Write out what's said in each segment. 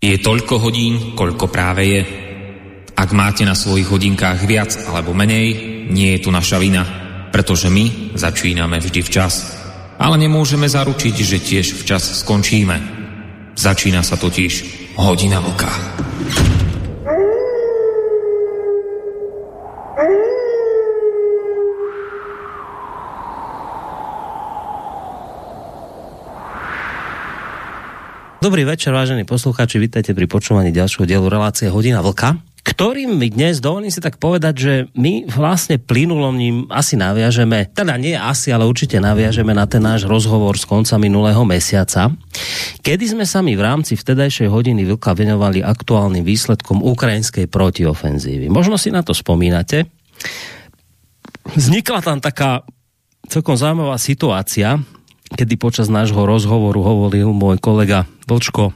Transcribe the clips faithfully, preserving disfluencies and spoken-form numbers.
Je toľko hodín, koľko práve je. Ak máte na svojich hodinkách viac alebo menej, nie je tu naša vina, pretože my začíname vždy včas. Ale nemôžeme zaručiť, že tiež včas skončíme. Začína sa totiž Hodina vlka. Dobrý večer, vážení poslucháči, vítajte pri počúvaní ďalšieho dielu relácie Hodina vlka, ktorým my dnes, dovolím si tak povedať, že my vlastne plynulom ním asi naviažeme, teda nie asi, ale určite naviažeme na ten náš rozhovor z konca minulého mesiaca, kedy sme sa my v rámci vtedajšej Hodiny vlka venovali aktuálnym výsledkom ukrajinskej protiofenzívy. Možno si na to spomínate. Vznikla tam taká celkom zaujímavá situácia, kedy počas nášho rozhovoru hovoril môj kolega Vlčko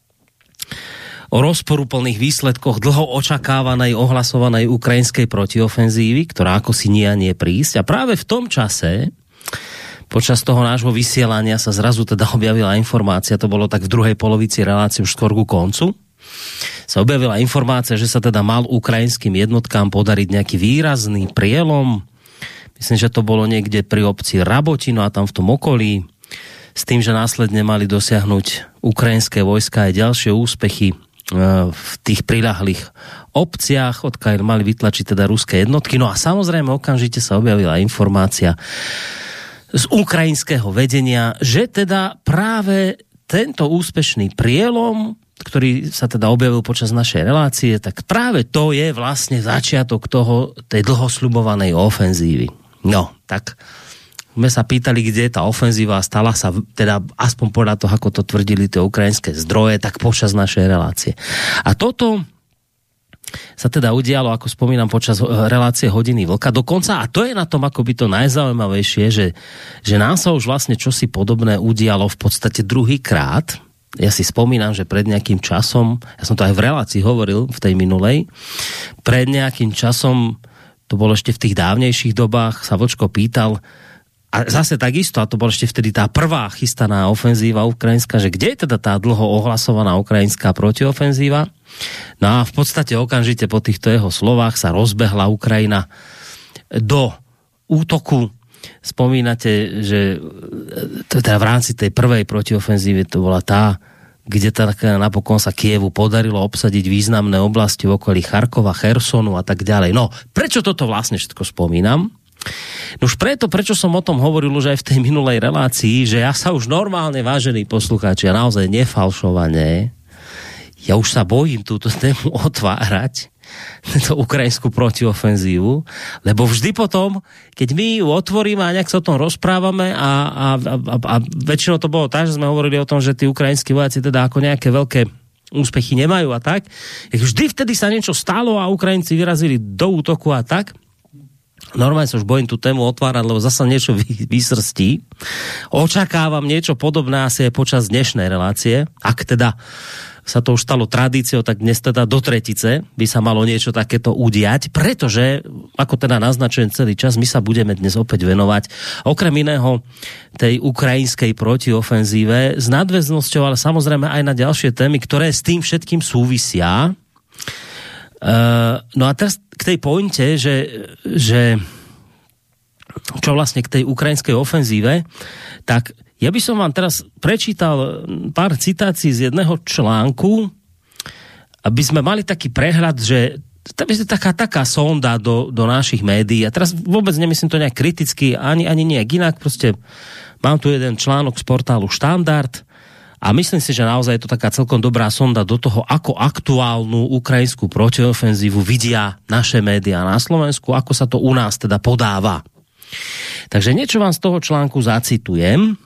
o rozporuplných výsledkoch dlho očakávanej, ohlasovanej ukrajinskej protiofenzívy, ktorá ako si nie a nie prísť. A práve v tom čase, počas toho nášho vysielania sa zrazu teda objavila informácia, to bolo tak v druhej polovici relácie, už skôr ku koncu, sa objavila informácia, že sa teda mal ukrajinským jednotkám podariť nejaký výrazný prielom. Myslím, že to bolo niekde pri obci Rabotino a tam v tom okolí, s tým, že následne mali dosiahnuť ukrajinské vojska aj ďalšie úspechy v tých priľahlých obciach, odkiaľ mali vytlačiť teda ruské jednotky. No a samozrejme okamžite sa objavila informácia z ukrajinského vedenia, že teda práve tento úspešný prielom, ktorý sa teda objavil počas našej relácie, tak práve to je vlastne začiatok toho, tej dlhosľubovanej ofenzívy. No, tak sme sa pýtali, kde je tá ofenzíva, stala sa, teda aspoň podľa toho, ako to tvrdili tie ukrajinské zdroje, tak počas našej relácie. A toto sa teda udialo, ako spomínam, počas relácie Hodiny vlka. Dokonca, a to je na tom akoby to najzaujímavejšie, že, že nám sa už vlastne čosi podobné udialo v podstate druhýkrát. Ja si spomínam, že pred nejakým časom, ja som to aj v relácii hovoril, v tej minulej, pred nejakým časom, to bolo ešte v tých dávnejších dobách, sa Vlčko pýtal, a zase takisto, a to bola ešte vtedy tá prvá chystaná ofenzíva ukrajinská, že kde je teda tá dlho ohlasovaná ukrajinská protiofenzíva? No a v podstate okamžite po týchto jeho slovách sa rozbehla Ukrajina do útoku. Spomínate, že teda v rámci tej prvej protiofenzívy to bola tá, kde teda napokon sa Kievu podarilo obsadiť významné oblasti v okolí Charkova, Chersonu a tak ďalej. No, prečo toto vlastne všetko spomínam? No už preto, prečo som o tom hovoril už aj v tej minulej relácii, že ja sa už normálne, vážení poslucháči, a naozaj nefalšovane, ja už sa bojím túto tému otvárať, tú ukrajinskú protiofenzívu, lebo vždy potom, keď my ju otvoríme a nejak sa o tom rozprávame a, a, a, a väčšinou to bolo tak, že sme hovorili o tom, že tí ukrajinskí vojaci teda ako nejaké veľké úspechy nemajú a tak, vždy vtedy sa niečo stalo a Ukrajinci vyrazili do útoku a tak. Normálne sa už bojím tú tému otvárať, lebo zasa niečo vysrstí. Očakávam niečo podobné asi aj počas dnešnej relácie. Ak teda sa to už stalo tradíciou, tak dnes teda do tretice by sa malo niečo takéto udiať, pretože, ako teda naznačujem celý čas, my sa budeme dnes opäť venovať okrem iného tej ukrajinskej protiofenzíve s nadväznosťou, ale samozrejme aj na ďalšie témy, ktoré s tým všetkým súvisia. Uh, no a teraz k tej pointe, že, že čo vlastne k tej ukrajinskej ofenzíve, tak ja by som vám teraz prečítal pár citácií z jedného článku, aby sme mali taký prehľad, že to je taká, taká sonda do, do našich médií. A teraz vôbec nemyslím to nejak kriticky, ani, ani nejak inak. Proste mám tu jeden článok z portálu Štandard a myslím si, že naozaj je to taká celkom dobrá sonda do toho, ako aktuálnu ukrajinskú protiofenzívu vidia naše médiá na Slovensku, ako sa to u nás teda podáva. Takže niečo vám z toho článku zacitujem.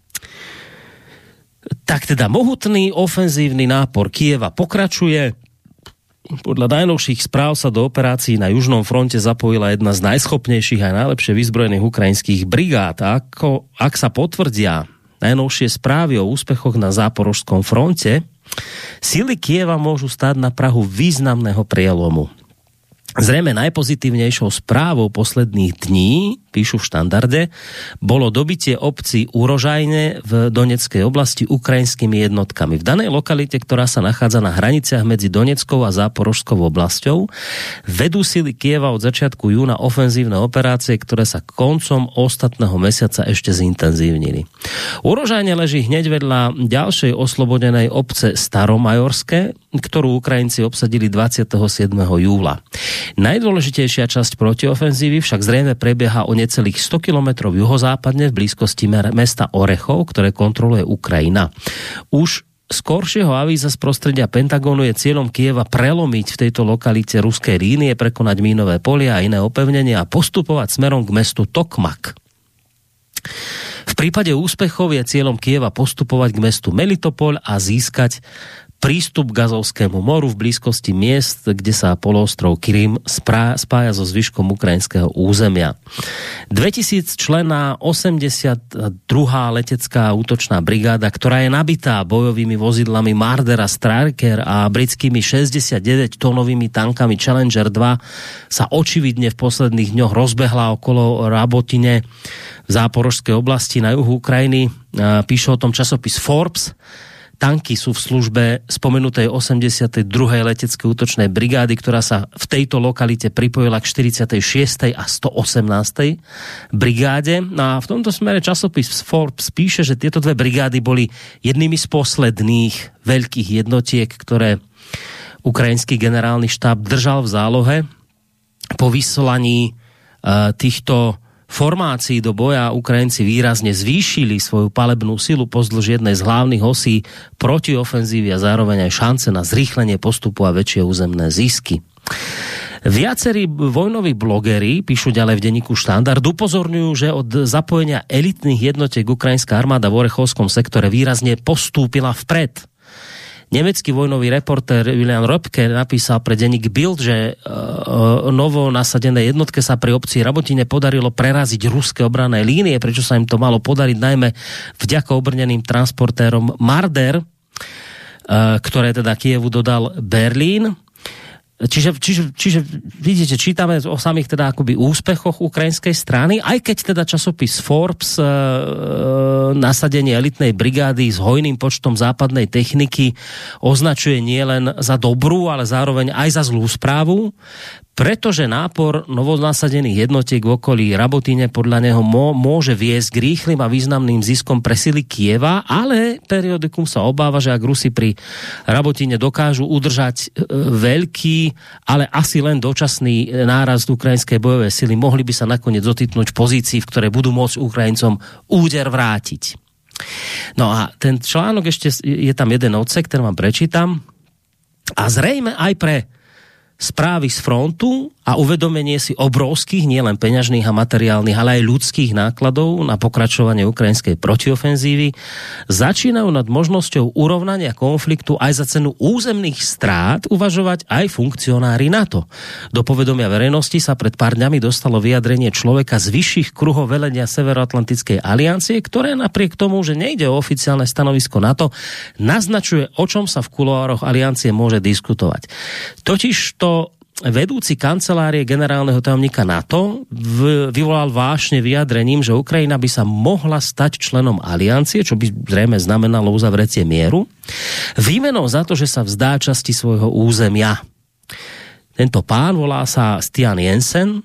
Tak teda mohutný ofenzívny nápor Kieva pokračuje. Podľa najnovších správ sa do operácií na južnom fronte zapojila jedna z najschopnejších a najlepšie vyzbrojených ukrajinských brigád. A ako, ak sa potvrdia najnovšie správy o úspechoch na záporožskom fronte, sily Kieva môžu stáť na prahu významného prielomu. Zrejme najpozitívnejšou správou posledných dní, píšu v Štandarde, bolo dobitie obci Urožajne v Doneckej oblasti ukrajinskými jednotkami. V danej lokalite, ktorá sa nachádza na hraniciach medzi Doneckou a Záporožskou oblasťou, vedú sily Kieva od začiatku júna ofenzívne operácie, ktoré sa koncom ostatného mesiaca ešte zintenzívnili. Urožajne leží hneď vedľa ďalšej oslobodenej obce Staromajorské, ktorú Ukrajinci obsadili dvadsiateho siedmeho júla. Najdôležitejšia časť protiofenzívy však zrejme prebieha o necelých sto kilometrov juhozápadne v blízkosti mesta Orechov, ktoré kontroluje Ukrajina. Už skoršieho avíza z prostredia Pentagónu je cieľom Kieva prelomiť v tejto lokalite ruské línie, prekonať mínové polia a iné opevnenia a postupovať smerom k mestu Tokmak. V prípade úspechov je cieľom Kieva postupovať k mestu Melitopol a získať prístup k Azovskému moru v blízkosti miest, kde sa poloostrov Krym spája so zvyškom ukrajinského územia. dvetisíc členná osemdesiata druhá letecká útočná brigáda, ktorá je nabitá bojovými vozidlami Marder a Striker a britskými šesťdesiatdeväť tónovými tankami Challenger dva, sa očividne v posledných dňoch rozbehla okolo Rabotine v Záporožskej oblasti na juhu Ukrajiny. Píše o tom časopis Forbes. Tanky sú v službe spomenutej osemdesiatej druhej leteckej útočnej brigády, ktorá sa v tejto lokalite pripojila k štyridsiatej šiestej a stoosemnástej brigáde. No a v tomto smere časopis Forbes píše, že tieto dve brigády boli jednými z posledných veľkých jednotiek, ktoré ukrajinský generálny štáb držal v zálohe. Po vyslaní uh, týchto formácií do boja Ukrajinci výrazne zvýšili svoju palebnú silu pozdĺž jednej z hlavných osí protiofenzívy a zároveň aj šance na zrýchlenie postupu a väčšie územné zisky. Viacerí vojnoví blogeri, píšu ďalej v denníku Štandard, upozorňujú, že od zapojenia elitných jednotiek ukrajinská armáda v Orechovskom sektore výrazne postúpila vpred. Nemecký vojnový reportér William Röpke napísal pre denník Bild, že uh, novo nasadené jednotke sa pri obci Rabotine podarilo preraziť ruské obranné línie, prečo sa im to malo podariť najmä vďaka obrneným transportérom Marder, uh, ktoré teda Kievu dodal Berlín. Čiže, čiže, čiže vidíte, čítame o samých teda akoby úspechoch ukrajinskej strany, aj keď teda časopis Forbes e, e, nasadenie elitnej brigády s hojným počtom západnej techniky označuje nielen za dobrú, ale zároveň aj za zlú správu, pretože nápor novonasadených jednotiek v okolí Rabotine podľa neho mô, môže viesť k rýchlym a významným ziskom pre sily Kieva, ale periodikum sa obáva, že ak Rusi pri Rabotine dokážu udržať e, veľký, ale asi len dočasný nárast ukrajinskej bojovej sily, mohli by sa nakoniec ocitnúť v pozícii, v ktorej budú môcť Ukrajincom úder vrátiť. No a ten článok ešte, je tam jeden odsek, ktorý vám prečítam, a zrejme aj pre správy z frontu a uvedomenie si obrovských, nielen peňažných a materiálnych, ale aj ľudských nákladov na pokračovanie ukrajinskej protiofenzívy začínajú nad možnosťou urovnania konfliktu aj za cenu územných strát uvažovať aj funkcionári NATO. Do povedomia verejnosti sa pred pár dňami dostalo vyjadrenie človeka z vyšších kruhov velenia Severoatlantickej aliancie, ktoré napriek tomu, že nejde o oficiálne stanovisko NATO, naznačuje, o čom sa v kuloároch aliancie môže diskutovať. Totiž to vedúci kancelárie generálneho tajomníka NATO v, vyvolal vášne vyjadrením, že Ukrajina by sa mohla stať členom aliancie, čo by zrejme znamenalo uzavretie mieru, výmenou za to, že sa vzdá časti svojho územia. Tento pán, volá sa Stian Jensen, uh,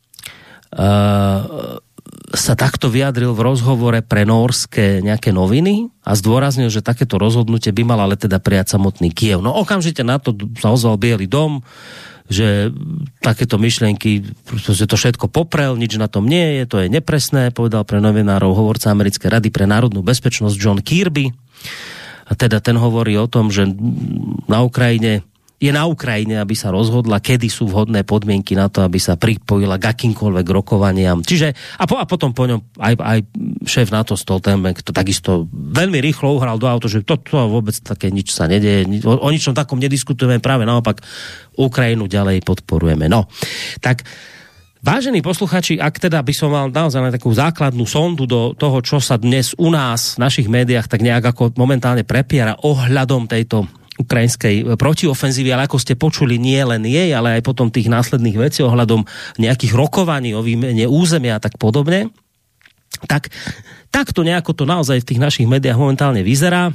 sa takto vyjadril v rozhovore pre norské nejaké noviny a zdôraznil, že takéto rozhodnutie by mal ale teda prijať samotný Kiev. No okamžite na to sa ozval Bielý dom, že takéto myšlienky, že to všetko poprel, nič na tom nie je, to je nepresné, povedal pre novinárov hovorca Americkej rady pre národnú bezpečnosť John Kirby. A teda ten hovorí o tom, že na Ukrajine je na Ukrajine, aby sa rozhodla, kedy sú vhodné podmienky na to, aby sa pripojila k akýmkoľvek rokovaniam. Čiže, a, po, a potom po ňom aj, aj šéf NATO Stoltenberg to takisto veľmi rýchlo uhral do auto, že to, to vôbec také nič sa nedeje, o, o ničom takom nediskutujeme, práve naopak Ukrajinu ďalej podporujeme. No, tak vážení posluchači, ak teda by som mal naozaj na takú základnú sondu do toho, čo sa dnes u nás v našich médiách tak nejak ako momentálne prepiera ohľadom tejto ukrajinskej protiofenzívy, ale ako ste počuli, nie len jej, ale aj potom tých následných vecí ohľadom nejakých rokovaní o výmene územia a tak podobne. Tak takto nejako to naozaj v tých našich médiách momentálne vyzerá.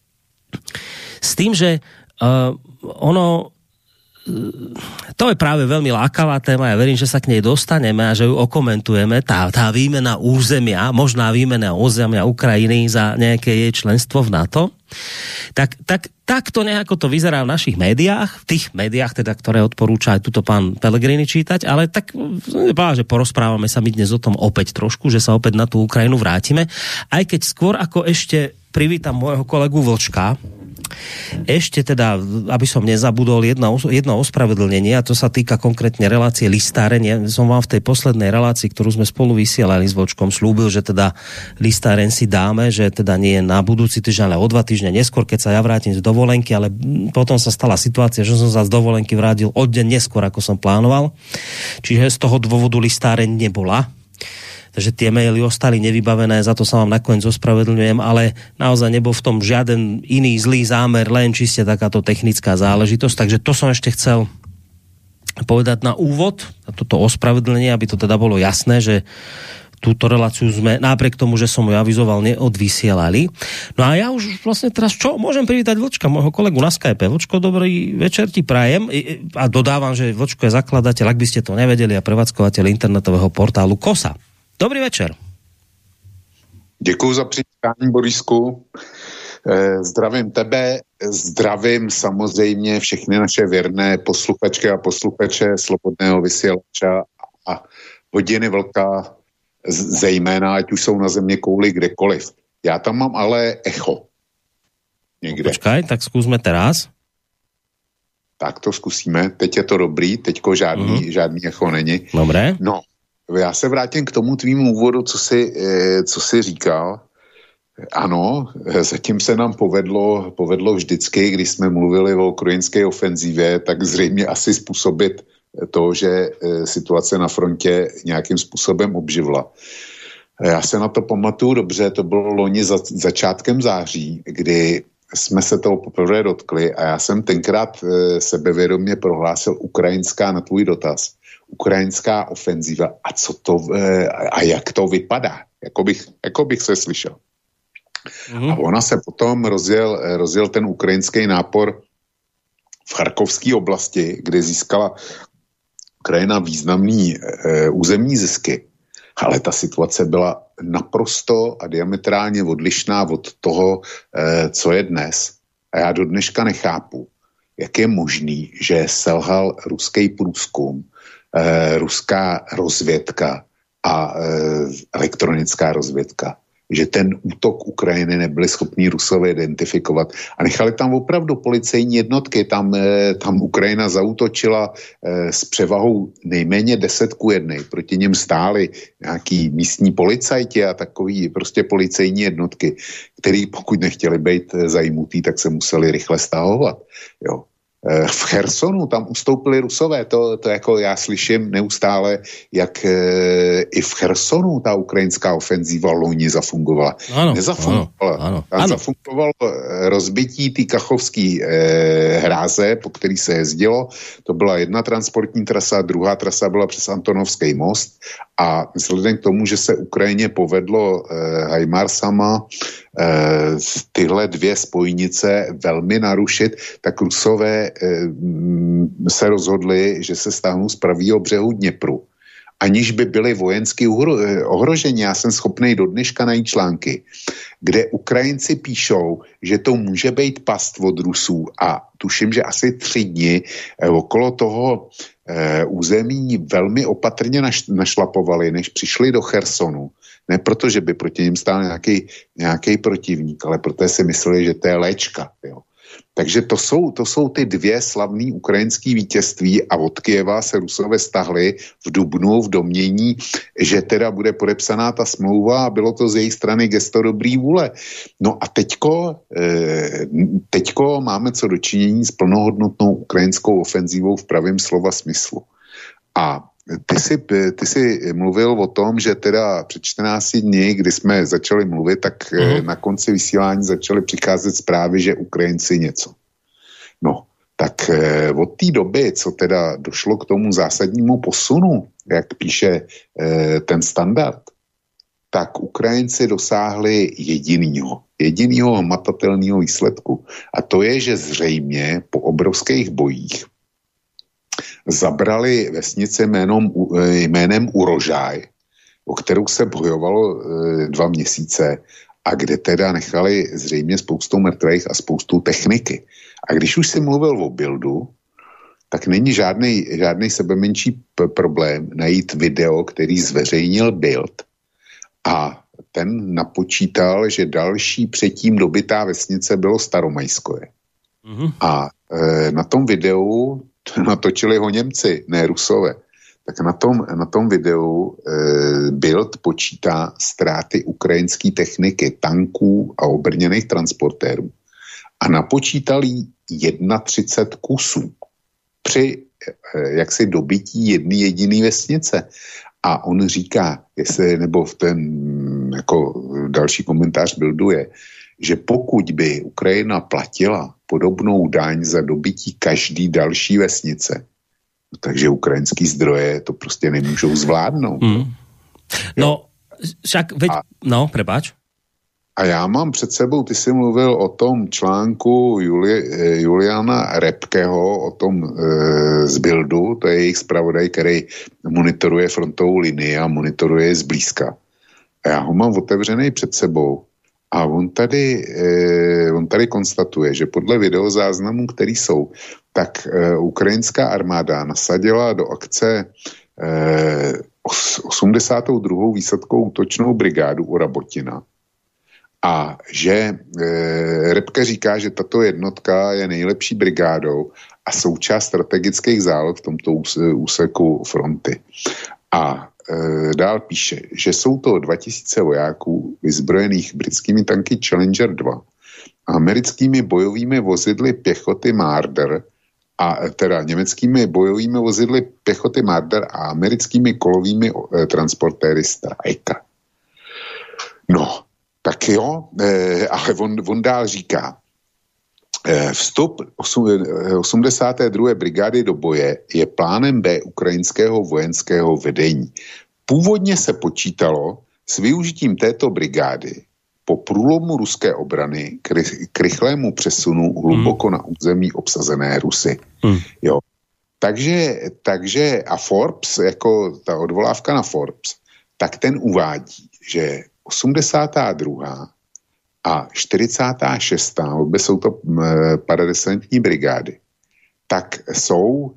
S tým, že uh, ono to je práve veľmi lákavá téma, ja verím, že sa k nej dostaneme a že ju okomentujeme, tá, tá výmena územia, možná výmena územia Ukrajiny za nejaké jej členstvo v NATO, tak, tak takto nejako to vyzerá v našich médiách, v tých médiách, teda, ktoré odporúča aj tuto pán Pellegrini čítať, ale tak že porozprávame sa my dnes o tom opäť trošku, že sa opäť na tú Ukrajinu vrátime, aj keď skôr ako ešte privítam môjho kolegu Vlčka, ešte teda, aby som nezabudol, jedno, jedno ospravedlnenie, a to sa týka konkrétne relácie Listáreň. Ja som vám v tej poslednej relácii, ktorú sme spolu vysielali s Vočkom, slúbil, že teda Listáreň si dáme, že teda nie na budúci týždeň, ale o dva týždne neskôr, keď sa ja vrátim z dovolenky, ale potom sa stala situácia, že som sa z dovolenky vrátil o deň neskôr, ako som plánoval. Čiže z toho dôvodu Listáreň nebola. Takže tie maily ostali nevybavené, za to sa vám nakoniec ospravedlňujem, ale naozaj nebol v tom žiaden iný zlý zámer, len čiste takáto technická záležitosť. Takže to som ešte chcel povedať na úvod, na toto ospravedlnenie, aby to teda bolo jasné, že túto reláciu sme, napriek tomu, že som ju avizoval, neodvysielali. No a ja už vlastne teraz čo? Môžem privítať Vlčka, môjho kolegu na Skype. Vlčko, dobrý večer ti prajem. A dodávam, že Vlčko je zakladateľ, ak by ste to nevedeli, a prevádzkovateľ internetového portálu Kosa. Dobrý večer. Děkuji za přivítání, Borisku. Zdravím tebe, zdravím samozřejmě všechny naše věrné posluchačky a posluchače Slobodného vysílača a Hodiny Vlka, zejména, ať už jsou na země kouli kdekoliv. Já tam mám ale echo. Někde. Počkaj, tak zkusme teraz. Tak to zkusíme. Teď je to dobrý, teďko žádný, mm. žádný echo není. Dobré. No. Já se vrátím k tomu tvýmu úvodu, co jsi, co jsi říkal. Ano, zatím se nám povedlo, povedlo vždycky, když jsme mluvili o ukrajinské ofenzívě, tak zřejmě asi způsobit to, že situace na frontě nějakým způsobem obživla. Já se na to pamatuju dobře, to bylo loni za, začátkem září, kdy jsme se toho poprvé dotkli a já jsem tenkrát sebevědomě prohlásil ukrajinská na tvůj dotaz. Ukrajinská ofenzíva a co to a jak to vypadá, jako bych, jako bych se slyšel. Mm-hmm. A ona se potom rozjel, rozjel ten ukrajinský nápor v Charkovské oblasti, kde získala Ukrajina významný e, územní zisky, ale ta situace byla naprosto a diametrálně odlišná od toho, e, co je dnes. A já do dneška nechápu, jak je možný, že selhal ruský průzkum, Eh, ruská rozvědka a eh, elektronická rozvědka, že ten útok Ukrajiny nebyli schopní Rusové identifikovat a nechali tam opravdu policejní jednotky, tam, eh, tam Ukrajina zaútočila eh, s převahou nejméně deset ku jednej, proti něm stáli nějaký místní policajti a takový prostě policejní jednotky, který pokud nechtěli být zajmutý, tak se museli rychle stahovat, jo. V Chersonu tam ustoupili Rusové, to, to jako já slyším neustále, jak e, i v Chersonu ta ukrajinská ofenzíva loni zafungovala. Ano, Nezafungovala. Ano, ano, tam ano. zafungovalo rozbití té kachovské e, hráze, po který se jezdilo. To byla jedna transportní trasa, druhá trasa byla přes Antonovský most a vzhledem k tomu, že se Ukrajině povedlo e, Hajmarsama e, tyhle dvě spojnice velmi narušit, tak Rusové se rozhodli, že se stáhnou z pravýho břehu Dněpru. Aniž by byli vojensky ohroženi. Já jsem schopný do dneška najít články, kde Ukrajinci píšou, že to může být past od Rusů a tuším, že asi tři dny okolo toho území velmi opatrně našlapovali, než přišli do Chersonu. Ne proto, že by proti ním stál nějaký, nějaký protivník, ale protože si mysleli, že to je léčka, jo. Takže to jsou, to jsou ty dvě slavné ukrajinské vítězství a od Kyjeva se Rusové stahli v dubnu v domnění, že teda bude podepsaná ta smlouva a bylo to z jejich strany gesto dobrý vůle. No a teďko, teďko máme co dočinění s plnohodnotnou ukrajinskou ofenzívou v pravém slova smyslu. A Ty jsi, ty jsi mluvil o tom, že teda před čtrnácti dny, kdy jsme začali mluvit, tak mm. na konci vysílání začaly přicházet zprávy, že Ukrajinci něco. No, tak eh, od té doby, co teda došlo k tomu zásadnímu posunu, jak píše eh, ten Standard, tak Ukrajinci dosáhli jedinýho, jedinýho hmatatelného výsledku. A to je, že zřejmě po obrovských bojích zabrali vesnice jménem, jménem Urožaj, o kterou se bojovalo e, dva měsíce a kde teda nechali zřejmě spoustu mrtvých a spoustu techniky. A když už si mluvil o Bildu, tak není žádný, žádný sebemenší p- problém najít video, který zveřejnil Bild a ten napočítal, že další předtím dobytá vesnice bylo Staromajskoje. Mm-hmm. A e, na tom videu natočili ho Němci, ne Rusové. Tak na tom, na tom videu e, Bild počítá ztráty ukrajinské techniky, tanků a obrněných transportérů. A napočítal jí třicet jedna kusů při e, jaksi dobytí jedné jediné vesnice. A on říká, jestli, nebo v ten jako další komentář Bildu je, že pokud by Ukrajina platila podobnou daň za dobytí každý další vesnice, takže ukrajinský zdroje to prostě nemůžou zvládnout. Mm. No, však veď, a, no, prepáč. A já mám před sebou, ty jsi mluvil o tom článku Juli, Juliana Repkeho, o tom e, z Bildu, to je jejich zpravodaj, který monitoruje frontovou linii a monitoruje zblízka. A já ho mám otevřený před sebou. A on tady, eh, on tady konstatuje, že podle videozáznamů, které jsou, tak eh, ukrajinská armáda nasadila do akce eh, osmdesátou druhou výsadkovou útočnou brigádu u Rabotina. A že eh, Repke říká, že tato jednotka je nejlepší brigádou a součást strategických záloh v tomto úseku fronty. A dál píše, že jsou to dva tisíce vojáků vyzbrojených britskými tanky Challenger dva, americkými bojovými vozidly pěchoty Marder a teda německými bojovými vozidly pěchoty Marder a americkými kolovými eh, transportéry Striker. No, tak jo, eh, ale on, on dál říká, vstup osmdesáté druhé brigády do boje je plánem B ukrajinského vojenského vedení. Původně se počítalo s využitím této brigády po průlomu ruské obrany k, ry- k rychlému přesunu hluboko hmm. na území obsazené Rusy. Hmm. Jo. Takže, takže a Forbes, jako ta odvolávka na Forbes, tak ten uvádí, že osmdesátá druhá a čtyřicátá šestá obě jsou to e, paradesantní brigády, tak jsou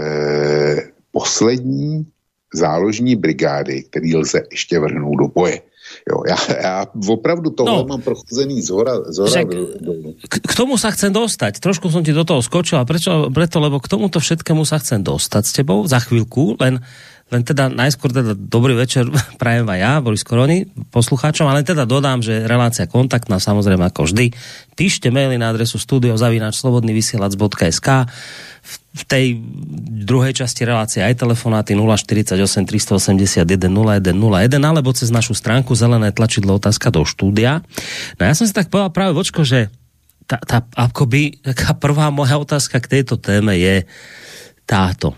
e, poslední záložní brigády, které lze ještě vrhnout do boje. Jo, já, já opravdu tohle no, mám prochozený zhora, zhora však, k, k tomu sa chcem dostať. Trošku som ti do toho skočil, a prečo? Preto, lebo k tomuto všetkému sa chcem dostať s tebou za chvíľku, len Len teda najskôr teda dobrý večer prajem aj ja, Boris Koroni, poslucháčom, ale teda dodám, že relácia kontaktná, samozrejme ako vždy. Píšte maily na adresu studio zavináč slobodný vysielač bodka es ká. V tej druhej časti relácie aj telefonáty nula štyridsaťosem tristoosemdesiatjeden nula jeden nula jeden alebo cez našu stránku zelené tlačidlo otázka do štúdia. No ja som si tak povedal práve, Vočko, že tá, tá akoby taká prvá moja otázka k tejto téme je táto.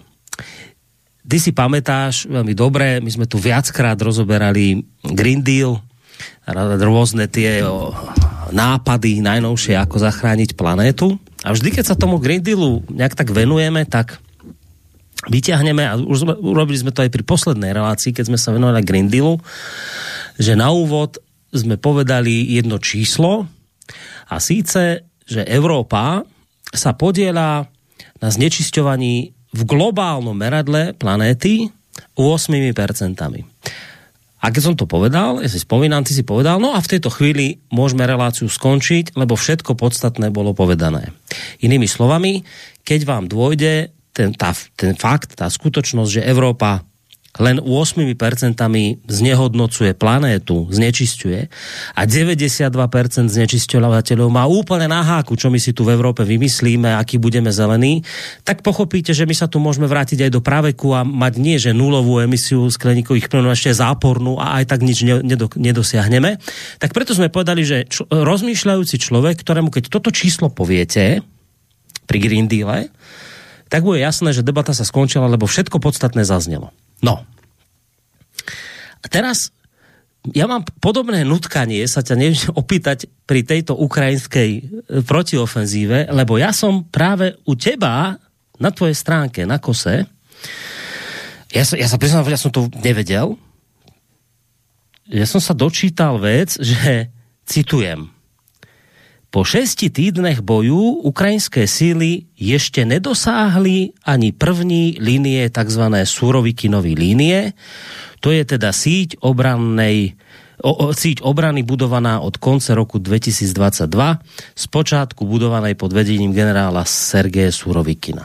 Ty si pamätáš veľmi dobre, my sme tu viackrát rozoberali Green Deal, rôzne tie o, nápady najnovšie, ako zachrániť planétu. A vždy, keď sa tomu Green Dealu nejak tak venujeme, tak vyťahneme, a už sme, urobili sme to aj pri poslednej relácii, keď sme sa venovali Green Dealu, že na úvod sme povedali jedno číslo, a síce, že Európa sa podieľa na znečisťovaní v globálnom meradle planéty osem percent. A keď som to povedal, ja si spomínam, ty si povedal, no a v tejto chvíli môžeme reláciu skončiť, lebo všetko podstatné bolo povedané. Inými slovami, keď vám dôjde ten, tá, ten fakt, tá skutočnosť, že Európa len osem percent znehodnocuje planétu, znečisťuje a deväťdesiatdva percent znečisťovateľov má úplne na háku, čo my si tu v Európe vymyslíme, aký budeme zelení, tak pochopíte, že my sa tu môžeme vrátiť aj do praveku a mať nie, že nulovú emisiu skleníkových plynov, ešte zápornú a aj tak nič nedosiahneme. Tak preto sme povedali, že čl- rozmýšľajúci človek, ktorému keď toto číslo poviete, pri Green Deale, tak bude jasné, že debata sa skončila, lebo všetko podstatné zaznelo. No. A teraz ja mám podobné nutkanie sa ťa neviem opýtať pri tejto ukrajinskej protiofenzíve, lebo ja som práve u teba na tvojej stránke, na Kose, ja sa, ja sa priznám, ja som to nevedel, ja som sa dočítal vec, že citujem: po šesti týdnech boju ukrajinské síly ešte nedosáhli ani první línie, tzv. Surovikinovy línie. To je teda síť obrannej, o, síť obrany budovaná od konca roku dvetisícdvadsaťdva, spočátku budovanej pod vedením generála Sergeja Surovikina.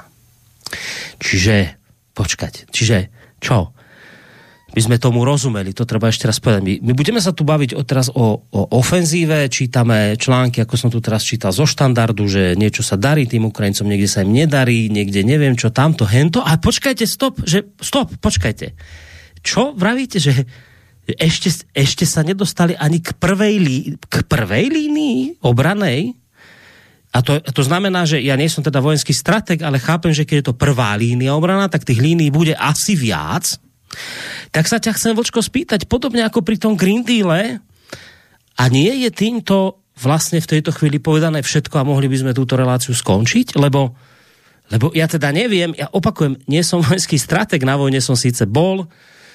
Čiže, počkať, čiže čo? My sme tomu rozumeli, to treba ešte raz povedať. My, my budeme sa tu baviť o, teraz o, o ofenzíve, čítame články, ako som tu teraz čítal zo Štandardu, že niečo sa darí tým Ukrajincom, niekde sa im nedarí, niekde neviem čo, tamto, hento. A počkajte, stop, že, stop, počkajte. Čo vravíte, že ešte, ešte sa nedostali ani k prvej, lí, k prvej línii obranej? A to, to znamená, že ja nie som teda vojenský stratég, ale chápem, že keď je to prvá línia obrana, tak tých línií bude asi viac. Tak sa ťa chcem, Vlčko, spýtať, podobne ako pri tom Green Deale, a nie je týmto vlastne v tejto chvíli povedané všetko a mohli by sme túto reláciu skončiť? Lebo, lebo ja teda neviem, ja opakujem, nie som vojenský stratég, na vojne som síce bol,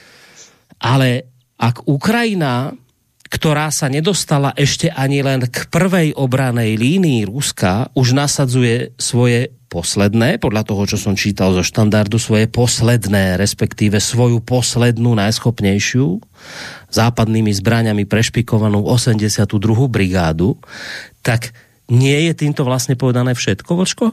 ale ak Ukrajina, ktorá sa nedostala ešte ani len k prvej obranej línii Ruska, už nasadzuje svoje posledné, podľa toho, čo som čítal zo Štandardu, svoje posledné, respektíve svoju poslednú, najschopnejšiu, západnými zbraňami prešpikovanú osemdesiatu druhú brigádu, tak nie je týmto vlastne povedané všetko, Vlčko?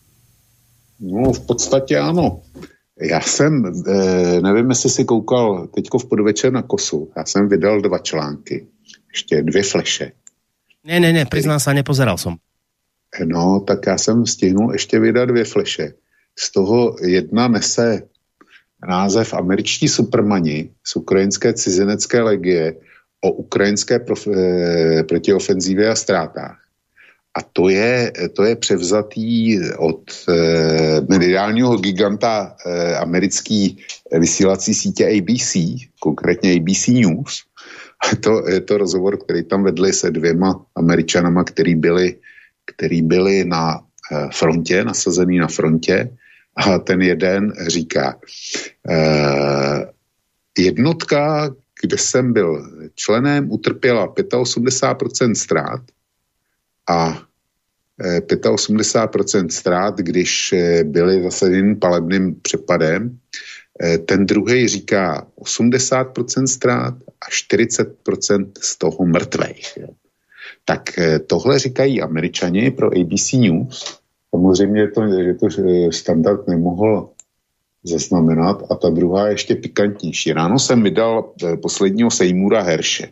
No, v podstatě ano. Já jsem, eh, nevím, jestli si koukal teďko v podvečer na Kosu, já jsem vydal dva články, ještě dvě fleše. Ne, ne, ne, priznám sa, nepozeral som. No, tak já jsem stihnul ještě vydat dvě fleše. Z toho jedna nese název Američtí supermani z ukrajinské cizinecké legie o ukrajinské prof, eh, protiofenzívě a ztrátách. A to je, to je převzatý od eh, mediálního giganta eh, americký vysílací sítě A B C, konkrétně A B C News. A to, je to rozhovor, který tam vedli se dvěma Američanama, který byli, který byli na eh, frontě, nasazený na frontě. A ten jeden říká, eh, jednotka, kde jsem byl členem, utrpěla osmdesát pět procent ztrát, a osmdesát pět procent ztrát, když byli zasaženi palebným přepadem. Ten druhý říká osmdesát procent ztrát a čtyřicet procent z toho mrtvých. Tak tohle říkají Američani pro A B C News. Samozřejmě to, že to Standard nemohl zaznamenat, a ta druhá ještě pikantnější. Ráno jsem vydal posledního Seymoura Hershe.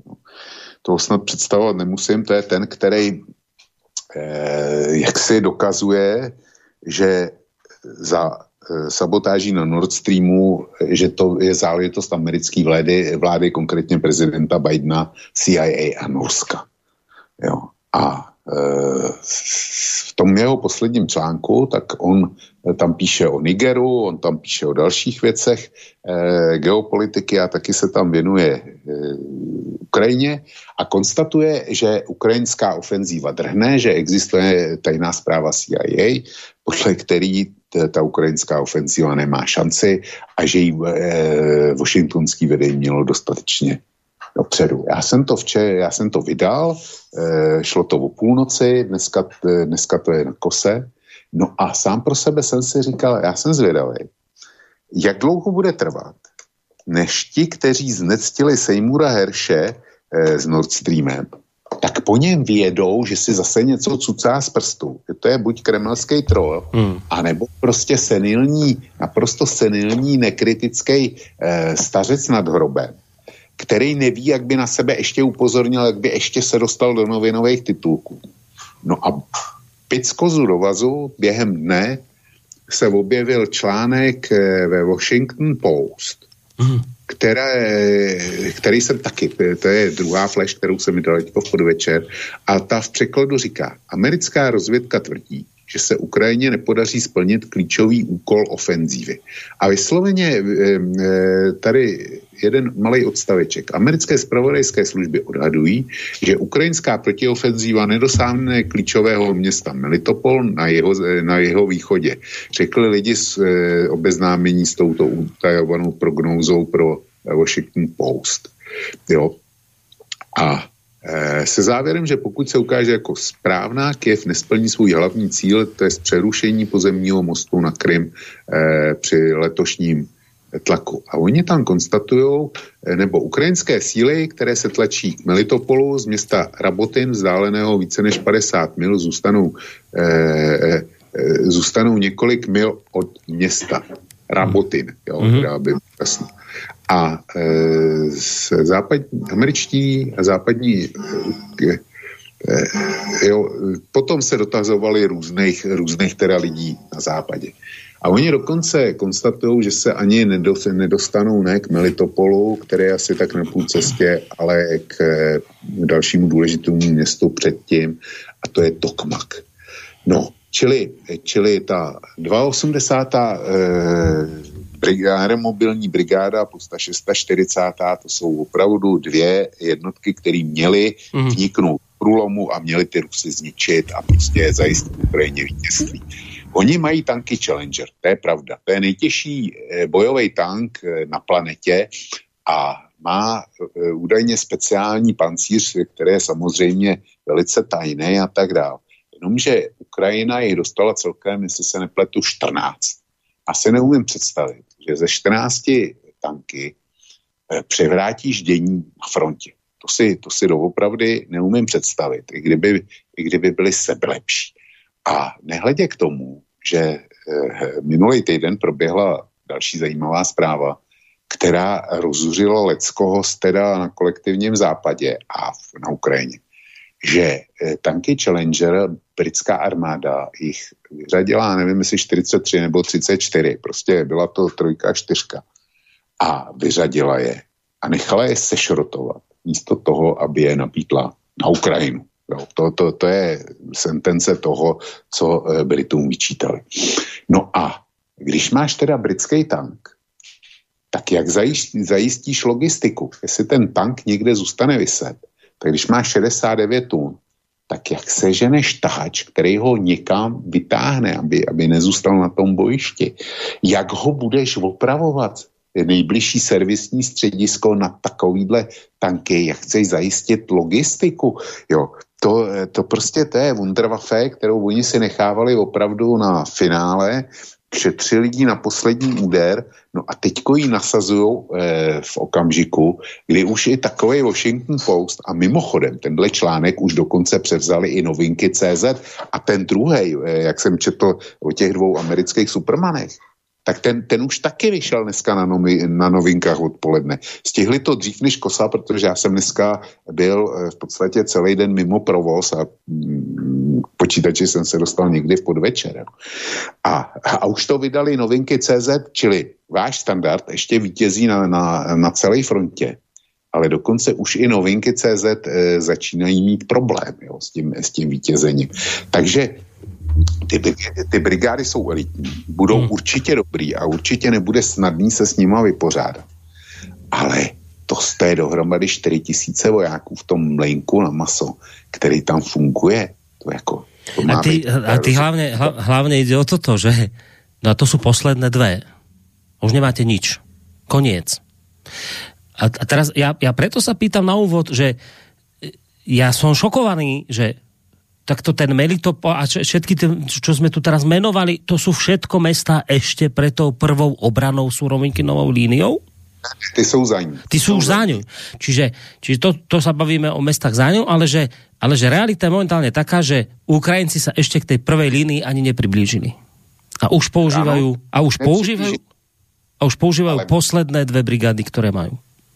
To snad představovat nemusím, to je ten, který eh, jak si dokazuje, že za eh, sabotáží na Nord Streamu, že to je záležitost americké vlády, vlády konkrétně prezidenta Bidena, C I A a Norska. Jo. A eh, v tom jeho posledním článku, tak on tam píše o Nigeru, on tam píše o dalších věcech eh, geopolitiky a taky se tam věnuje eh, Ukrajině a konstatuje, že ukrajinská ofenzíva drhne, že existuje tajná zpráva C I A, podle který ta ukrajinská ofenzíva nemá šanci a že jí eh, washingtonský vedení mělo dostatečně dopředu. Já jsem to včera, já jsem to vydal, eh, šlo to o půlnoci, dneska, dneska to je na Kose. No a sám pro sebe jsem si říkal, já jsem zvědavý, jak dlouho bude trvat, než ti, kteří znectili Seymoura Hershe eh, s Nord Streamem, tak po něm vědou, že si zase něco cucá z prstu. Že to je buď kremelský troll, hmm. anebo prostě senilní, naprosto senilní, nekritický eh, stařec nad hrobem, který neví, jak by na sebe ještě upozornil, jak by ještě se dostal do novinových titulků. No a pic kozu do vazu během dne se objevil článek ve Washington Post, mm. které, který jsem taky, to je druhá flash, kterou jsem mi dal v podvečer, a ta v překladu říká, americká rozvědka tvrdí, že se Ukrajině nepodaří splnit klíčový úkol ofenzívy. A vysloveně tady jeden malý odstaveček. Americké zpravodajské služby odhadují, že ukrajinská protiofenzíva nedosáhne klíčového města Melitopol na jeho, na jeho východě. Řekli lidi z obeznámení s touto utajovanou prognózou pro Washington Post. Jo. A se závěrem, že pokud se ukáže jako správná, Kyjev nesplní svůj hlavní cíl, to je přerušení pozemního mostu na Krym eh, při letošním tlaku. A oni tam konstatujou, nebo ukrajinské síly, které se tlačí k Melitopolu z města Rabotin, vzdáleného více než padesát mil, zůstanou, eh, eh, zůstanou několik mil od města Rabotin, jo, mm-hmm. která by jasno. A e, západní, američtí a západní e, e, jo, potom se dotazovali různých, různých teda lidí na západě. A oni dokonce konstatují, že se ani nedostanou ne k Melitopolu, který je asi tak na půl cestě, ale k e, dalšímu důležitému městu předtím, a to je Tokmak. No, čili, čili ta dvaaosmdesátá E, aeromobilní brigáda plus ta šestastčtyřicátá to jsou opravdu dvě jednotky, které měly vniknout v průlomu a měly ty Rusy zničit a prostě zajistit Ukrajině vítězství. Oni mají tanky Challenger, to je pravda. To je nejtěžší bojový tank na planetě a má údajně speciální pancíř, který je samozřejmě velice tajný a tak dále. Jenomže Ukrajina jich dostala celkem, jestli se nepletu, čtrnáct. Asi neumím představit, že ze čtrnácti tanky eh, převrátíš dění na frontě. To si, to si doopravdy neumím představit, i kdyby, i kdyby byli sebelepší. A nehledě k tomu, že eh, minulý týden proběhla další zajímavá zpráva, která rozzuřila leckoho teda na kolektivním západě a v, na Ukrajině. Že eh, tanky Challenger, britská armáda jich vyřadila, nevím, jestli čtyřicet tři nebo třicet čtyři, prostě byla to trojka a čtyřka. A vyřadila je a nechala je sešrotovat místo toho, aby je napítla na Ukrajinu. Jo, to, to, to je sentence toho, co Britům vyčítali. No a když máš teda britský tank, tak jak zajistí, zajistíš logistiku? Jestli ten tank někde zůstane viset, tak když máš šedesát devět tun, tak jak seženeš tahač, který ho někam vytáhne, aby, aby nezůstal na tom bojišti? Jak ho budeš opravovat? Nejbližší servisní středisko na takovýhle tanky, jak chceš zajistit logistiku? Jo, to, to prostě to je Wunderwaffe, kterou oni si nechávali opravdu na finále, šetřili lidi na poslední úder, no a teďko ji nasazujou e, v okamžiku, kdy už i takovej Washington Post a mimochodem tenhle článek už dokonce převzali i novinky C Z a ten druhej, e, jak jsem četl o těch dvou amerických supermanech, tak ten, ten už taky vyšel dneska na, novi, na novinkách odpoledne. Stihli to dřív než kosa, protože já jsem dneska byl v podstatě celý den mimo provoz a mm, počítači jsem se dostal někdy v podvečer. A, a už to vydali novinky C Z, čili váš standard ještě vítězí na, na, na celé frontě, ale dokonce už i novinky C Z e, začínají mít problém, jo, s tím, s tím vítězením. Takže Ty, ty brigády jsou elitní, budou hmm. určitě dobrý a určitě nebude snadný se s nima vypořádat. Ale to je dohromady čtyři tisíce vojáků v tom mlejnku na maso, který tam funguje. To jako, to a ty, a ty hlavne, hlavne ide o toto, že no to sú posledné dve. Už nemáte nič. Koniec. A, a teraz ja, ja preto sa pýtam na úvod, že ja som šokovaný, že takto ten Melitopol a všetky, tie, čo sme tu teraz menovali, to sú všetko mestá ešte pre tou prvou obranou Surovinkinovou líniou? Ty sú za ňu. Ty sú už za ňu. Čiže, čiže to, to sa bavíme o mestách za ňu, ale že, ale že realita je momentálne taká, že Ukrajinci sa ešte k tej prvej línii ani nepriblížili. A už používajú, a už používajú, a už používajú ale posledné dve brigády, ktoré majú.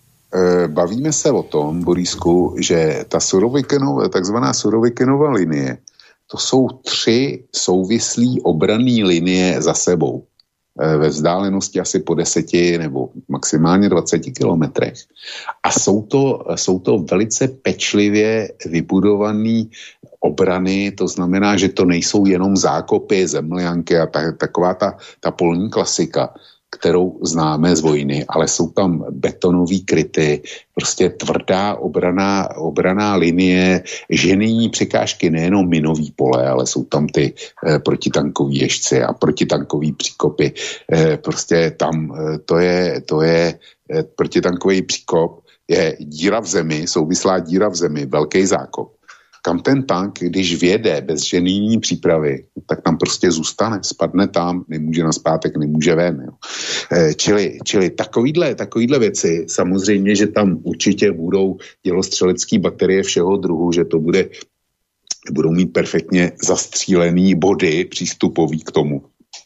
Bavíme se o tom, Borisku, že ta Surovikinova, takzvaná Surovikinova linie, to jsou tři souvislí obranné linie za sebou. ve vzdálenosti asi po deseti nebo maximálně dvaceti kilometrech. A jsou to, jsou to velice pečlivě vybudované obrany, to znamená, že to nejsou jenom zákopy, zemljanky a ta, taková ta, ta polní klasika, kterou známe z vojny, ale jsou tam betonový kryty, prostě tvrdá obraná, obraná linie, že není překážky, nejenom minový pole, ale jsou tam ty eh, protitankový ježci a protitankový příkopy. Eh, prostě tam eh, to je, to je eh, protitankový příkop, je díra v zemi, souvislá díra v zemi, velký zákop. Kam ten tank, když vjede bez ženijní přípravy, tak tam prostě zůstane, spadne tam, nemůže naspátek, nemůže ven. Jo. E, čili, čili takovýhle, takovýhle věci, samozřejmě, že tam určitě budou dělostřelecké baterie všeho druhu, že to bude, budou mít perfektně zastřílený body přístupový k tomu,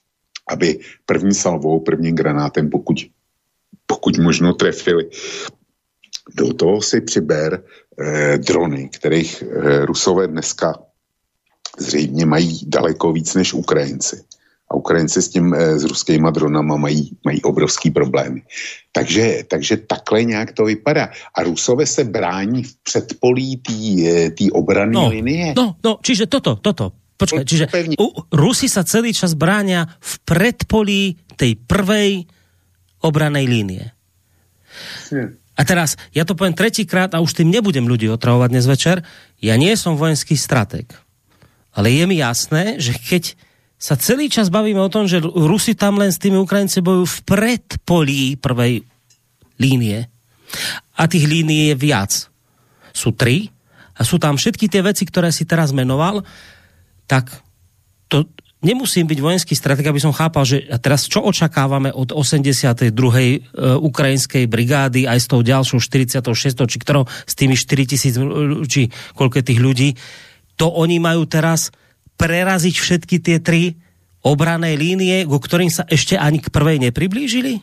aby první salvou, prvním granátem, pokud, pokud možno trefili. Do toho si přiber eh, drony, kterých eh, Rusové dneska zřejmě mají daleko víc než Ukrajinci. A Ukrajinci s tím, eh, s ruskýma dronama mají, mají obrovský problémy. Takže, takže takhle nějak to vypadá. A Rusové se brání v předpolí té obranné no, linie. No, no, čiže toto, toto. Počkaj, čiže u, Rusi sa celý čas bránia v predpolí tej prvej obranej línie. Hm. A teraz, ja to poviem tretíkrát a už tým nebudem ľudí otravovať dnes večer. Ja nie som vojenský stratég. Ale je mi jasné, že keď sa celý čas bavíme o tom, že Rusi tam len s tými Ukrajinci bojujú v predpolí prvej línie a tých línií je viac. Sú tri a sú tam všetky tie veci, ktoré si teraz menoval, tak to nemusím byť vojenský stratég, aby som chápal, že a teraz čo očakávame od osemdesiatej druhej E, ukrajinskej brigády aj s tou ďalšou štyridsiatou šiestou či ktorou s tými štyritisíc či koľko tých ľudí, to oni majú teraz preraziť všetky tie tri obrané línie, ku ktorým sa ešte ani k prvej nepriblížili?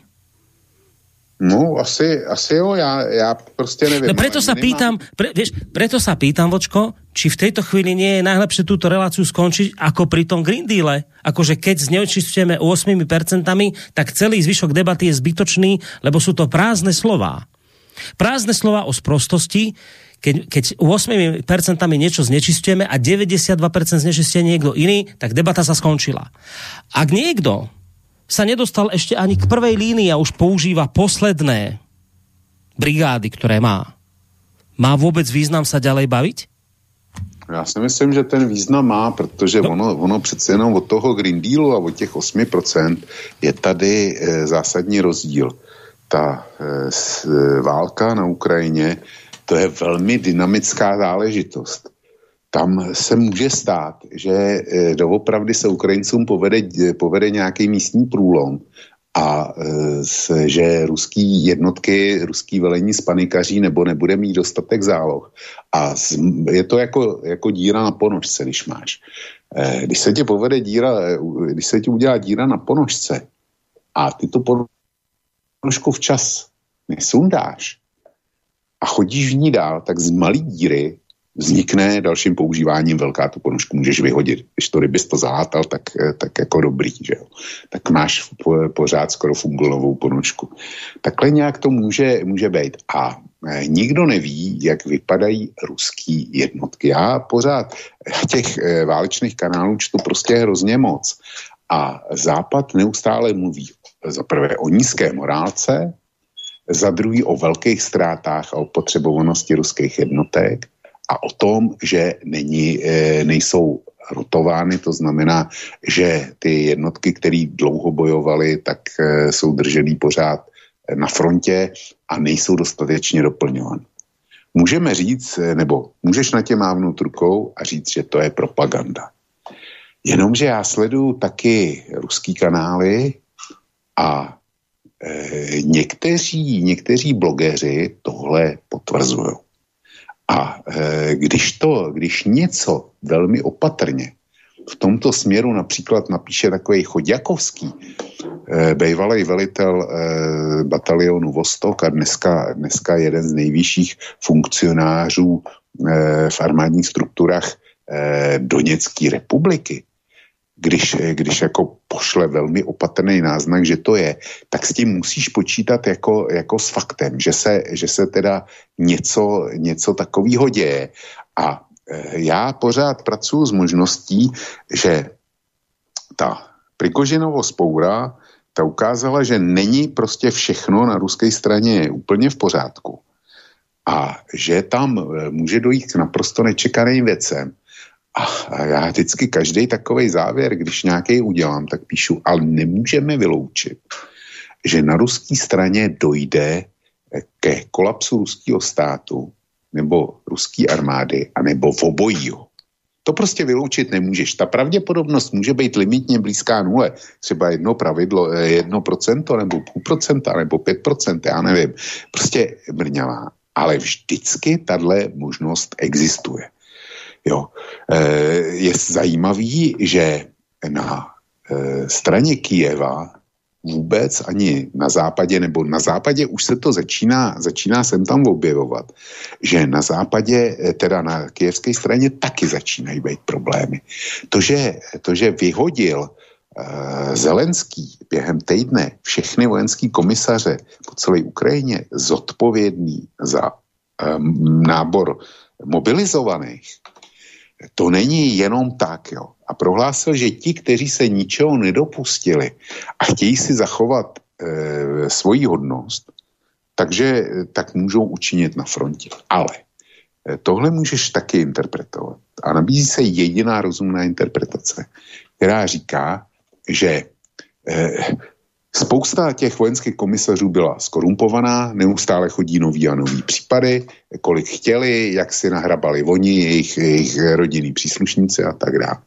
No, asi, asi jo, ja, ja proste neviem. No preto sa pýtam, pre, vieš, preto sa pýtam, Vočko, či v tejto chvíli nie je najlepšie túto reláciu skončiť ako pri tom Green Deale. Akože keď znečistujeme osem percent, tak celý zvyšok debaty je zbytočný, lebo sú to prázdne slová. Prázdne slová o sprostosti, keď, keď osem percent niečo znečistujeme a deväťdesiatdva percent znečistuje niekto iný, tak debata sa skončila. Ak niekto sa nedostal ešte ani k prvej línii a už používa posledné brigády, ktoré má. Má vôbec význam sa ďalej baviť? Já si myslím, že ten význam má, protože no. ono, ono přece jenom od toho Green Dealu a od těch osm procent je tady e, zásadní rozdíl. Ta e, s, e, válka na Ukrajině, to je velmi dynamická záležitost. Tam se může stát, že e, doopravdy se Ukrajincům povede, povede nějaký místní průlom a e, s, že ruský jednotky, ruský velení spanikaří nebo nebude mít dostatek záloh. A z, je to jako, jako díra na ponožce, když máš. E, když se ti povede díra, když se ti udělá díra na ponožce a ty to ponožku včas nesundáš a chodíš v ní dál, tak z malý díry vznikne dalším používáním velká, tu ponožku můžeš vyhodit. Když to rybys to zahátal, tak, tak jako dobrý, že jo. Tak máš po, pořád skoro fungolovou ponožku. Takhle nějak to může, může být. A e, nikdo neví, jak vypadají ruský jednotky. Já pořád těch e, válečných kanálů čtu prostě hrozně moc. A Západ neustále mluví za prvé o nízké morálce, za druhý o velkých ztrátách a o potřebovanosti ruských jednotek, a o tom, že není, nejsou rotovány, to znamená, že ty jednotky, které dlouho bojovaly, tak jsou držený pořád na frontě a nejsou dostatečně doplňovány. Můžeme říct, nebo můžeš na tě mávnout rukou a říct, že to je propaganda. Jenomže já sleduju taky ruský kanály a e, někteří, někteří blogeři tohle potvrzují. A e, když to, když něco velmi opatrně v tomto směru například napíše takový Chodjakovský, e, bývalý velitel e, batalionu Vostok a dneska, dneska jeden z nejvyšších funkcionářů e, v armádních strukturách e, Doněcké republiky, když, když jako pošle velmi opatrný náznak, že to je, tak s tím musíš počítat jako, jako s faktem, že se, že se teda něco, něco takového děje. A já pořád pracuji s možností, že ta Prigožinovo vzpoura, ta ukázala, že není prostě všechno na ruské straně úplně v pořádku. A že tam může dojít k naprosto nečekaným věcem. A já vždycky každý takovej závěr, když nějaký udělám, tak píšu, ale nemůžeme vyloučit, že na ruské straně dojde ke kolapsu ruského státu nebo ruské armády, anebo v obojího. To prostě vyloučit nemůžeš. Ta pravděpodobnost může být limitně blízká nule. Třeba jedno pravidlo, jedno procento, nebo půl procenta, nebo pět procent, já nevím. Prostě mrňavá. Ale vždycky tahle možnost existuje. Jo. Je zajímavý, že na straně Kyjeva vůbec ani na západě, nebo na západě už se to začíná, začíná sem tam objevovat, že na západě, teda na kyjevské straně taky začínají být problémy. To, že, to, že vyhodil uh, Zelenský během týdne všechny vojenský komisaře po celé Ukrajině zodpovědný za um, nábor mobilizovaných, to není jenom tak, jo. A prohlásil, že ti, kteří se ničeho nedopustili a chtějí si zachovat e, svoji hodnost, takže tak můžou učinit na frontě. Ale e, tohle můžeš taky interpretovat. A nabízí se jediná rozumná interpretace, která říká, že e, spousta těch vojenských komisařů byla skorumpovaná, neustále chodí nový a nový případy, kolik chtěli, jak si nahrabali oni, jejich, jejich rodinní příslušníci a tak dále.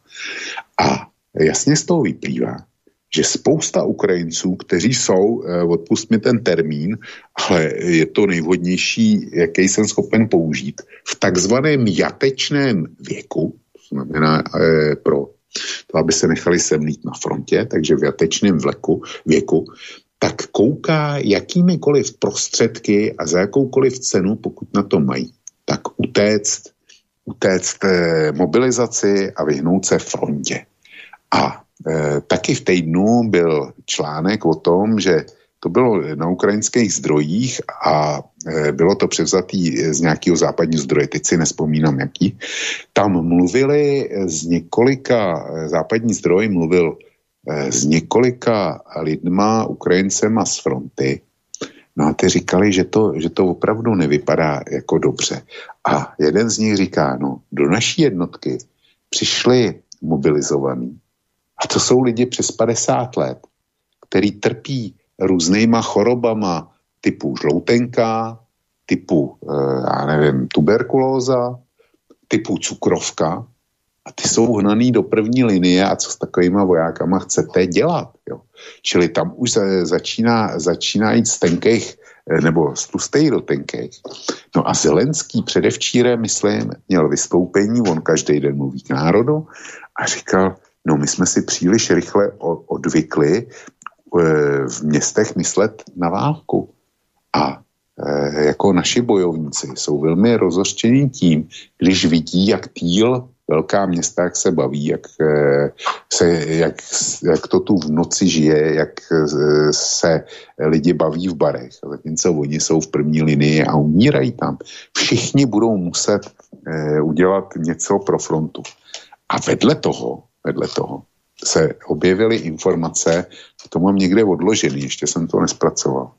A jasně z toho vyplývá, že spousta Ukrajinců, kteří jsou, odpust mi ten termín, ale je to nejvhodnější, jaký jsem schopen použít, v takzvaném jatečném věku, to znamená eh, pro to, aby se nechali semlít na frontě, takže v jatečném vleku, věku, tak kouká jakýmikoliv prostředky a za jakoukoliv cenu, pokud na to mají, tak utéct, utéct eh, mobilizaci a vyhnout se frontě. A eh, taky v týdnu byl článek o tom, že to bylo na ukrajinských zdrojích a e, bylo to převzatý z nějakého západního zdroje, teď si nespomínám jaký. Tam mluvili z několika, západní zdroj mluvil e, s několika lidma, Ukrajincema z fronty. No a ty říkali, že to, že to opravdu nevypadá jako dobře. A jeden z nich říká, no do naší jednotky přišli mobilizovaní. A to jsou lidi přes padesát let, který trpí různýma chorobama typu žloutenka, typu, já nevím, tuberkulóza, typu cukrovka a ty jsou hnaný do první linie a co s takovýma vojákama chcete dělat, jo. Čili tam už začíná, začíná jít z tenkých, nebo z tlustej do tenkých. No a Zelenský předevčírem, myslím, měl vystoupení, on každý den mluví k národu a říkal, no my jsme si příliš rychle odvykli v městech myslet na válku. A e, jako naši bojovníci jsou velmi rozhořčení tím, když vidí, jak Týl, velká města, jak se baví, jak, e, se, jak, jak to tu v noci žije, jak e, se lidi baví v barech. Zatímco oni jsou v první linii a umírají tam. Všichni budou muset e, udělat něco pro frontu. A vedle toho, vedle toho, se objevily informace, to mám někde odložený, ještě jsem to nespracoval,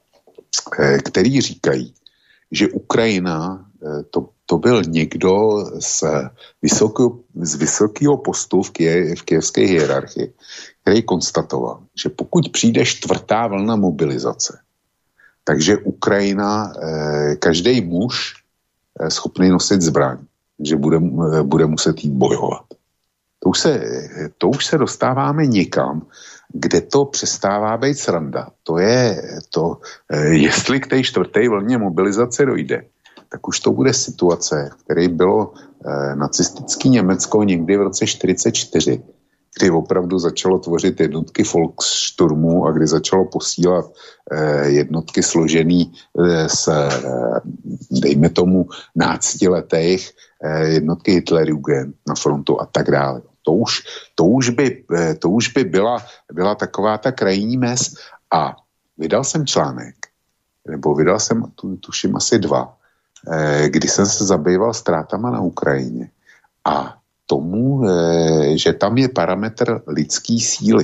který říkají, že Ukrajina, to, to byl někdo z, vysokého, z vysokého postu v, kije, v kyjevské hierarchii, který konstatoval, že pokud přijde čtvrtá vlna mobilizace, takže Ukrajina, každý muž schopný nosit zbraň, že bude, bude muset jít bojovat. To už, se, to už se dostáváme někam, kde to přestává být sranda. To je to, jestli k té čtvrté vlně mobilizace dojde, tak už to bude situace, v které bylo eh, nacistický Německo někdy v roce čtyřicet čtyři, kdy opravdu začalo tvořit jednotky Volkssturmu a kdy začalo posílat eh, jednotky složený eh, z, eh, dejme tomu, náctiletých eh, jednotky Hitlerjugend na frontu a tak dále. to už, to už, by, to už by byla, byla taková ta krajní mez. A vydal jsem článek, nebo vydal jsem, tu, tuším, asi dva, kdy jsem se zabýval ztrátama na Ukrajině. A tomu, že tam je parametr lidský síly.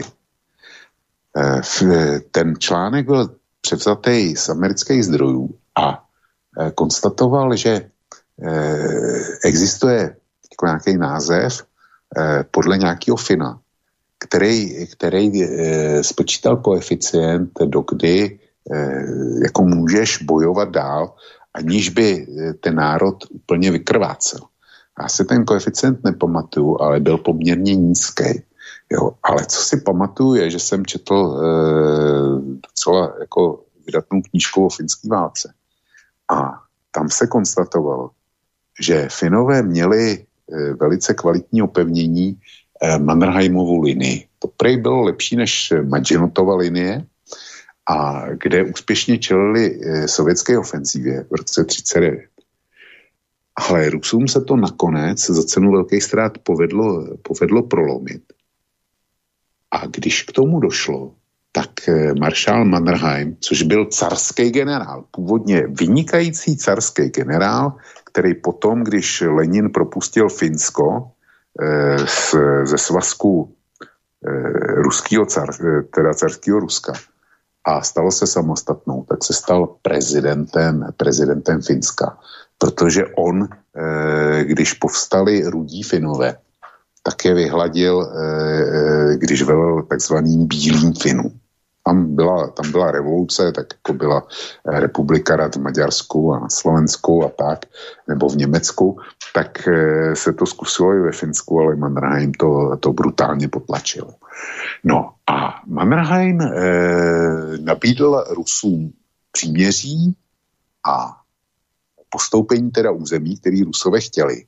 Ten článek byl převzatý z amerických zdrojů a konstatoval, že existuje nějaký název podle nějakého Fina, který, který spočítal koeficient, dokdy jako můžeš bojovat dál, aniž by ten národ úplně vykrvácel. Já si ten koeficient nepamatuju, ale byl poměrně nízký. Jo, ale co si pamatuju je, že jsem četl e, docela jako vydatnou knížku o finské válce. A tam se konstatovalo, že Finové měli e, velice kvalitní opevnění e, Mannerheimovou linii. To prej bylo lepší než Maginotova linie, a kde úspěšně čelili e, sovětské ofenzívě v roce třicet devět. Ale Rusům se to nakonec za cenu velkých ztrát povedlo, povedlo prolomit. A když k tomu došlo, tak maršál Mannerheim, což byl carský generál, původně vynikající carský generál, který potom, když Lenin propustil Finsko eh, z, ze svazku eh, ruského car, teda carského Ruska a stalo se samostatnou, tak se stal prezidentem, prezidentem Finska. Protože on, eh, když povstali rudí Finové, tak je vyhladil, když velel takzvaným bílým Finům. Tam byla, tam byla revoluce, tak jako byla republika rad v Maďarsku a na Slovensku a tak, nebo v Německu, tak se to zkusilo i ve Finsku, ale Mannerheim to, to brutálně potlačil. No a Mannerheim eh, nabídl Rusům příměří a postoupení teda území, který Rusové chtěli.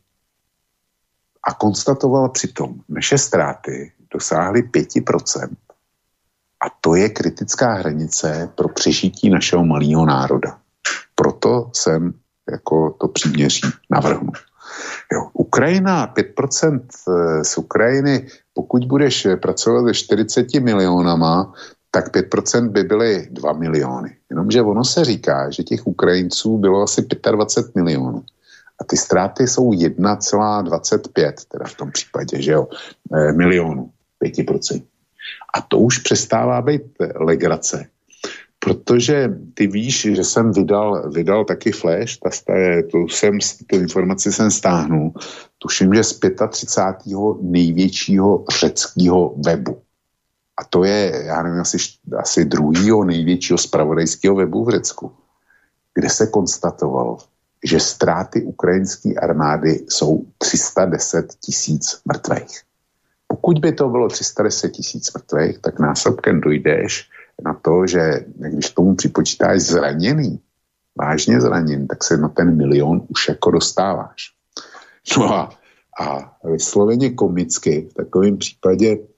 A konstatoval přitom, naše ztráty dosáhly pět procent. A to je kritická hranice pro přežití našeho malého národa. Proto jsem jako to příměří navrhnul. Jo, Ukrajina, pět procent z Ukrajiny, pokud budeš pracovat se čtyřicet milionama, tak pět procent by byly dva miliony. Jenomže ono se říká, že těch Ukrajinců bylo asi dvacet pět milionů. A ty ztráty jsou jedna celá dvacet pět, teda v tom případě, že jo, e, milionů, pět procent. A to už přestává být legrace. Protože ty víš, že jsem vydal, vydal taky flash, ta, tu, jsem, tu informaci jsem stáhnul, tuším, že z třicátého pátého největšího řeckého webu. A to je, já nevím, asi, asi druhýho největšího zpravodajského webu v Řecku, kde se konstatovalo, že ztráty ukrajinské armády jsou tři sta deset tisíc mrtvých. Pokud by to bylo tři sta deset tisíc mrtvých, tak násobkem dojdeš na to, že když tomu připočítáš zraněný, vážně zraněný, tak se na ten milion už jako dostáváš. No a, a vysloveně komicky v takovém případě e,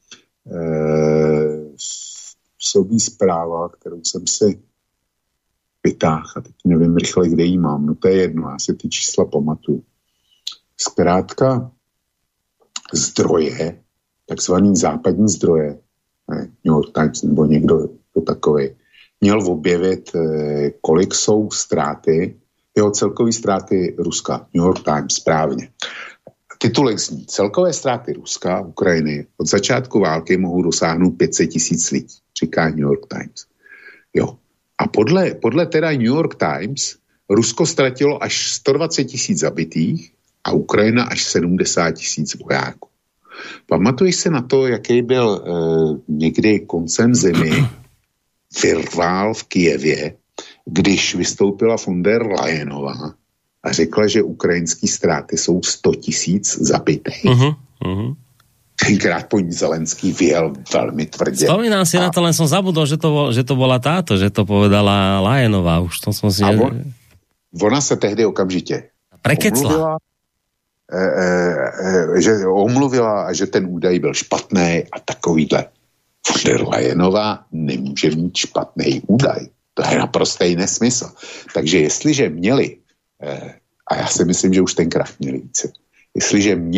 působí zpráva, kterou jsem si vytáhl a teď nevím rychle, kde jí mám. No to je jedno, já si ty čísla pamatuju. Zkrátka zdroje, takzvaný západní zdroje, ne, New York Times nebo někdo to takovej, měl objevit, eh, kolik jsou ztráty, jeho celkové ztráty Ruska. New York Times, správně. Titulek zní, celkové ztráty Ruska, Ukrajiny od začátku války mohou dosáhnout pět set tisíc lidí, říká New York Times. Jo. A podle, podle teda New York Times Rusko ztratilo až sto dvacet tisíc zabitých a Ukrajina až sedmdesát tisíc vojáků. Pamatuješ se na to, jaký byl e, někdy koncem zimy virvál v Kyjevě, když vystoupila von der Leyenová a řekla, že ukrajinský ztráty jsou sto tisíc zabitých. Uh-huh, uh-huh. Tenkrát po ní Zelenský vyjel veľmi tvrdě. Spomínam si a... na to, len som zabudol, že to, bol, že to bola táto, že to povedala Lajenová. Už to som si... A on, ona se tehdy okamžitě prekecla. Omluvila, e, e, že omluvila a že ten údaj byl špatný a takovýhle. Von der Leyenová nemůže mít špatný údaj. To je naprostý nesmysl. Takže jestliže měli, e, a já si myslím, že už tenkrát měli více, jestliže měli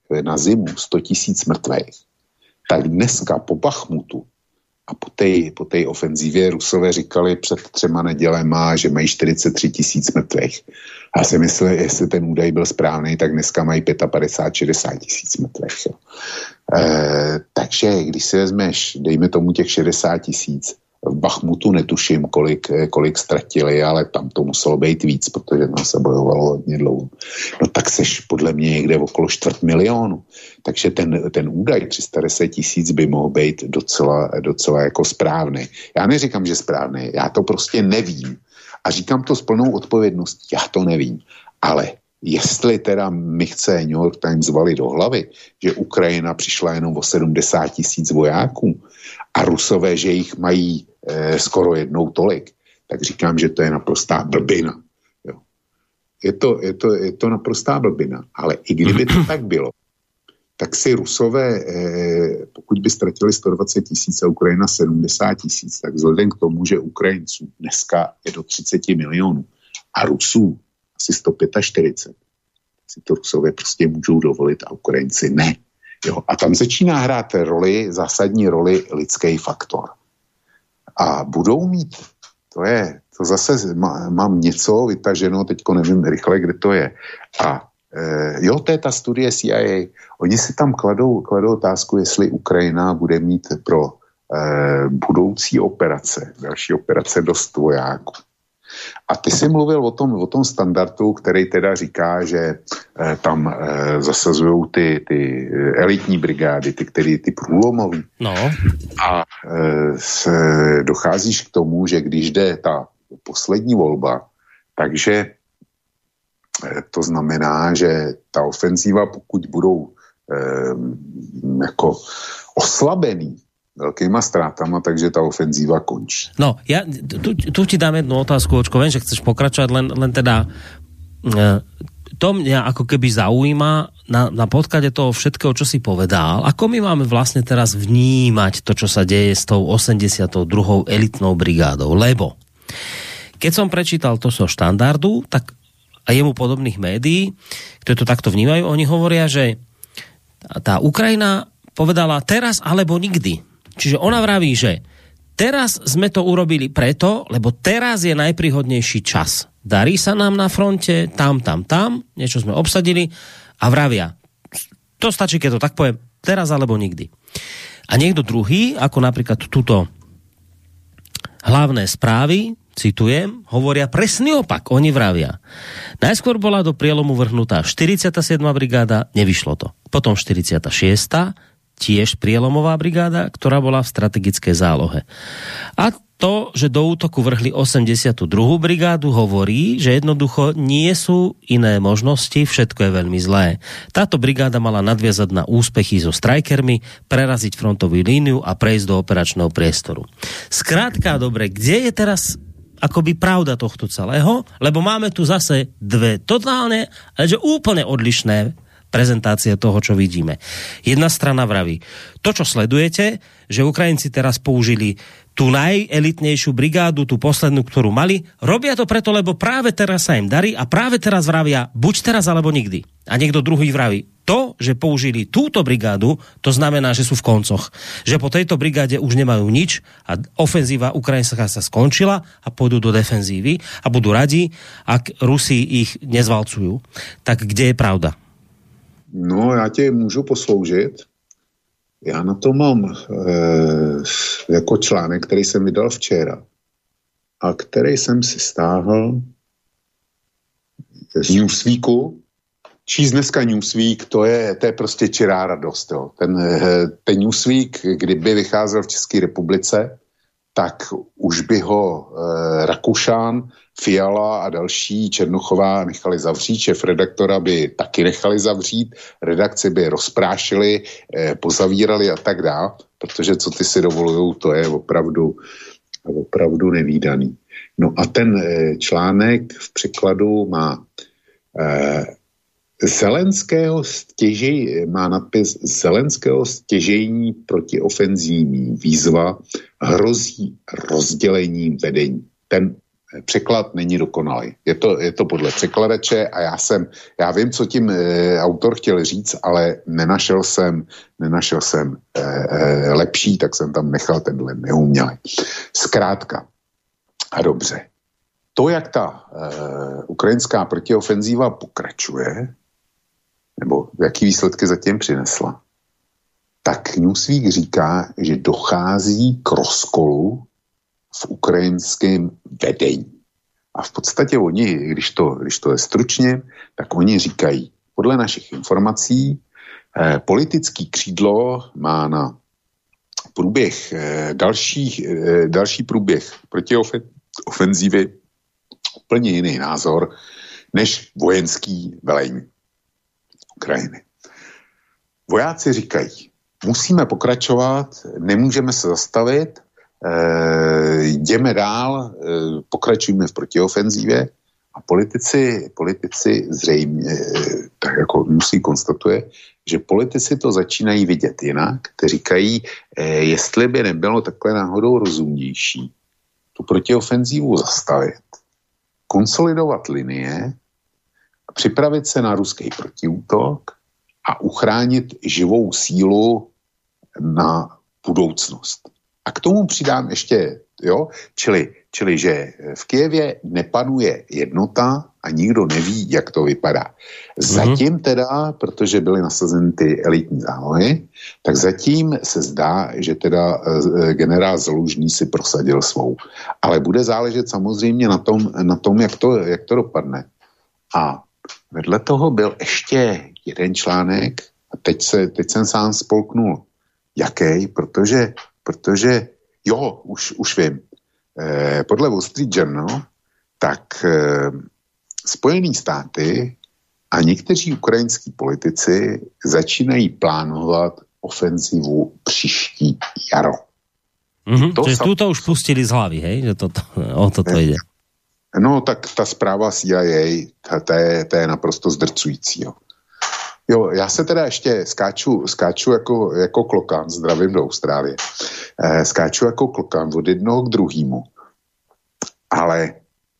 na zimu sto tisíc mrtvých, tak dneska po Bachmutu a po té po tej ofenzívě Rusové říkali před třema nedělema, že mají čtyřicet tři tisíc mrtvých. Já si myslím, jestli ten údaj byl správný, tak dneska mají padesát pět šedesát tisíc mrtvých. E, takže když si vezmeš, dejme tomu těch šedesát tisíc, v Bachmutu netuším, kolik, kolik ztratili, ale tam to muselo být víc, protože tam se bojovalo hodně dlouho. No tak seš podle mě někde okolo čtvrt milionu. Takže ten, ten údaj tři sta deset tisíc by mohl být docela, docela jako správný. Já neříkám, že správný, já to prostě nevím. A říkám to s plnou odpovědností, já to nevím. Ale jestli teda mi chce New York Times valit do hlavy, že Ukrajina přišla jenom o sedmdesát tisíc vojáků a Rusové, že jich mají e, skoro jednou tolik, tak říkám, že to je naprostá blbina. Jo. Je, to, je, to, je to naprostá blbina. Ale i kdyby to tak bylo, tak si Rusové, e, pokud by ztratili sto dvacet tisíc a Ukrajina sedmdesát tisíc, tak vzhledem k tomu, že Ukrajinců dneska je do třicet milionů a Rusů asi sto čtyřicet pět, si to Rusové prostě můžou dovolit a Ukrajinci ne. Jo, a tam začíná hrát roli, zásadní roli lidský faktor. A budou mít, to je, to zase má, mám něco vytaženo, teďko nevím rychle, kde to je. A e, jo, to je ta studie C I A. Oni si tam kladou, kladou otázku, jestli Ukrajina bude mít pro e, budoucí operace, další operace dost vojáků. A ty jsi mluvil o tom, o tom standardu, který teda říká, že eh, tam eh, zasazují ty, ty elitní brigády, ty, který, ty průlomový. No. A eh, se, docházíš k tomu, že když jde ta poslední volba, takže eh, to znamená, že ta ofenzíva, pokud budou eh, jako oslabený veľkýma strátama, takže tá ofenzíva končí. No, ja tu, tu ti dám jednu otázku, Očko, viem, že chceš pokračovať, len, len teda e, to mňa ako keby zaujíma na, na podklade toho všetkého, čo si povedal, ako my máme vlastne teraz vnímať to, čo sa deje s tou osemdesiatou druhou elitnou brigádou, lebo keď som prečítal to so Štandardu, tak a jemu podobných médií, ktoré to takto vnímajú, oni hovoria, že tá Ukrajina povedala teraz alebo nikdy. Čiže ona vraví, že teraz sme to urobili preto, lebo teraz je najpríhodnejší čas. Darí sa nám na fronte, tam, tam, tam, niečo sme obsadili a vravia, to stačí, keď to tak poviem, teraz alebo nikdy. A niekto druhý, ako napríklad túto hlavné správy, citujem, hovoria presný opak, oni vravia. Najskôr bola do prielomu vrhnutá štyridsiata siedma brigáda, nevyšlo to. Potom štyridsiata šiesta tiež prielomová brigáda, ktorá bola v strategickej zálohe. A to, že do útoku vrhli osemdesiatu druhú brigádu, hovorí, že jednoducho nie sú iné možnosti, všetko je veľmi zlé. Táto brigáda mala nadviazať na úspechy so strajkermi, preraziť frontovú líniu a prejsť do operačného priestoru. Skrátka, dobre, kde je teraz akoby pravda tohto celého? Lebo máme tu zase dve totálne, ale že úplne odlišné prezentácie toho, čo vidíme. Jedna strana vraví, to, čo sledujete, že Ukrajinci teraz použili tú najelitnejšiu brigádu, tú poslednú, ktorú mali, robia to preto, lebo práve teraz sa im darí a práve teraz vravia, buď teraz, alebo nikdy. A niekto druhý vraví, to, že použili túto brigádu, to znamená, že sú v koncoch. Že po tejto brigáde už nemajú nič a ofenzíva ukrajinská sa skončila a pôjdu do defenzívy a budú radi, ak Rusi ich nezvalcujú. Tak kde je pravda? No, já tě můžu posloužit. Já na to mám e, jako článek, který jsem vydal včera a který jsem si stáhl z Newsweeku. Číst dneska Newsweek, to je, to je prostě čirá radost. Jo. Ten, ten Newsweek, kdyby vycházel v České republice, tak už by ho e, Rakušan, Fiala a další Černochová nechali zavřít, šéf redaktora by taky nechali zavřít, redakci by rozprášili, eh, pozavírali a tak dále, protože co ty si dovolujou, to je opravdu, opravdu nevídaný. No a ten eh, článek v překladu má eh, Zelenského stěžej, má nadpis Zelenského stěžejní protiofenzívní výzva hrozí rozdělením vedení. Ten překlad není dokonalý. Je to, je to podle překladače a já jsem, já vím, co tím e, autor chtěl říct, ale nenašel jsem, nenašel jsem e, e, lepší, tak jsem tam nechal tenhle neumělý. Zkrátka a dobře. To, jak ta e, ukrajinská protiofenzíva pokračuje, nebo jaký výsledky zatím přinesla, tak Newsweek říká, že dochází k rozkolu v ukrajinském vedení. A v podstatě oni, když to, když to je stručně, tak oni říkají, podle našich informací, eh, politický křídlo má na průběh, eh, další, eh, další průběh protiofenzívy úplně jiný názor, než vojenský velení Ukrajiny. Vojáci říkají, musíme pokračovat, nemůžeme se zastavit, e, jdeme dál, e, pokračujeme v protiofenzívě a politici, politici zřejmě, e, tak jako musí konstatuje, že politici to začínají vidět jinak, kteří říkají, e, jestli by nebylo takhle náhodou rozumnější tu protiofenzívu zastavit, konsolidovat linie, připravit se na ruský protiútok a uchránit živou sílu na budoucnost. A k tomu přidám ještě, jo, čili, čili že v Kyjevě nepanuje jednota a nikdo neví, jak to vypadá. Zatím teda, protože byly nasazeny ty elitní zálohy, tak zatím se zdá, že teda generál Zalužný si prosadil svou. Ale bude záležet samozřejmě na tom, na tom jak, to, jak to dopadne. A vedle toho byl ještě jeden článek, a teď, se, teď jsem sám spolknul, jaký, protože, protože jo, už, už vím, eh, podle Wall Street Journal, tak eh, Spojené státy a někteří ukrajinskí politici začínají plánovat ofenzivu příští jaro. Mm-hmm, to čiže sam... túto už pustili z hlavy, hej? Že to, to, o toto ide. No, tak ta zpráva C I A, ta, ta, je, ta je naprosto zdrcující, jo. Jo, já se teda ještě skáču, skáču jako, jako klokán, zdravím do Austrálie, eh, skáču jako klokán od jednoho k druhému, ale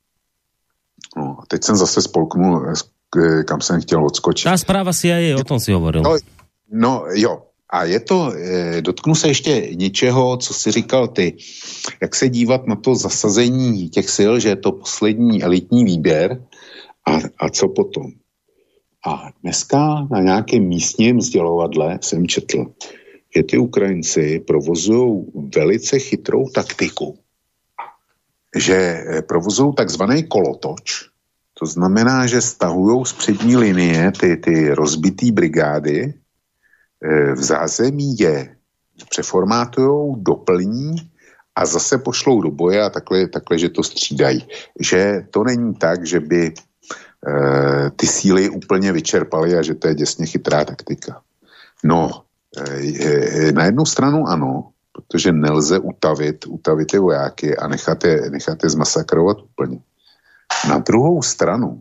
no, teď jsem zase spolknul, kam jsem chtěl odskočit. Ta zpráva C I A, o tom si hovoril. No, no jo, a je to, eh, dotknu se ještě něčeho, co si říkal ty, jak se dívat na to zasazení těch sil, že je to poslední elitní výběr a, a co potom. A dneska na nějakém místním sdělovadle jsem četl, že ty Ukrajinci provozují velice chytrou taktiku, že provozují takzvaný kolotoč, to znamená, že stahují z přední linie ty, ty rozbitý brigády, v zázemí je přeformátujou, doplní a zase pošlou do boje a takhle, takhle, že to střídají. Že to není tak, že by e, ty síly úplně vyčerpaly a že to je děsně chytrá taktika. No, e, na jednu stranu ano, protože nelze utavit, utavit ty vojáky a nechat je, nechat je zmasakrovat úplně. Na druhou stranu,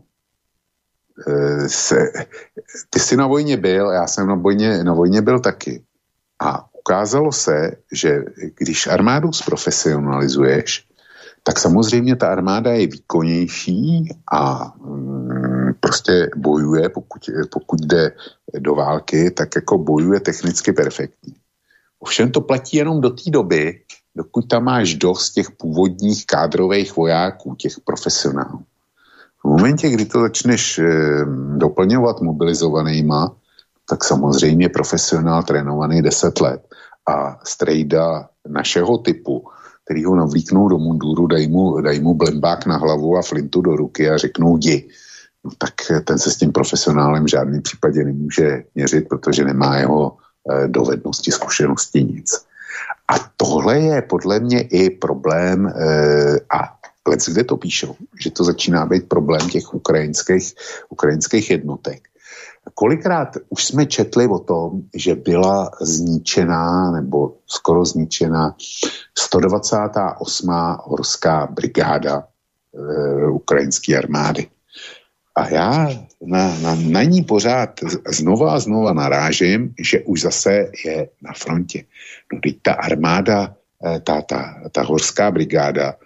Se, ty jsi na vojně byl, já jsem na vojně, na vojně byl taky. A ukázalo se, že když armádu zprofesionalizuješ, tak samozřejmě ta armáda je výkonnější a mm, prostě bojuje, pokud, pokud jde do války, tak jako bojuje technicky perfektně. Ovšem to platí jenom do té doby, dokud tam máš dost těch původních kádrových vojáků, těch profesionálů. V momentě, kdy to začneš e, doplňovat mobilizovanýma, tak samozřejmě profesionál trénovaný deset let a strejda našeho typu, který ho navlíknou do munduru, dají mu, dají mu blembák na hlavu a flintu do ruky a řeknou jdi. No tak ten se s tím profesionálem v žádném případě nemůže měřit, protože nemá jeho e, dovednosti, zkušenosti, nic. A tohle je podle mě i problém e, a Lec, kde to píšou, že to začíná být problém těch ukrajinských, ukrajinských jednotek. Kolikrát už jsme četli o tom, že byla zničená nebo skoro zničená sto dvacátá osmá horská brigáda e, ukrajinské armády. A já na, na, na ní pořád znova a znova narážím, že už zase je na frontě. No teď ta armáda, ta, ta, ta horská brigáda,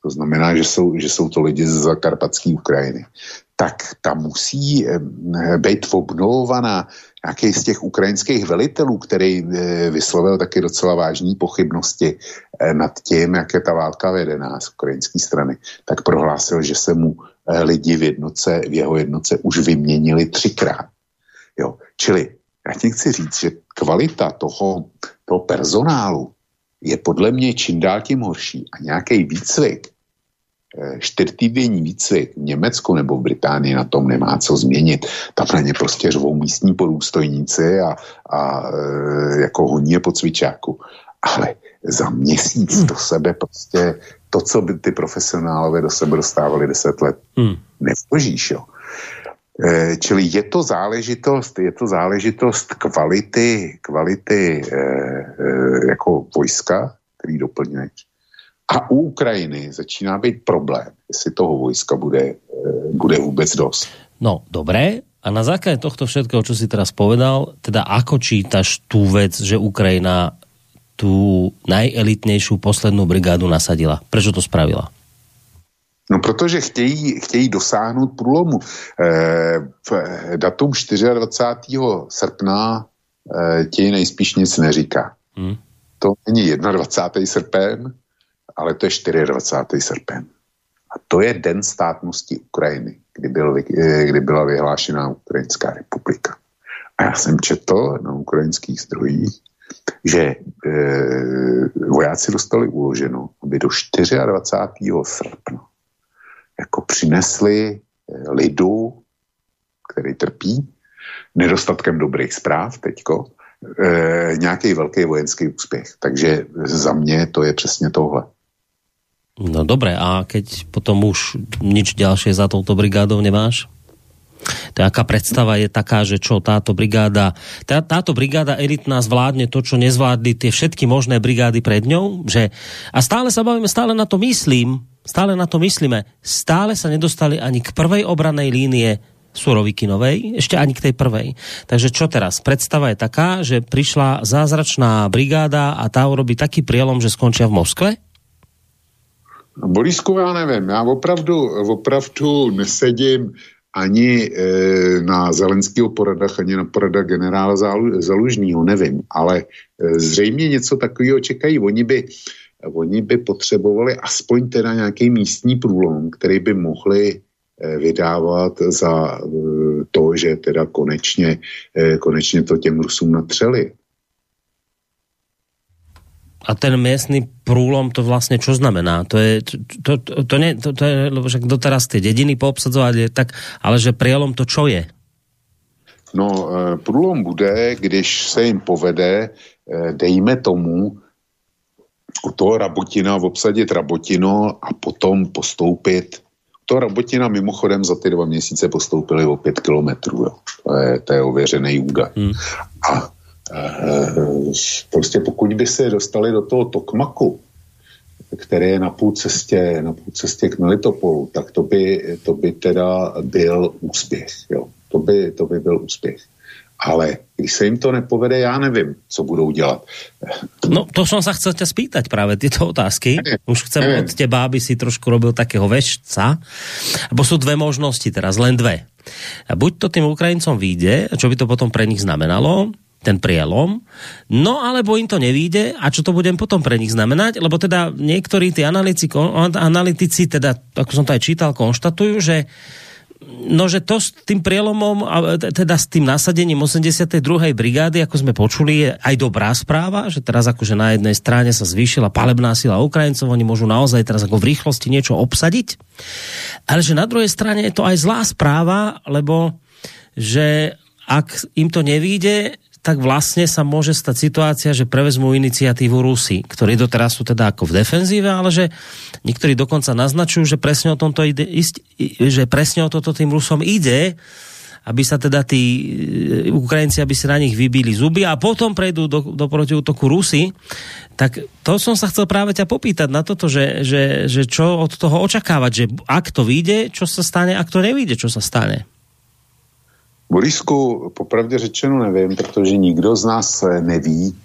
to znamená, že jsou, že jsou to lidi z zakarpatské Ukrajiny, tak ta musí být obnovovaná nějaký z těch ukrajinských velitelů, který vyslovil taky docela vážné pochybnosti nad tím, jak je ta válka vedená z ukrajinské strany, tak prohlásil, že se mu lidi v jednotce, v jeho jednotce už vyměnili třikrát. Jo. Čili já ti chci říct, že kvalita toho, toho personálu je podle mě čím dál tím horší a nějaký výcvik, čtyřtýdenní výcvik v Německu nebo v Británii na tom nemá co změnit. Tam na ně prostě řvou místní podůstojníci a, a e, jako honí je po cvičáku. Ale za měsíc hmm. do sebe prostě to, co by ty profesionálové do sebe dostávali deset let, hmm. nevložíš, jo. E, čili je to záležitost, je to záležitost kvality, kvality e, e, jako vojska, který doplňuješ. A u Ukrajiny začíná být problém, jestli toho vojska bude, bude vůbec dost. No, dobré. A na základe tohto všetkého, čo si teraz povedal, teda ako čítaš tú vec, že Ukrajina tú najelitnejšiu poslednú brigádu nasadila? Prečo to spravila? No, protože chtějí, chtějí dosáhnout průlomu. E, v datum dvacátého čtvrtého srpna e, ti nejspíš nic neříká. Hmm. To není dvacátého prvního srpen, ale to je dvacátého čtvrtého srpen. A to je den státnosti Ukrajiny, kdy, byl, kdy byla vyhlášená Ukrajinská republika. A já jsem četl na ukrajinských zdrojích, že e, vojáci dostali uloženo, aby do dvacátého čtvrtého srpna jako přinesli lidu, který trpí nedostatkem dobrých zpráv teďko, e, nějaký velký vojenský úspěch. Takže za mě to je přesně tohle. No dobre, a keď potom už nič ďalšie za touto brigádou nemáš? Taká predstava je taká, že čo táto brigáda, tá, táto brigáda elitná zvládne to, čo nezvládli tie všetky možné brigády pred ňou, že, a stále sa bavíme, stále na to myslím, stále na to myslíme, stále sa nedostali ani k prvej obranej línie Surovikinovej, ešte ani k tej prvej. Takže čo teraz? Predstava je taká, že prišla zázračná brigáda a tá urobí taký prielom, že skončia v Moskve? Borisku, já nevím, já opravdu, opravdu nesedím ani e, na Zelenského poradách, ani na poradách generála Zalužního, nevím, ale e, zřejmě něco takového čekají. Oni by, oni by potřebovali aspoň teda nějaký místní průlom, který by mohli e, vydávat za e, to, že teda konečně, e, konečně to těm Rusům natřeli. A ten miestny prúlom, to vlastne čo znamená? To je, to, to, to, nie, to, to je, lebo však doteraz tie dediny poobsadzovali, tak, ale že prielom to čo je? No, průlom bude, když se jim povede, dejme tomu, u toho Rabotina obsadit Rabotino a potom postoupit. U toho Rabotina mimochodem za ty dva měsíce postoupili o pět kilometrů. Jo. To je, to je ověřený údaj. Hmm. A prostě pokud by se dostali do toho Tokmaku, který je na půl cestě, na půl cestě k Melitopolu, tak to by, to by teda byl úspěch. Jo. To by, to by byl úspěch. Ale když se jim to nepovede, já nevím, co budou dělat. No, to som sa chcel ťa spýtať práve tieto otázky. Neviem, Už chcem neviem. od teba, aby si trošku robil takého vešca. Bo sú dve možnosti teraz, len dve. A buď to tým Ukrajincom vyjde, čo by to potom pre nich znamenalo, ten prielom, no alebo im to nevíde a čo to budem potom pre nich znamenať, lebo teda niektorí tí analytici, analytici teda, ako som to aj čítal, konštatujú, že no, že to s tým prielomom, teda s tým nasadením osemdesiatej druhej brigády, ako sme počuli, je aj dobrá správa, že teraz akože na jednej strane sa zvýšila palebná sila Ukrajincov, oni môžu naozaj teraz ako v rýchlosti niečo obsadiť, ale že na druhej strane je to aj zlá správa, lebo že ak im to nevíde, tak vlastne sa môže stať situácia, že prevezmú iniciatívu Rusi, ktorí doteraz sú teda ako v defenzíve, ale že niektorí dokonca naznačujú, že presne o tomto ide, že presne o toto tým Rusom ide, aby sa teda tí Ukrajinci, aby si na nich vybili zuby a potom prejdú do, do protiútoku Rusy. Tak to som sa chcel práve ťa popýtať na toto, že, že, že čo od toho očakávať, že ak to vyjde, čo sa stane, ak to nevyjde, čo sa stane? Borisku, popravdě řečeno nevím, protože nikdo z nás neví,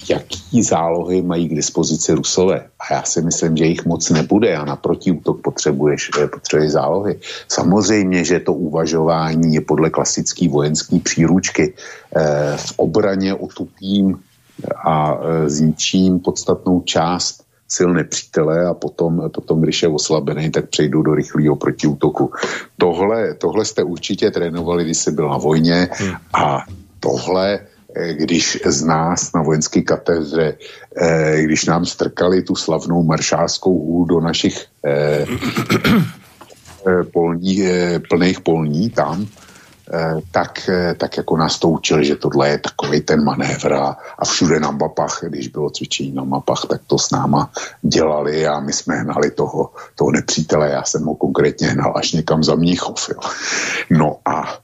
jaký zálohy mají k dispozici Rusové. A já si myslím, že jich moc nebude a na protiútok potřebuješ, potřebuješ zálohy. Samozřejmě, že to uvažování je podle klasické vojenské příručky. V obraně otupím a zničím podstatnou část sil nepřítele a potom, potom když je oslabený, tak přejdu do rychlého protiútoku. Tohle, tohle jste určitě trénovali, když jsi byl na vojně a tohle, když z nás na vojenské katedře, když nám strkali tu slavnou maršálskou hůl do našich polní, plných polní tam, tak, tak jako nás to učili, že tohle je takový ten manévr a, a všude na mapách, když bylo cvičení na mapách, tak to s náma dělali a my jsme hnali toho, toho nepřítele, já jsem ho konkrétně hnal až někam za Mnichov. Jo. No a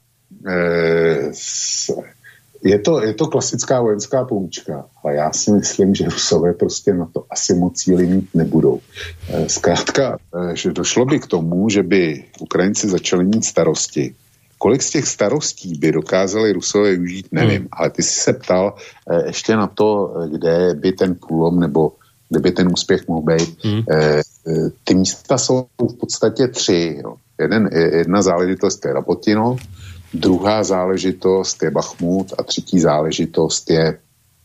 e, s, je, to, je to klasická vojenská poučka, ale já si myslím, že Rusové prostě na to asi moc cíli mít nebudou. E, zkrátka, e, že došlo by k tomu, že by Ukrajinci začali mít starosti. Kolik z těch starostí by dokázali Rusové využít, nevím, hmm. ale ty jsi se ptal eh, ještě na to, kde by ten průlom nebo kde by ten úspěch mohl být. Hmm. Eh, ty místa jsou v podstatě tři. Jo. Jeden, jedna záležitost je Rabotino, druhá záležitost je Bachmut a třetí záležitost je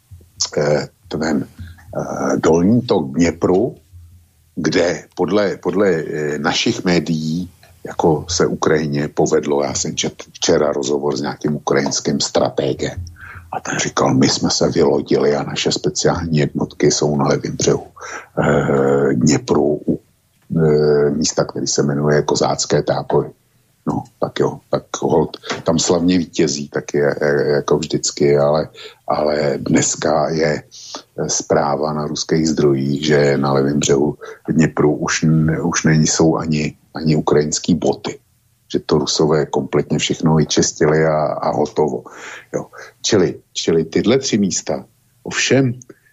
eh, ten eh, dolní tok Dněpru, kde podle, podle eh, našich médií jako se Ukrajině povedlo, já jsem četl včera rozhovor s nějakým ukrajinským strategem a ten říkal, my jsme se vylodili a naše speciální jednotky jsou na levém břehu e, Dněpru u e, místa, který se jmenuje Kozácké tábory. No, tak jo, tak hold, tam slavně vítězí, tak je, je jako vždycky, ale, ale dneska je zpráva na ruských zdrojích, že na levém břehu Dněpru už, už nejsou ani ani ukrajinský boty. Že to Rusové kompletně všechno vyčistili a, a hotovo. Jo. Čili, čili tyhle tři místa. Ovšem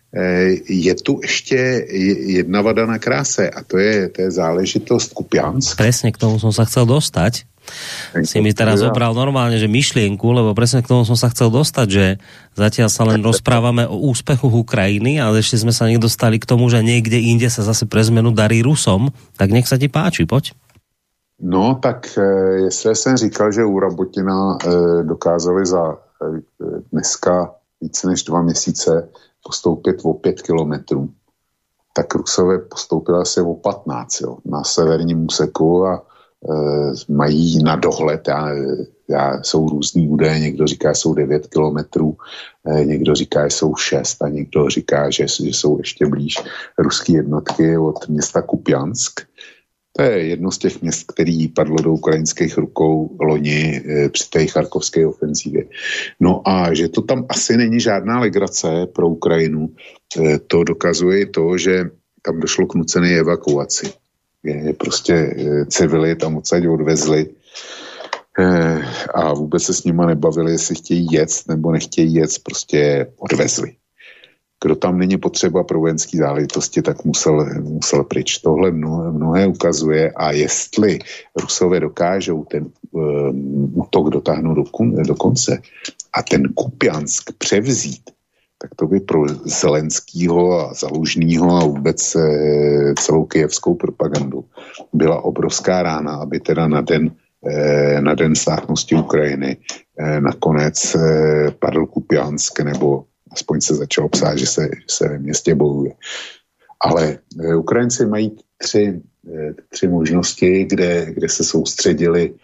je tu ještě jedna vada na kráse a to je, to je záležitost Kupiansk. Presne k tomu som sa chcel dostať. Si mi teraz zobral normálne, že myšlienku, lebo presne k tomu som sa chcel dostať, že zatiaľ sa len rozprávame o úspechu Ukrajiny, ale ešte sme sa nedostali k tomu, že niekde inde sa zase pre zmenu darí Rusom. Tak nech sa ti páči, poď. No, tak eh, jestli jsem říkal, že u Rabotina eh, dokázali za eh, dneska více než dva měsíce postoupit o pět kilometrů, tak Rusové postoupili asi o patnáct, jo, na severním úseku a eh, mají na dohled, já, já, jsou různý údaje, někdo říká, že jsou devět kilometrů, eh, někdo říká, že jsou šest a někdo říká, že, že jsou ještě blíž ruské jednotky od města Kupiansk. To je jedno z těch měst, který padlo do ukrajinských rukou loni e, při té charkovské ofenzívě. No a že to tam asi není žádná legrace pro Ukrajinu, e, to dokazuje to, že tam došlo k nucené evakuaci. Je, prostě e, civily tam odsaď odvezli e, a vůbec se s nima nebavili, jestli chtějí jet nebo nechtějí jet, prostě odvezli. Kdo tam není potřeba pro vojenské záležitosti, tak musel, musel pryč. Tohle mnohé, mnohé ukazuje a jestli Rusové dokážou ten um, útok dotáhnout do, do konce a ten Kupiansk převzít, tak to by pro Zelenskýho a Zalužnýho a vůbec e, celou kyjevskou propagandu byla obrovská rána, aby teda na den, e, na den státnosti Ukrajiny e, nakonec e, padl Kupiansk nebo aspoň se začalo psát, že se, že se ve městě bojuje. Ale e, Ukrajinci mají tři, e, tři možnosti, kde, kde se soustředili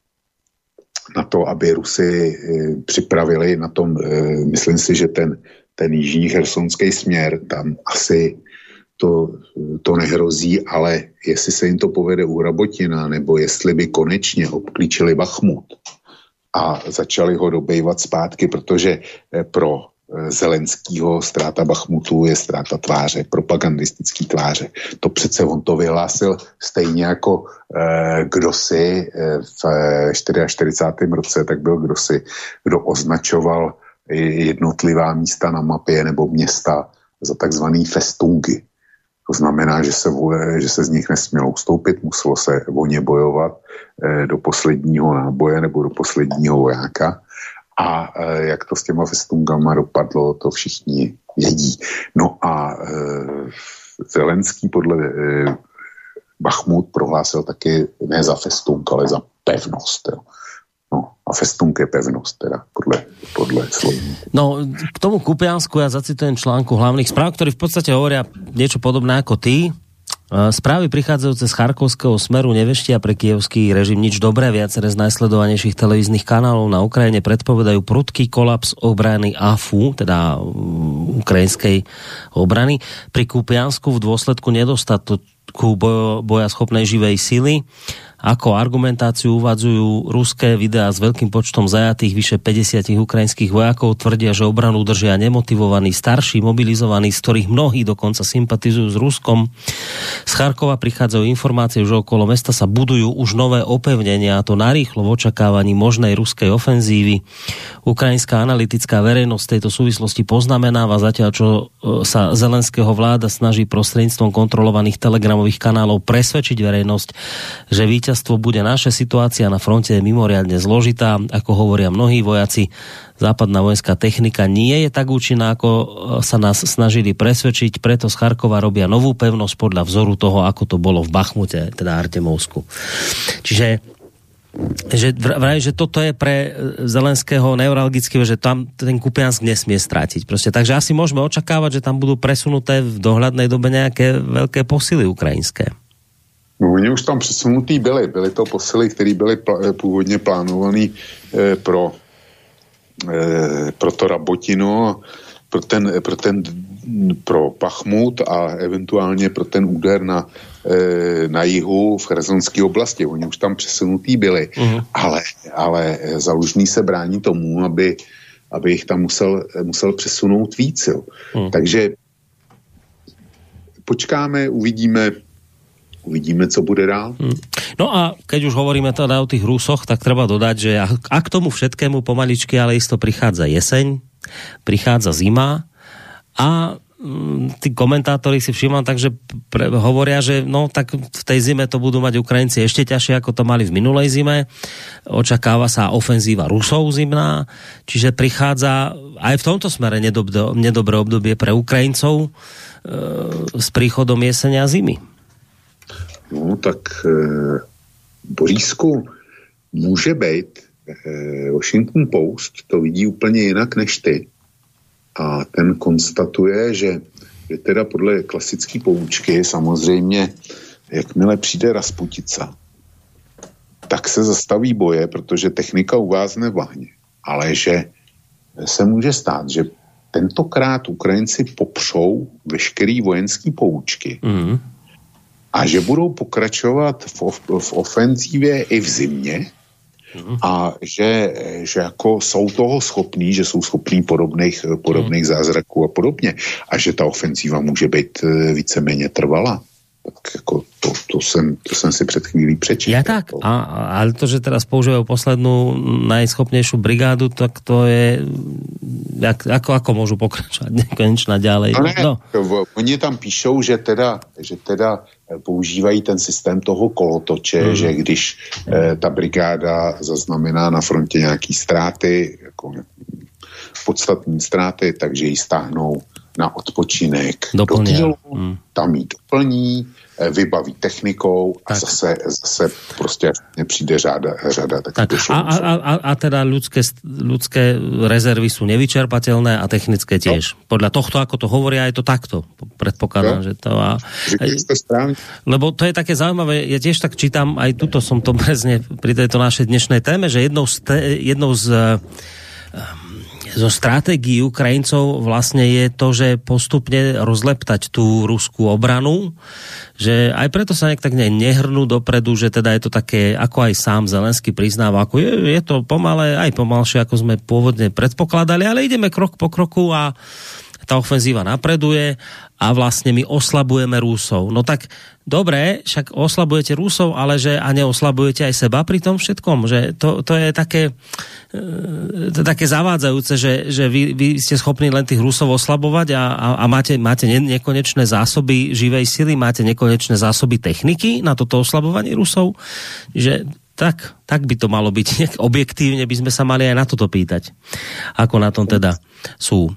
na to, aby Rusy e, připravili na tom, e, myslím si, že ten, ten jižní chersonský směr, tam asi to, to nehrozí, ale jestli se jim to povede u Rabotina, nebo jestli by konečně obklíčili Bachmut a začali ho dobejvat zpátky, protože e, pro Zelenskýho ztráta Bachmutu je ztráta tváře, propagandistický tváře. To přece on to vyhlásil stejně jako eh, kdosi eh, v čtyřicátém čtvrtém roce, tak byl kdosi, kdo označoval jednotlivá místa na mapě nebo města za takzvaný festungy. To znamená, že se, že se z nich nesmělo ustoupit, muselo se o ně bojovat eh, do posledního náboje nebo do posledního vojáka. A e, jak to s těma festungama dopadlo, to všichni vědí. No a e, Zelenský podle e, Bachmut prohlásil taky ne za festung, ale za pevnost. Jo. No a festung je pevnost, teda podle, podle slovní. No, k tomu Kupiansku ja zacitujem článku hlavných správ, ktorí v podstate hovoria niečo podobné ako ty. Správy prichádzajúce z Charkovského smeru neveštia pre kievský režim nič dobré. Viaceré z najsledovanejších televíznych kanálov na Ukrajine predpovedajú prudký kolaps obrany á ef u, teda ukrajinskej obrany, pri Kupiansku v dôsledku nedostatku bojo, boja schopnej živej sily. Ako argumentáciu uvádzajú ruské videá s veľkým počtom zajatých, vyše päťdesiat ukrajinských vojakov, tvrdia, že obranu držia nemotivovaní, starší, mobilizovaní, z ktorých mnohí dokonca sympatizujú s Ruskom. Z Charkova prichádzajú informácie, že okolo mesta sa budujú už nové opevnenia, a to narýchlo v očakávaní možnej ruskej ofenzívy. Ukrajinská analytická verejnosť v tejto súvislosti poznamenáva, zatiaľ čo sa Zelenského vláda snaží prostredníctvom kontrolovaných telegramových kanálov presvedčiť verejnosť, že víťazstvo bude naše. Situácia na fronte je mimoriadne zložitá, ako hovoria mnohí vojaci. Západná vojenská technika nie je tak účinná, ako sa nás snažili presvedčiť, preto z Charkova robia novú pevnosť podľa vzoru toho, ako to bolo v Bachmute, teda Artemovsku. Čiže že vraj, že toto je pre Zelenského neuralgické, že tam ten Kupiansk nesmie strátiť. Proste. Takže asi môžeme očakávať, že tam budú presunuté v dohľadnej dobe nejaké veľké posily ukrajinské. No, oni už tam přesunutý byli. Byly to posily, které byly pl- původně plánované eh, pro, eh, pro to Rabotino, pro ten, pro ten pro Bachmut a eventuálně pro ten úder na, eh, na jihu v Chersonské oblasti. Oni už tam přesunutý byli. Uh-huh. Ale, ale Zalužný se brání tomu, aby, aby jich tam musel, musel přesunout víc. Jo. Uh-huh. Takže počkáme, uvidíme, Uvidíme, co bude dál. No a keď už hovoríme teda o tých Rusoch, tak treba dodať, že a k tomu všetkému pomaličky, ale isto prichádza jeseň, prichádza zima a tí komentátori si všímam, takže pre, hovoria, že no tak v tej zime to budú mať Ukrajinci ešte ťažšie, ako to mali v minulej zime. Očakáva sa ofenzíva Rusov zimná, čiže prichádza aj v tomto smere nedob- nedobré obdobie pre Ukrajincov e, s príchodom jesenia a zimy. No, tak e, Borísku, může být e, Washington Post, to vidí úplně jinak než ty. A ten konstatuje, že, že teda podle klasické poučky samozřejmě, jakmile přijde Rasputica, tak se zastaví boje, protože technika uvázne v bahně. Ale že se může stát, že tentokrát Ukrajinci popřou veškerý vojenský poučky, mm-hmm. a že budou pokračovat v, v ofenzívě i v zimě a že, že jako jsou toho schopní, že jsou schopní podobných, podobných zázraků a podobně a že ta ofenzíva může být víceméně trvalá. Tak jako to, to, jsem, to jsem si před chvílí přečítal. Ja tak, a, ale to, že teraz používajú poslednú najschopnejšiu brigádu, tak to je jak, ako, ako môžu pokračovať nekonečná ďalej. No ne, no. Oni tam píšou, že teda, že teda používají ten systém toho kolotoče, mm. že když eh, ta brigáda zaznamená na frontě nějaký ztráty, jako podstatné ztráty, takže ji stáhnou na odpočinek doplně. Do týlu, mm. tam jí doplní, vybaví technikou a tak. zase, zase prostě nepřijde řada. řada tak tak. A, a, a, a teda ľudské, ľudské rezervy sú nevyčerpateľné a technické tiež. No. Podľa tohto, ako to hovoria, je to takto. Predpokladám, no. že to... A, lebo to je také zaujímavé, ja tiež tak čítam, aj tuto som to prezne pri tejto našej dnešnej téme, že jednou z, te, jednou z um, zo stratégií Ukrajincov vlastne je to, že postupne rozleptať tú ruskú obranu, že aj preto sa nejak tak nehrnú dopredu, že teda je to také, ako aj sám Zelenský priznáva, ako je, je to pomalé, aj pomalšie, ako sme pôvodne predpokladali, ale ideme krok po kroku a tá ofenzíva napreduje a vlastne my oslabujeme Rusov. No tak dobre, však oslabujete Rusov, ale že a neoslabujete aj seba pri tom všetkom, že to, to je také to je také zavádzajúce, že, že vy, vy ste schopní len tých Rusov oslabovať a, a, a máte, máte nekonečné zásoby živej sily, máte nekonečné zásoby techniky na toto oslabovanie Rusov, že tak, tak by to malo byť. Objektívne by sme sa mali aj na toto pýtať. Ako na tom teda sú.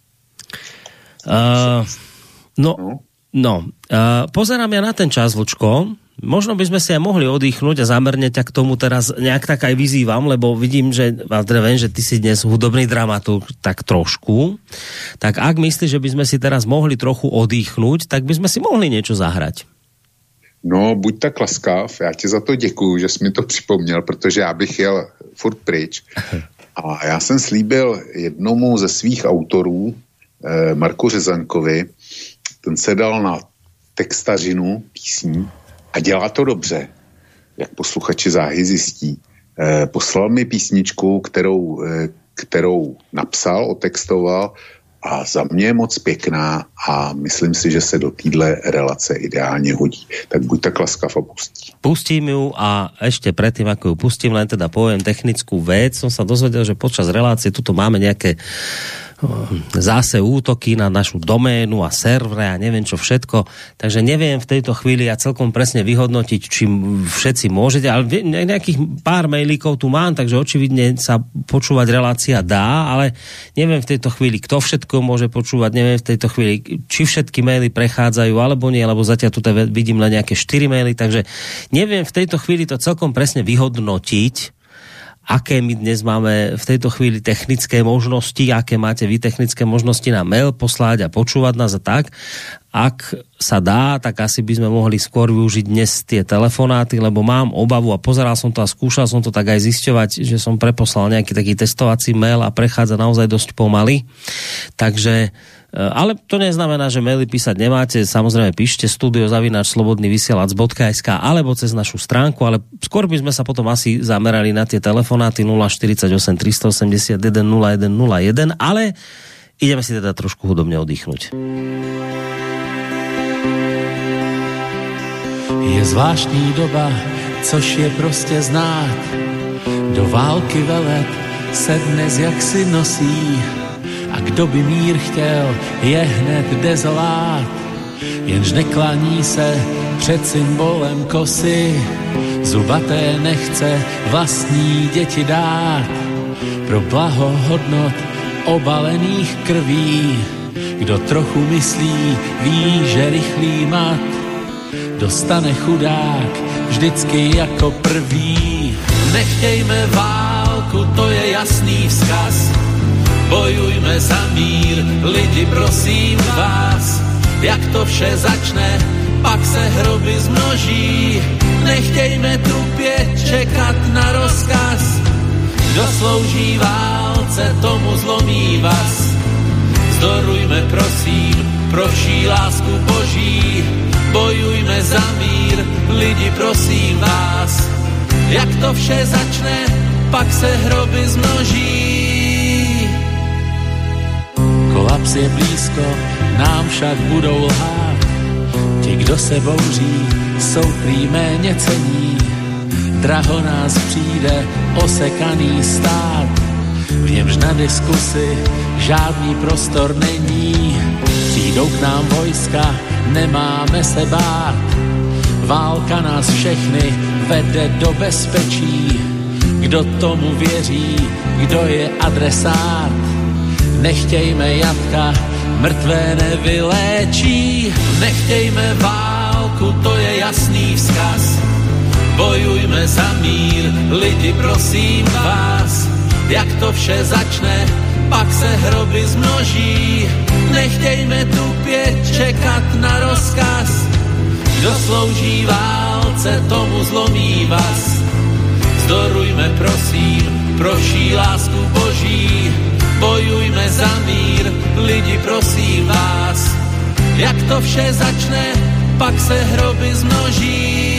Uh, no, no. Uh, pozerám ja na ten čas, Vlčko. Možno by sme si aj mohli oddychnúť a zamerne ťa k tomu teraz nejak tak aj vyzývam, lebo vidím, že, teda viem, že ty si dnes hudobný dramaturg tak trošku. Tak ak myslíš, že by sme si teraz mohli trochu oddychnúť, tak by sme si mohli niečo zahrať. No, buď tak laskav, já ti za to děkuju, že jsi mi to připomněl, protože já bych jel furt pryč. A já jsem slíbil jednomu ze svých autorů, eh, Marku Řezankovi, ten se dal na textařinu písní a dělá to dobře, jak posluchači záhy zjistí. Eh, poslal mi písničku, kterou, eh, kterou napsal, otextoval, a za mě je moc pěkná a myslím si, že se do téhle relace ideálně hodí. Tak buď tak laskav a pustí. Pustím ju a ešte predtým, ako ju pustím, len teda poviem technickú vec. Som sa dozvedel, že počas relácie tuto máme nejaké zase útoky na našu doménu a servere a neviem čo všetko. Takže neviem v tejto chvíli ja celkom presne vyhodnotiť, či všetci môžete, ale nejakých pár mailíkov tu mám, takže očividne sa počúvať relácia dá, ale neviem v tejto chvíli, kto všetko môže počúvať, neviem v tejto chvíli, či všetky maily prechádzajú, alebo nie, lebo zatiaľ tu vidím len nejaké štyri maily, takže neviem v tejto chvíli to celkom presne vyhodnotiť, aké my dnes máme v tejto chvíli technické možnosti, aké máte vy technické možnosti na mail poslať a počúvať nás a tak. Ak sa dá, tak asi by sme mohli skôr využiť dnes tie telefonáty, lebo mám obavu a pozeral som to a skúšal som to tak aj zisťovať, že som preposlal nejaký taký testovací mail a prechádza naozaj dosť pomaly. Takže ale to neznamená, že maily písať nemáte. Samozrejme píšte studio zavináč slobodný vysielač bodka es ká alebo cez našu stránku, ale skôr by sme sa potom asi zamerali na tie telefonáty nula štyridsaťosem tristoosemdesiatjeden nula jeden nula jeden, ale ideme si teda trošku hudobne oddychnúť. Je zvláštní doba, což je prostě znát. Do války velet se dnes jaksi nosí. A kdo by mír chtěl, je hned dezolát. Jenž neklaní se před symbolem kosy. Zubaté nechce vlastní děti dát. Pro blaho hodnot obalených krví. Kdo trochu myslí, ví, že rychlý mat dostane chudák vždycky jako prvý. Nechtějme válku, to je jasný vzkaz. Bojujme za mír, lidi, prosím vás. Jak to vše začne, pak se hroby zmnoží. Nechtějme trpět, čekat na rozkaz. Kdo slouží válce, tomu zlomí vás. Vzdorujme, prosím, pro vší lásku Boží. Bojujme za mír, lidi, prosím vás. Jak to vše začne, pak se hroby zmnoží. Kolaps je blízko, nám však budou lhát. Ti, kdo se bouří, jsou prý méně cení. Draho nás přijde osekaný stát, v němž na diskusi žádný prostor není. Přijdou k nám vojska, nemáme se bát. Válka nás všechny vede do bezpečí. Kdo tomu věří, kdo je adresát? Nechtějme jatka, mrtvé nevyléčí. Nechtějme válku, to je jasný vzkaz. Bojujme za mír, lidi, prosím vás. Jak to vše začne, pak se hroby zmnoží. Nechtějme trpět, čekat na rozkaz. Kdo slouží válce, tomu zlomí vás. Vzdorujme, prosím, pro vší lásku Boží. Bojujme za mír, lidi, prosím vás. Jak to vše začne, pak se hroby zmnoží.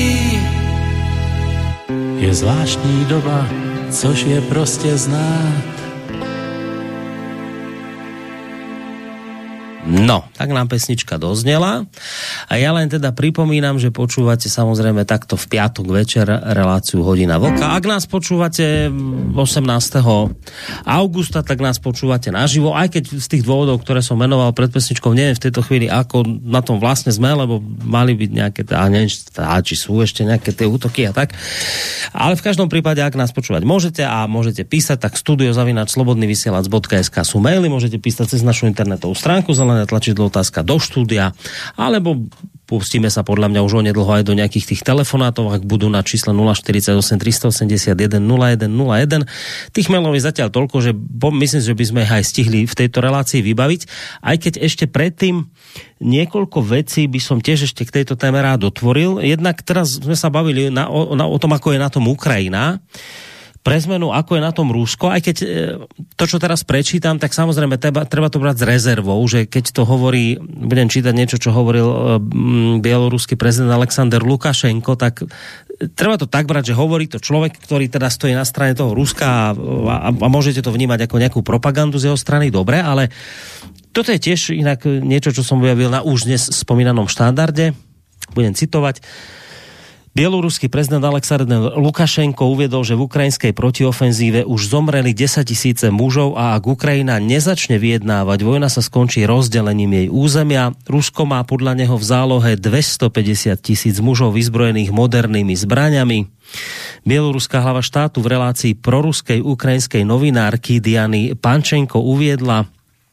Je zvláštní doba, což je prostě znát. No, tak nám pesnička doznela a ja len teda pripomínam, že počúvate samozrejme takto v piatok večer reláciu Hodina Vlka. Ak nás počúvate osemnásteho augusta, tak nás počúvate naživo, aj keď z tých dôvodov, ktoré som menoval pred pesničkou, neviem v tejto chvíli, ako na tom vlastne sme, lebo mali byť nejaké, a neviem, či sú ešte nejaké tie útoky a tak. Ale v každom prípade, ak nás počúvať môžete a môžete písať, tak studio zavináč slobodný vysielač bodka es ká sú maily, môžete písať cez našu internetovú stránku tlačidlo otázka do štúdia, alebo pustíme sa podľa mňa už onedlho aj do nejakých tých telefonátov, ak budú na čísle nula štyridsaťosem tristoosemdesiatjeden nula jeden nula jeden. Tých mailov je zatiaľ toľko, že myslím, že by sme aj stihli v tejto relácii vybaviť, aj keď ešte predtým niekoľko vecí by som tiež ešte k tejto téme rád otvoril. Jednak teraz sme sa bavili na, o, na, o tom, ako je na tom Ukrajina. Pre zmenu, ako je na tom Rusko, aj keď to, čo teraz prečítam, tak samozrejme treba, treba to brať s rezervou, že keď to hovorí, budem čítať niečo, čo hovoril bieloruský prezident Alexander Lukašenko, tak treba to tak brať, že hovorí to človek, ktorý teda stojí na strane toho Ruska a, a, a môžete to vnímať ako nejakú propagandu z jeho strany, dobre, ale toto je tiež inak niečo, čo som objavil na už dnes spomínanom štandarde, budem citovať. Bieloruský prezident Alexander Lukašenko uviedol, že v ukrajinskej protiofenzíve už zomreli desaťtisíce mužov a ak Ukrajina nezačne vyjednávať, vojna sa skončí rozdelením jej územia. Rusko má podľa neho v zálohe dvestopäťdesiat tisíc mužov vyzbrojených modernými zbraňami. Bieloruská hlava štátu v relácii proruskej ukrajinskej novinárky Diany Pančenko uviedla,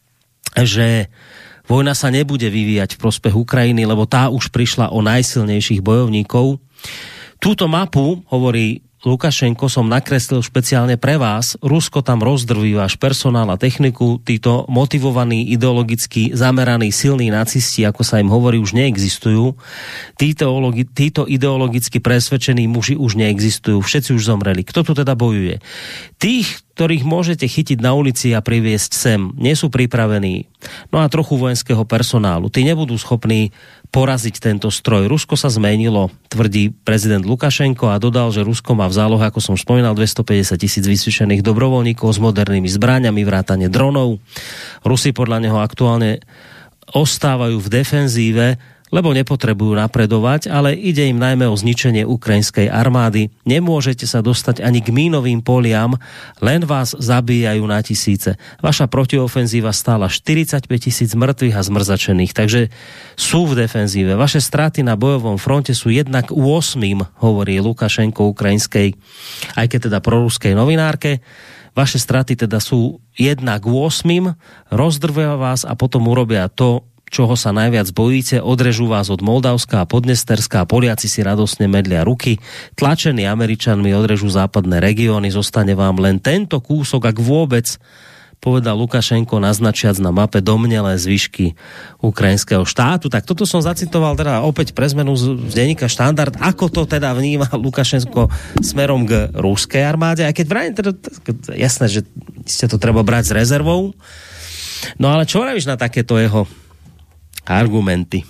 že vojna sa nebude vyvíjať v prospech Ukrajiny, lebo tá už prišla o najsilnejších bojovníkov. Túto mapu, hovorí Lukašenko, som nakreslil špeciálne pre vás. Rusko tam rozdrví váš personál a techniku. Títo motivovaní, ideologicky zameraní, silní nacisti, ako sa im hovorí, už neexistujú. Títo, títo ideologicky presvedčení muži už neexistujú. Všetci už zomreli. Kto tu teda bojuje? Tých, ktorých môžete chytiť na ulici a priviesť sem, nie sú pripravení. No a trochu vojenského personálu. Tí nebudú schopní poraziť tento stroj. Rusko sa zmenilo, tvrdí prezident Lukašenko a dodal, že Rusko má v zálohe, ako som spomínal, dvestopäťdesiat tisíc vysvyšených dobrovoľníkov s modernými zbraňami, vrátane dronov. Rusi podľa neho aktuálne ostávajú v defenzíve, lebo nepotrebujú napredovať, ale ide im najmä o zničenie ukrajinskej armády. Nemôžete sa dostať ani k mínovým poliam, len vás zabíjajú na tisíce. Vaša protiofenzíva stála štyridsaťpäť tisíc mŕtvych a zmrzačených, takže sú v defenzíve. Vaše straty na bojovom fronte sú jednak ôsmym, hovorí Lukašenko ukrajinskej, aj keď teda proruskej novinárke. Vaše straty teda sú jednak ôsmym, rozdrvia vás a potom urobia to, čoho sa najviac bojíte, odrežú vás od Moldavska a Podnesterska a Poliaci si radosne medlia ruky. Tlačení Američanmi odrežú západné regióny, zostane vám len tento kúsok, ak vôbec, povedal Lukašenko, naznačiac na mape domnelé zvyšky ukrajinského štátu. Tak toto som zacitoval teda opäť pre zmenu z denníka Štandard, ako to teda vníma Lukašenko smerom k ruskej armáde. Aj keď vrajím teda, jasné, že ste to treba brať s rezervou. No ale čo vravíš na takéto jeho argumenty?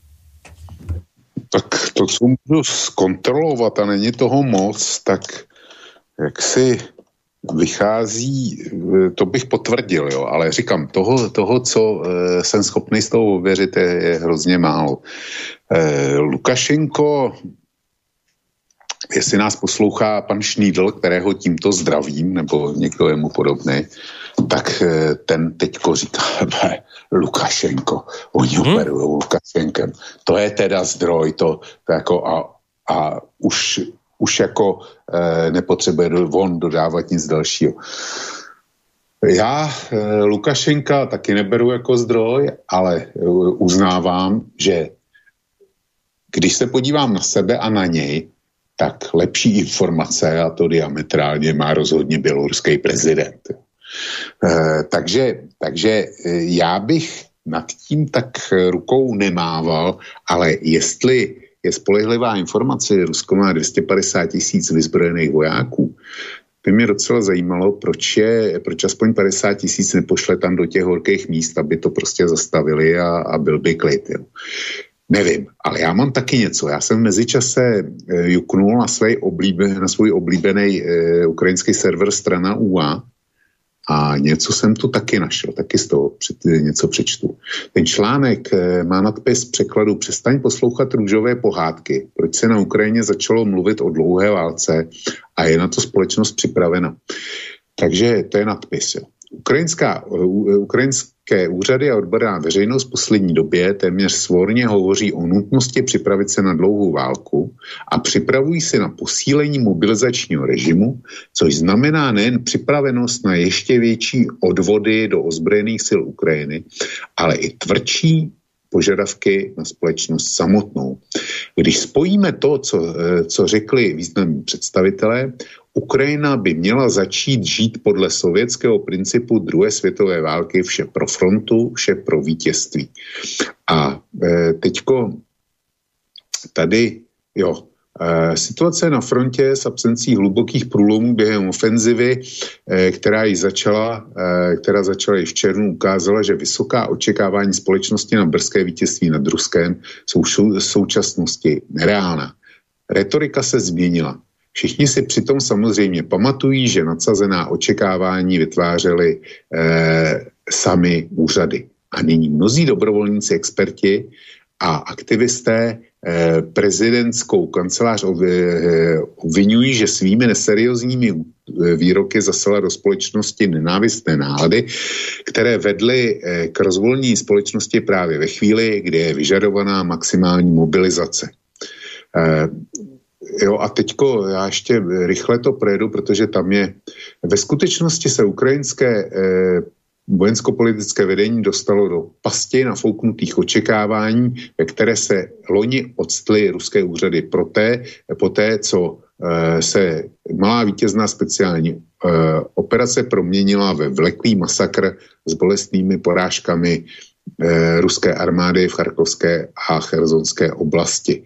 Tak to, co můžu zkontrolovat a není toho moc, tak jak si vychází, to bych potvrdil, jo, ale říkám, toho, toho co e, jsem schopný z toho uvěřit, je, je hrozně málo. E, Lukašenko, jestli nás poslouchá pan Šnídl, kterého tímto zdravím, nebo někdo jemu podobný, tak e, ten teďko říká, Lukašenko, oni hmm? operují Lukašenkem. To je teda zdroj, to, to jako a, a už, už jako e, nepotřebuje on dodávat nic dalšího. Já e, Lukašenka taky neberu jako zdroj, ale e, uznávám, že když se podívám na sebe a na něj, tak lepší informace, a to diametrálně, má rozhodně běloruský prezident. E, takže, takže já bych nad tím tak rukou nemával, ale jestli je spolehlivá informace, že Rusko má dvě stě padesát tisíc vyzbrojených vojáků, by mě docela zajímalo, proč, je, proč aspoň padesát tisíc nepošle tam do těch horkých míst, aby to prostě zastavili a, a byl by klid. Jo. Nevím, ale já mám taky něco. Já jsem v mezičase e, juknul na, oblíbe, na svůj oblíbený e, ukrajinský server Strana ú á A něco jsem tu taky našel, taky z toho něco přečtu. Ten článek má nadpis překladu Přestaň poslouchat růžové pohádky. Proč se na Ukrajině začalo mluvit o dlouhé válce a je na to společnost připravena. Takže to je nadpis. Jo. Ukrajinská, ukrajinské úřady a odborná veřejnost v poslední době téměř svorně hovoří o nutnosti připravit se na dlouhou válku a připravují se na posílení mobilizačního režimu, což znamená nejen připravenost na ještě větší odvody do ozbrojených sil Ukrajiny, ale i tvrdší požadavky na společnost samotnou. Když spojíme to, co, co řekli významní představitelé, Ukrajina by měla začít žít podle sovětského principu druhé světové války, vše pro frontu, vše pro vítězství. A e, teďko tady, jo, e, situace na frontě s absencí hlubokých průlomů během ofenzivy, e, která ji začala, e, která začala již v červnu, ukázala, že vysoká očekávání společnosti na brzké vítězství nad Ruskem jsou v současnosti nereálná. Retorika se změnila. Všichni si přitom samozřejmě pamatují, že nadsazená očekávání vytvářely eh, sami úřady. A nyní mnozí dobrovolníci, experti a aktivisté eh, prezidentskou kancelář obvinují, že svými neseriózními výroky zasela do společnosti nenávistné nálady, které vedly eh, k rozvolnění společnosti právě ve chvíli, kdy je vyžadovaná maximální mobilizace. Eh, Jo, a teďko já ještě rychle to projedu, protože tam je, ve skutečnosti se ukrajinské eh, vojensko-politické vedení dostalo do pasti nafouknutých očekávání, ve které se loni odstly ruské úřady proté, poté, co eh, se malá vítězná speciální eh, operace proměnila ve vleklý masakr s bolestnými porážkami eh, ruské armády v Charkovské a Chersonské oblasti.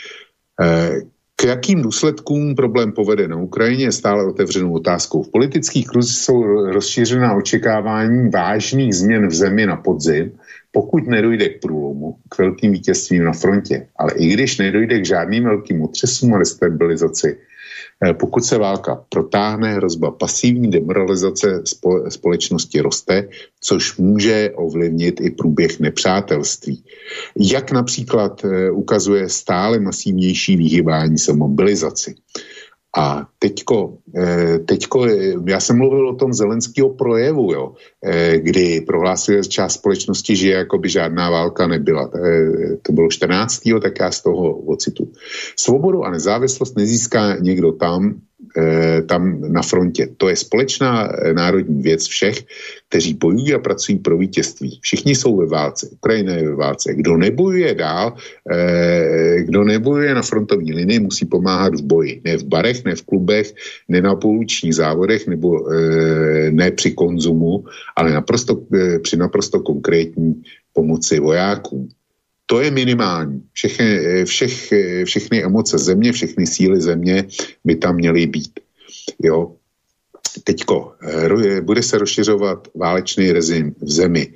Eh, K jakým důsledkům problém povede na Ukrajině je stále otevřenou otázkou. V politických kruzích jsou rozšířená očekávání vážných změn v zemi na podzim, pokud nedojde k průlomu, k velkým vítězstvím na frontě. Ale i když nedojde k žádným velkým otřesům a destabilizaci, pokud se válka protáhne, hrozba pasivní demoralizace společnosti roste, což může ovlivnit i průběh nepřátelství. Jak například ukazuje stále masivnější vyhýbání se mobilizaci. A teďko, teďko, já jsem mluvil o tom Zelenského projevu, jo, kdy prohlásil část společnosti, že jako by žádná válka nebyla. To bylo čtrnáctého tak já z toho ocitu. Svobodu a nezávislost nezíská někdo tam, tam na frontě. To je společná národní věc všech, kteří bojují a pracují pro vítězství. Všichni jsou ve válce. Ukrajina je ve válce. Kdo nebojuje dál, kdo nebojuje na frontovní linii, musí pomáhat v boji. Ne v barech, ne v klubech, ne na pouličních závodech, nebo ne při konzumu, ale naprosto, při naprosto konkrétní pomoci vojákům. To je minimální. Všechny, všech, všechny emoce země, všechny síly země by tam měly být. Jo. Teďko, bude se rozšiřovat válečný režim v zemi.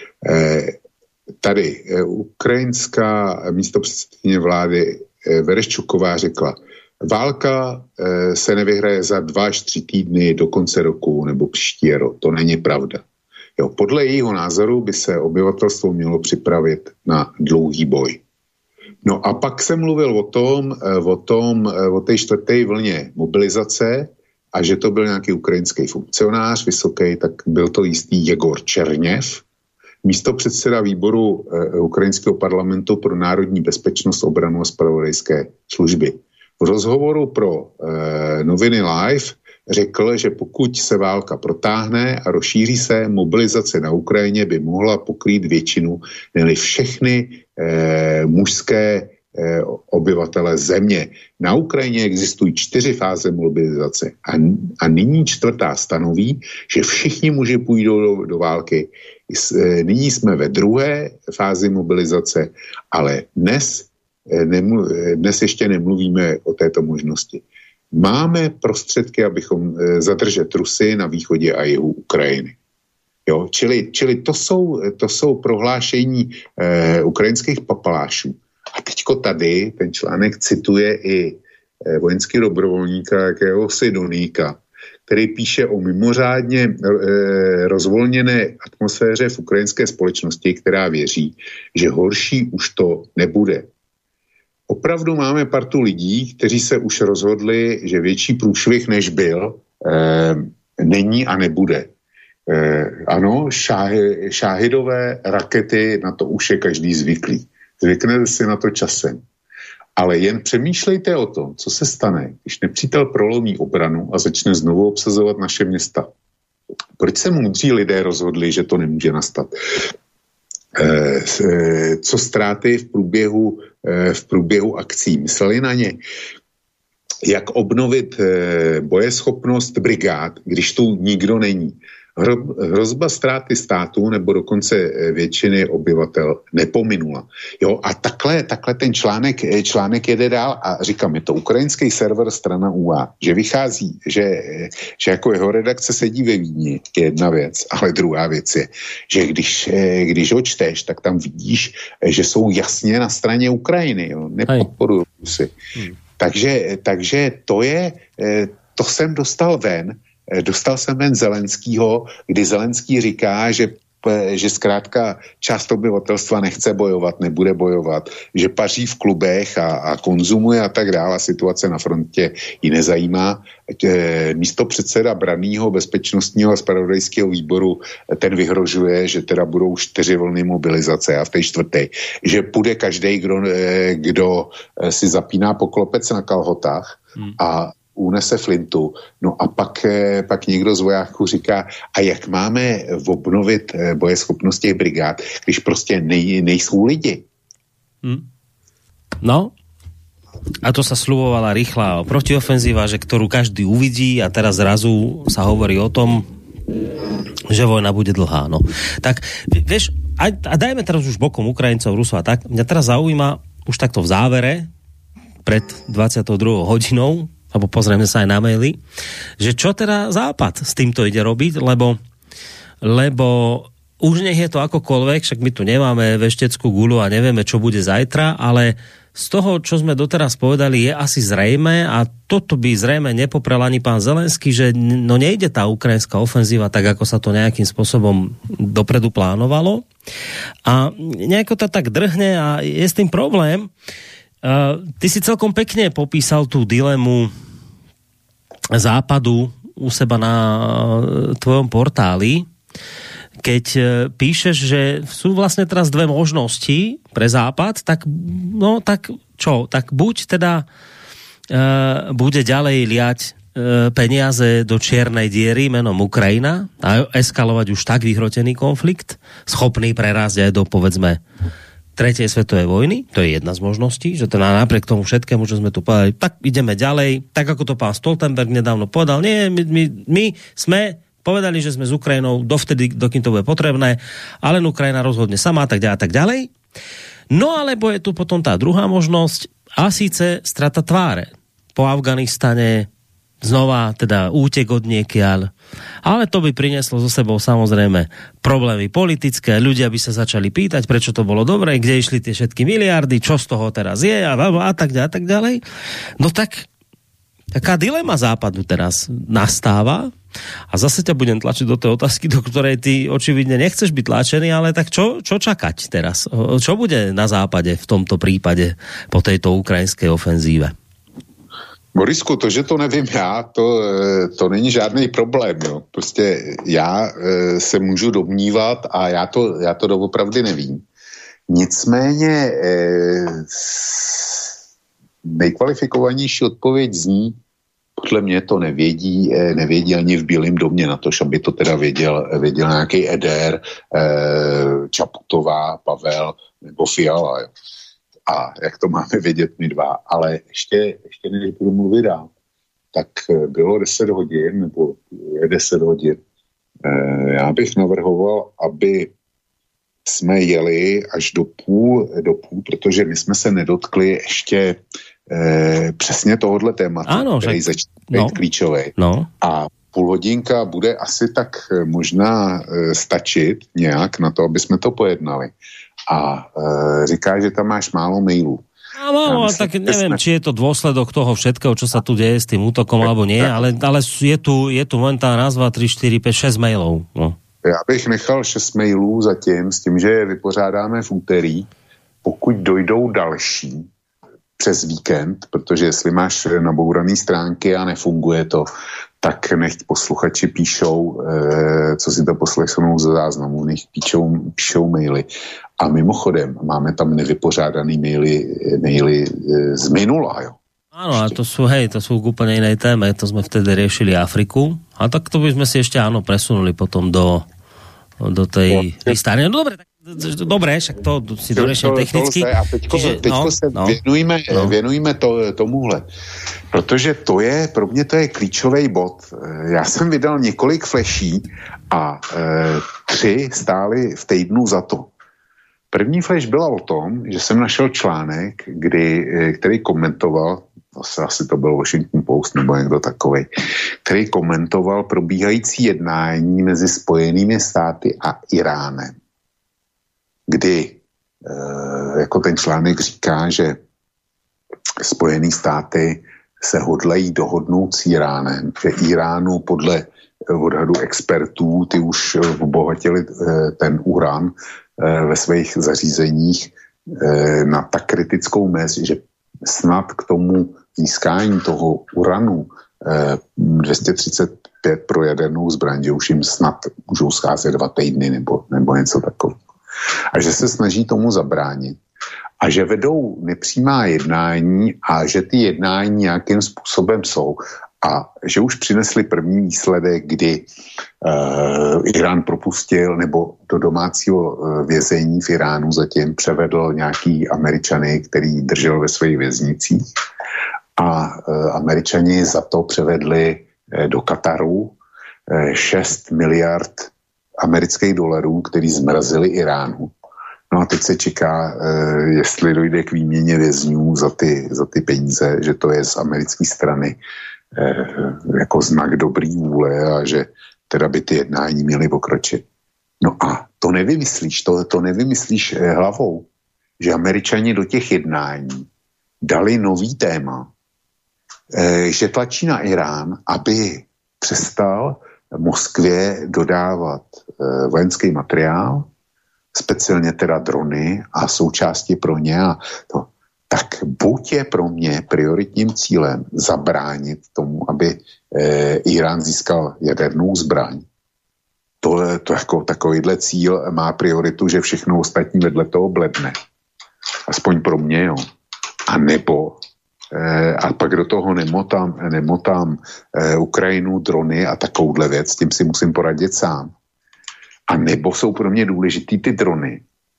Tady ukrajinská místopředsedkyně vlády Vereščuková řekla, válka se nevyhraje za dva až tři týdny do konce roku nebo příští rok. To není pravda. Jo, podle jejího názoru by se obyvatelstvo mělo připravit na dlouhý boj. No a pak jsem mluvil o tom, o tom, o té čtvrté vlně mobilizace a že to byl nějaký ukrajinský funkcionář vysoký, tak byl to jistý Jegor Černěv, místopředseda výboru eh, ukrajinského parlamentu pro národní bezpečnost, obranu a zpravodajské služby. V rozhovoru pro eh, noviny Live řekl, že pokud se válka protáhne a rozšíří se, mobilizace na Ukrajině by mohla pokrýt většinu, ne všechny eh, mužské eh, obyvatele země. Na Ukrajině existují čtyři fáze mobilizace a, a nyní čtvrtá stanoví, že všichni muži půjdou do, do války. Eh, nyní jsme ve druhé fázi mobilizace, ale dnes, eh, nemlu, dnes ještě nemluvíme o této možnosti. Máme prostředky, abychom zadržet Rusy na východě a jihu Ukrajiny. Jo? Čili, čili to, jsou, to jsou prohlášení eh, ukrajinských papalášů. A teďko tady ten článek cituje i eh, vojenský dobrovolníka, jakého Sidoníka, který píše o mimořádně e, rozvolněné atmosféře v ukrajinské společnosti, která věří, že horší už to nebude. Opravdu máme partu lidí, kteří se už rozhodli, že větší průšvih než byl, e, není a nebude. E, ano, šáhy, šáhidové rakety, na to už je každý zvyklý. Zvyknete si na to časem. Ale jen přemýšlejte o tom, co se stane, když nepřítel prolomí obranu a začne znovu obsazovat naše města. Proč se moudří lidé rozhodli, že to nemůže nastat? E, e, co ztráty v průběhu, e, v průběhu akcí? Mysleli na ně? Jak obnovit e, bojeschopnost brigád, když tu nikdo není? Hrozba ztráty státu nebo dokonce většiny obyvatel nepominula. Jo, a takhle, takhle ten článek, článek jede dál a říkám, je to ukrajinský server strana U A, že vychází, že, že jako jeho redakce sedí ve Vídni, je jedna věc, ale druhá věc je, že když, když ho čteš, tak tam vidíš, že jsou jasně na straně Ukrajiny, jo, nepodporují si. Hmm. Takže, takže to je, to jsem dostal ven. Dostal jsem ven Zelenskýho, kdy Zelenský říká, že, že zkrátka část obyvatelstva nechce bojovat, nebude bojovat, že paří v klubech a, a konzumuje a tak dále. Situace na frontě ji nezajímá. Místo předseda branného bezpečnostního a zpravodajského výboru ten vyhrožuje, že teda budou čtyři vlny mobilizace a v té čtvrté, že půjde každý, kdo, kdo si zapíná poklopec na kalhotách hmm. a unese flintu, no a pak, pak někdo z vojáků říká, a jak máme obnovit bojeschopnost těch brigád, když prostě nej, nejsou lidi. Hmm. No, a to sa sľubovala rýchla protiofenzíva, že ktorú každý uvidí a teraz zrazu sa hovorí o tom, že vojna bude dlhá. No. Tak, vieš, a, a dajme teraz už bokom Ukrajincov, Rusov a tak, mňa teraz zaujíma už takto v závere pred dvadsiatou druhou hodinou, alebo pozrieme sa aj na maily, že čo teda Západ s týmto ide robiť, lebo, lebo už nech je to akokoľvek, však my tu nemáme vešteckú guľu a nevieme, čo bude zajtra, ale z toho, čo sme doteraz povedali, je asi zrejmé a toto by zrejme nepoprel ani pán Zelenský, že no nejde tá ukrajinská ofenzíva tak, ako sa to nejakým spôsobom dopredu plánovalo. A nejako to tak drhne a je s tým problém. Uh, ty si celkom pekne popísal tú dilemu Západu u seba na tvojom portáli, keď píšeš, že sú vlastne teraz dve možnosti pre Západ, tak no tak čo? Tak buď teda uh, bude ďalej liať uh, peniaze do čiernej diery menom Ukrajina a eskalovať už tak vyhrotený konflikt, schopný prerásť aj do, povedzme, tretej svetovej vojny, to je jedna z možností, že teda napriek tomu všetkému, čo sme tu povedali, tak ideme ďalej, tak ako to pán Stoltenberg nedávno povedal, nie, my, my, my sme povedali, že sme s Ukrajinou dovtedy, dokým to bude potrebné, ale Ukrajina rozhodne sama, tak ďalej, tak ďalej. No alebo je tu potom tá druhá možnosť, a síce strata tváre. Po Afganistane znova teda útek od niekiaľ. Ale to by prinieslo so sebou samozrejme problémy politické. Ľudia by sa začali pýtať, prečo to bolo dobré, kde išli tie všetky miliardy, čo z toho teraz je a, a tak ďalej, a tak ďalej. No tak taká dilema Západu teraz nastáva a zase ťa budem tlačiť do tej otázky, do ktorej ty očividne nechceš byť tlačený, ale tak čo, čo čakať teraz? Čo bude na Západe v tomto prípade po tejto ukrajinskej ofenzíve? Borisku, to, že to nevím já, to, to není žádný problém. Jo. Prostě já e, se můžu domnívat a já to, já to doopravdy nevím. Nicméně e, nejkvalifikovanější odpověď zní, podle mě to nevědí, e, nevědí ani v Bílém domě, na to, aby to teda věděl, věděl nějaký Eder, e, Čaputová, Pavel nebo Fiala, jo. A jak to máme vědět my dva, ale ještě, ještě než budu mluvit dál, tak bylo deset hodin, nebo je deset hodin. Já bych navrhoval, aby jsme jeli až do půl, do půl, protože my jsme se nedotkli ještě eh, přesně tohohle tématu, ano, který že... začne být no. klíčový. No. A půl hodinka bude asi tak možná eh, stačit nějak na to, aby jsme to pojednali. A e, říká, že tam máš málo mailů. Áno, ale tak neviem, či je to dôsledok toho všetkého, čo sa tu deje s tým útokom, alebo nie, ale, ale je tu, je tu momentálne raz, dva, tri, štyri, päť, šesť mailov. No. Já bych nechal šest mailů zatím s tím, že je vypořádáme v úterý, pokud dojdou další přes víkend, protože jestli máš nabouraný stránky a nefunguje to, tak nechť posluchači píšou, eh, co si to poslechnou ze záznamu, nech píšou, píšou maily. A mimochodem, máme tam nevypořádaný maily, maily eh, z minula, jo. Áno, a to sú, hej, to sú k úplne inej téme, to sme vtedy riešili Afriku, a tak to by sme si ešte, áno, presunuli potom do, do tej listárne. No dobre, tak, dobre, však to si doriešime technicky. A teďko, Čiže, teďko no, se no, věnujeme, no. věnujeme to, tomuhle, protože to je, pro mě to je klíčový bod. Já jsem vydal několik fleší a e, tři stály v týdnu za to. První flash byla o tom, že jsem našel článek, kdy, který komentoval, asi, asi to byl Washington Post nebo někdo takovej, který komentoval probíhající jednání mezi Spojenými státy a Iránem. Kdy, e, jako ten článek říká, že Spojené státy se hodlají dohodnout s Iránem, že Iránu podle odhadu expertů, ty už obohatili e, ten uran e, ve svých zařízeních e, na tak kritickou mez, že snad k tomu získání toho uranu eh, dvě stě třicet pět pro jadernou zbraň, že už jim snad můžou scházet dva týdny nebo, nebo něco takového. A že se snaží tomu zabránit. A že vedou nepřímá jednání a že ty jednání nějakým způsobem jsou. A že už přinesli první výsledek, kdy uh, Irán propustil nebo do domácího uh, vězení v Iránu zatím převedl nějaký Američany, který držel ve svých věznicích. A uh, Američani za to převedli uh, do Kataru uh, šest miliard amerických dolarů, který zmrazili Iránu. No a teď se čeká, uh, jestli dojde k výměně vězňů za ty, za ty peníze, že to je z americké strany jako znak dobrý vůle a že teda by ty jednání měly pokročit. No a to nevymyslíš, to, to nevymyslíš hlavou, že Američani do těch jednání dali nový téma, že tlačí na Irán, aby přestal Moskvě dodávat vojenský materiál, speciálně teda drony a součásti pro ně a to. Tak buď je pro mě prioritním cílem zabránit tomu, aby e, Irán získal jadernou zbraň. To, to jako takovýhle cíl má prioritu, že všechno ostatní vedle toho bledne. Aspoň pro mě, jo. A nebo, e, a pak do toho nemotám, nemotám e, Ukrajinu, drony a takovouhle věc, tím si musím poradit sám. A nebo jsou pro mě důležitý ty drony.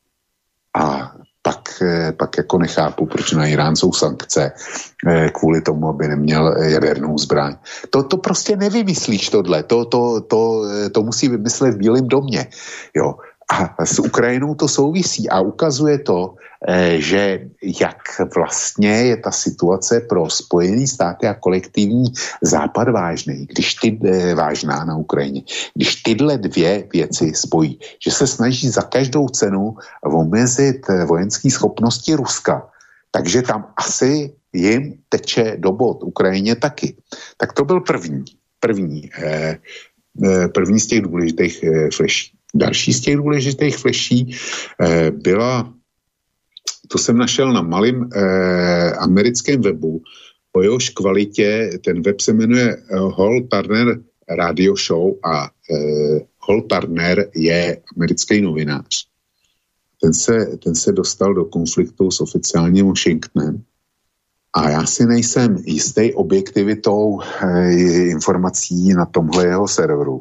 A pak, pak jako nechápu, proč na Irán jsou sankce kvůli tomu, aby neměl jadernou zbraň. To, to prostě nevymyslíš tohle, to, to, to, to musí vymyslet v Bílém domě. Jo. A s Ukrajinou to souvisí a ukazuje to, že jak vlastně je ta situace pro Spojené státy a kolektivní západ vážný, když ty, vážná na Ukrajině, když tyhle dvě věci spojí, že se snaží za každou cenu omezit vojenské schopnosti Ruska, takže tam asi jim teče do bod, Ukrajině taky. Tak to byl první, první, první z těch důležitých fleší. Další z těch důležitých fleší eh, byla, to jsem našel na malém eh, americkém webu, o jehož kvalitě, ten web se jmenuje Hal Turner Radio Show a eh, Hal Turner je americký novinář. Ten se, ten se dostal do konfliktu s oficiálním Washingtonem a já si nejsem jistý objektivitou eh, informací na tomhle jeho serveru.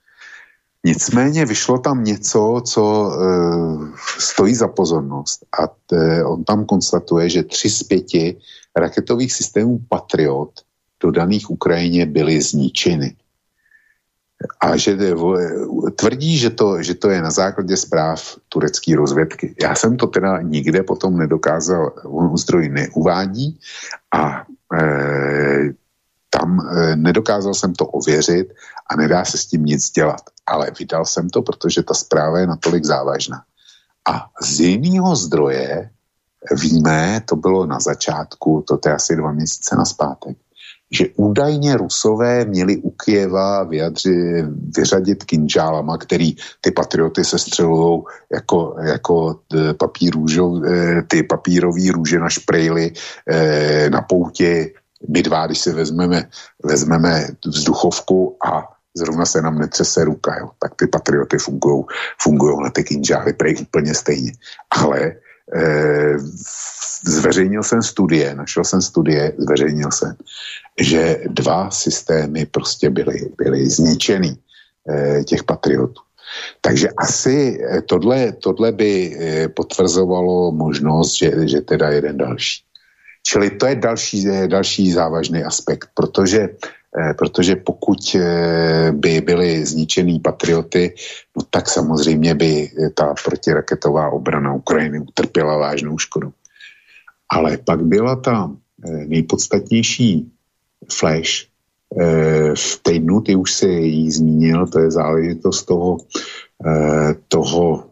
Nicméně vyšlo tam něco, co e, stojí za pozornost a t, on tam konstatuje, že tři z pěti raketových systémů Patriot dodaných Ukrajině byly zničeny. A že tvrdí, že to, že to je na základě zpráv turecké rozvědky. Já jsem to teda nikde potom nedokázal, on zdroj neuvádí a e, tam e, nedokázal jsem to ověřit a nedá se s tím nic dělat. Ale vydal jsem to, protože ta zpráva je natolik závažná. A z jiného zdroje víme, to bylo na začátku, to je asi dva měsíce nazpátek, že údajně Rusové měli u Kyjeva vyjadři, vyřadit kinžálama, který ty patrioty se střelujou jako, jako papír růžov, ty papírový růže na šprejly na pouti. My dva, když si vezmeme, vezmeme vzduchovku a zrovna se nám netřese ruka, jo, tak ty patrioty fungujou, fungujou na ty kinžály prej úplně stejně. Ale eh, zveřejnil jsem studie, našel jsem studie, zveřejnil jsem, že dva systémy prostě byly, byly zničený eh, těch patriotů. Takže asi tohle, tohle by potvrzovalo možnost, že, že teda jeden další. Čili to je další, další závažný aspekt, protože, protože pokud by byly zničený patrioty, no tak samozřejmě by ta protiraketová obrana Ukrajiny utrpěla vážnou škodu. Ale pak byla ta nejpodstatnější flash v týdnu, ty už si ji zmínil, to je záležitost toho, toho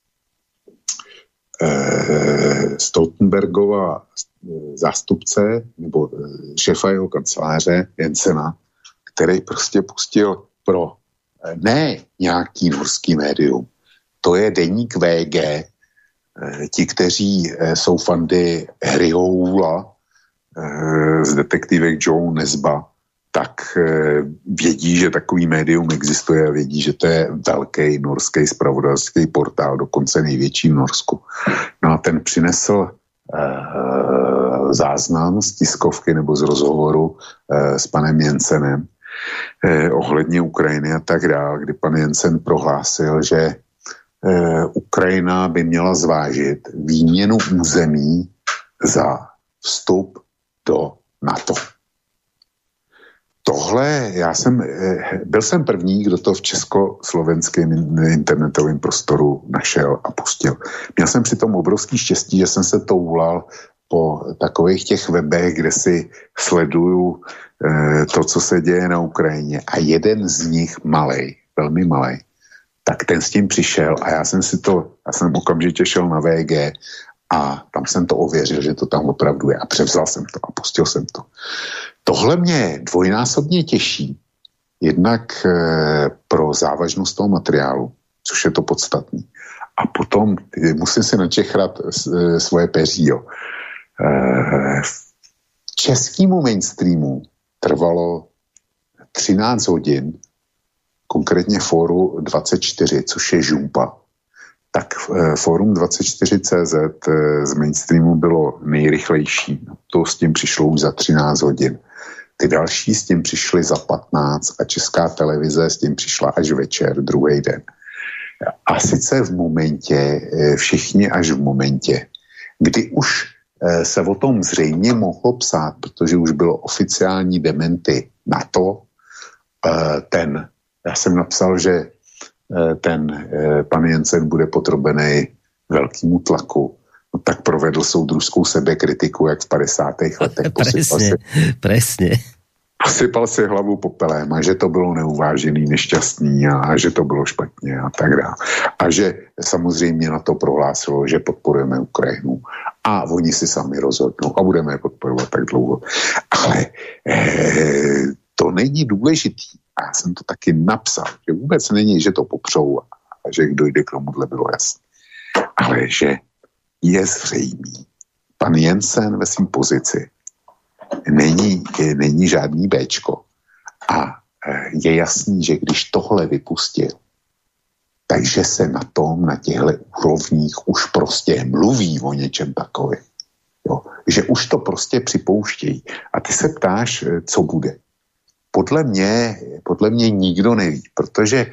Stoltenbergova zástupce nebo šéfa jeho kanceláře Jensena, který prostě pustil pro ne nějaký norský médium, to je deník V G, ti, kteří jsou fandy Harryho Hoola z detektivek Joe Nesba, tak vědí, že takový médium existuje a vědí, že to je velký norský zpravodajský portál, dokonce největší v Norsku. No a ten přinesl eh, záznam z tiskovky nebo z rozhovoru eh, s panem Jensenem eh, ohledně Ukrajiny a tak dále, kdy pan Jensen prohlásil, že eh, Ukrajina by měla zvážit výměnu území za vstup do NATO. Tohle, já jsem, byl jsem první, kdo to v československém internetovém prostoru našel a pustil. Měl jsem přitom obrovský štěstí, že jsem se toulal po takových těch webech, kde si sleduju eh, to, co se děje na Ukrajině. A jeden z nich, malej, velmi malej, tak ten s tím přišel a já jsem si to, já jsem okamžitě šel na V G a tam jsem to ověřil, že to tam opravdu je a převzal jsem to a pustil jsem to. Tohle mě dvojnásobně těší, jednak e, pro závažnost toho materiálu, což je to podstatný. A potom musím si načechrat e, svoje peří. Jo. E, českému mainstreamu trvalo třináct hodin, konkrétně fóru dvacet čtyři, což je žumpa. Tak e, fórum dvacet čtyři tečka cé zet e, z mainstreamu bylo nejrychlejší. To s tím přišlo už za třináct hodin. Ty další s tím přišly za patnáct a Česká televize s tím přišla až večer, druhý den. A sice v momentě, všichni až v momentě, kdy už se o tom zřejmě mohlo psát, protože už bylo oficiální dementy NATO, ten, já jsem napsal, že ten pan Jensen bude podrobený velkému tlaku, no tak provedl soudružskou sebekritiku, jak v padesátých letech. Presne, presne. Posypal si hlavu popelem a že to bylo neuvážený, nešťastný a, a že to bylo špatně a tak dále. A že samozřejmě na to prohlásilo, že podporujeme Ukrajinu a oni si sami rozhodnou a budeme je podporovat tak dlouho. Ale eh, to není důležitý. A já jsem to taky napsal, že vůbec není, že to popřou a že dojde k tomuhle, bylo jasné. Ale že je zřejmý. Pan Jensen ve svým pozici není, je, není žádný béčko. A je jasný, že když tohle vypustil, takže se na tom, na těchto úrovních už prostě mluví o něčem takovém. Jo? Že už to prostě připouštějí. A ty se ptáš, co bude. Podle mě, podle mě nikdo neví, protože,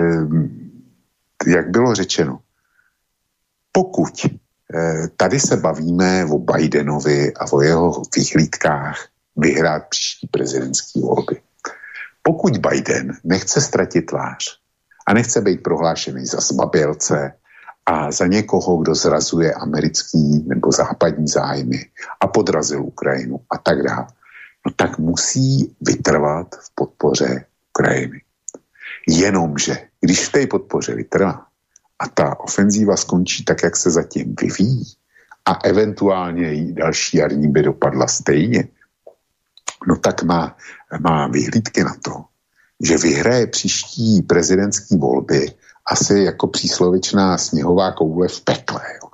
jak bylo řečeno, pokud tady se bavíme o Bidenovi a o jeho vyhlídkách vyhrát příští prezidentské volby. Pokud Biden nechce ztratit tvář a nechce být prohlášený za zbabělce a za někoho, kdo zrazuje americký nebo západní zájmy a podrazil Ukrajinu a tak dále, no tak musí vytrvat v podpoře Ukrajiny. Jenomže, když v té podpoře vytrvá a ta ofenzíva skončí tak, jak se zatím vyvíjí a eventuálně i další jarní by dopadla stejně, no tak má, má vyhlídky na to, že vyhraje příští prezidentský volby asi jako příslovičná sněhová koule v pekle. Jo.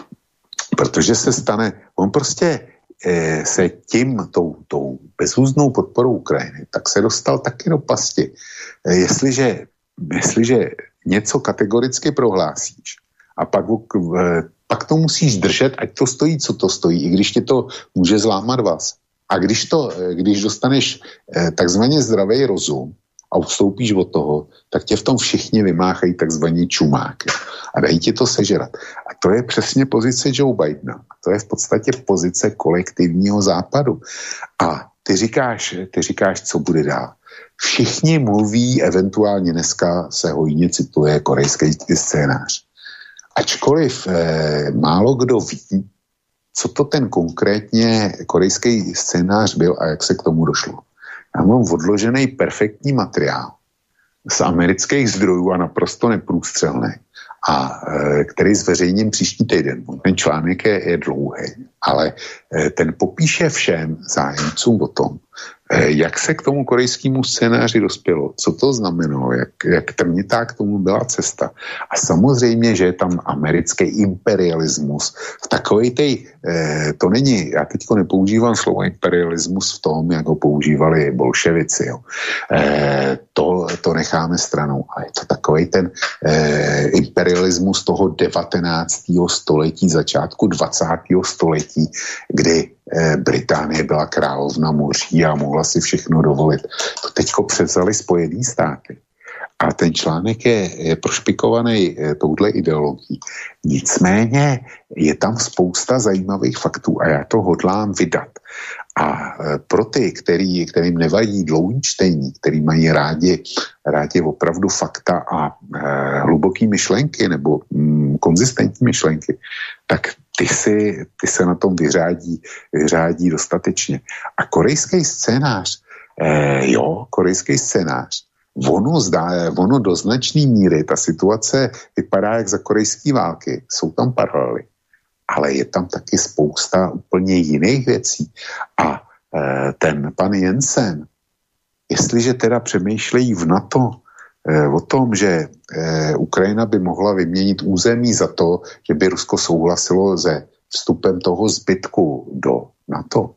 Protože se stane, on prostě eh, se tím, tou, tou bezúznou podporou Ukrajiny, tak se dostal taky do pasti. Eh, jestliže, jestliže něco kategoricky prohlásíš a pak, eh, pak to musíš držet, ať to stojí, co to stojí, i když ti to může zlámat vás. A když, to, eh, když dostaneš eh, takzvaně zdravý rozum, a odstoupíš od toho, tak tě v tom všichni vymáchají takzvaní čumáky a dají ti to sežrat. A to je přesně pozice Joe Bidena. A to je v podstatě pozice kolektivního západu. A ty říkáš, ty říkáš, co bude dál. Všichni mluví, eventuálně dneska se hojně cituje korejský scénář. Ačkoliv eh, málo kdo ví, co to ten konkrétně korejský scénář byl a jak se k tomu došlo. Já mám odložený perfektní materiál z amerických zdrojů a naprosto neprůstřelný, a e, který zveřejním příští týden. Ten článek je, je dlouhý, ale e, ten popíše všem zájemcům o tom, e, jak se k tomu korejskému scénáři dospělo, co to znamenalo, jak, jak trnitá k tomu byla cesta. A samozřejmě, že je tam americký imperialismus. V takovej tej, e, to není, já teďko nepoužívám slovo imperialismus v tom, jak ho používali bolševici. Jo. E, to, to necháme stranou. A je to takovej ten e, imperialismus toho devatenáctého století, začátku dvacátého století, kdy eh, Británie byla královna moří a mohla si všechno dovolit. To teďko převzali Spojené státy. A ten článek je, je prošpikovaný eh, touhle ideologií. Nicméně je tam spousta zajímavých faktů a já to hodlám vydat. A pro ty, který, kterým nevadí dlouhý čtení, který mají rádi, rádi opravdu fakta a e, hluboký myšlenky nebo mm, konzistentní myšlenky, tak ty, si, ty se na tom vyřádí, vyřádí dostatečně. A korejský scénář, e, jo, korejský scénář, ono, zdá, ono do značné míry, ta situace vypadá jak za korejské války, jsou tam paralely. Ale je tam taky spousta úplně jiných věcí. A e, ten pan Jensen, jestliže teda přemýšlejí v NATO e, o tom, že e, Ukrajina by mohla vyměnit území za to, že by Rusko souhlasilo se vstupem toho zbytku do NATO,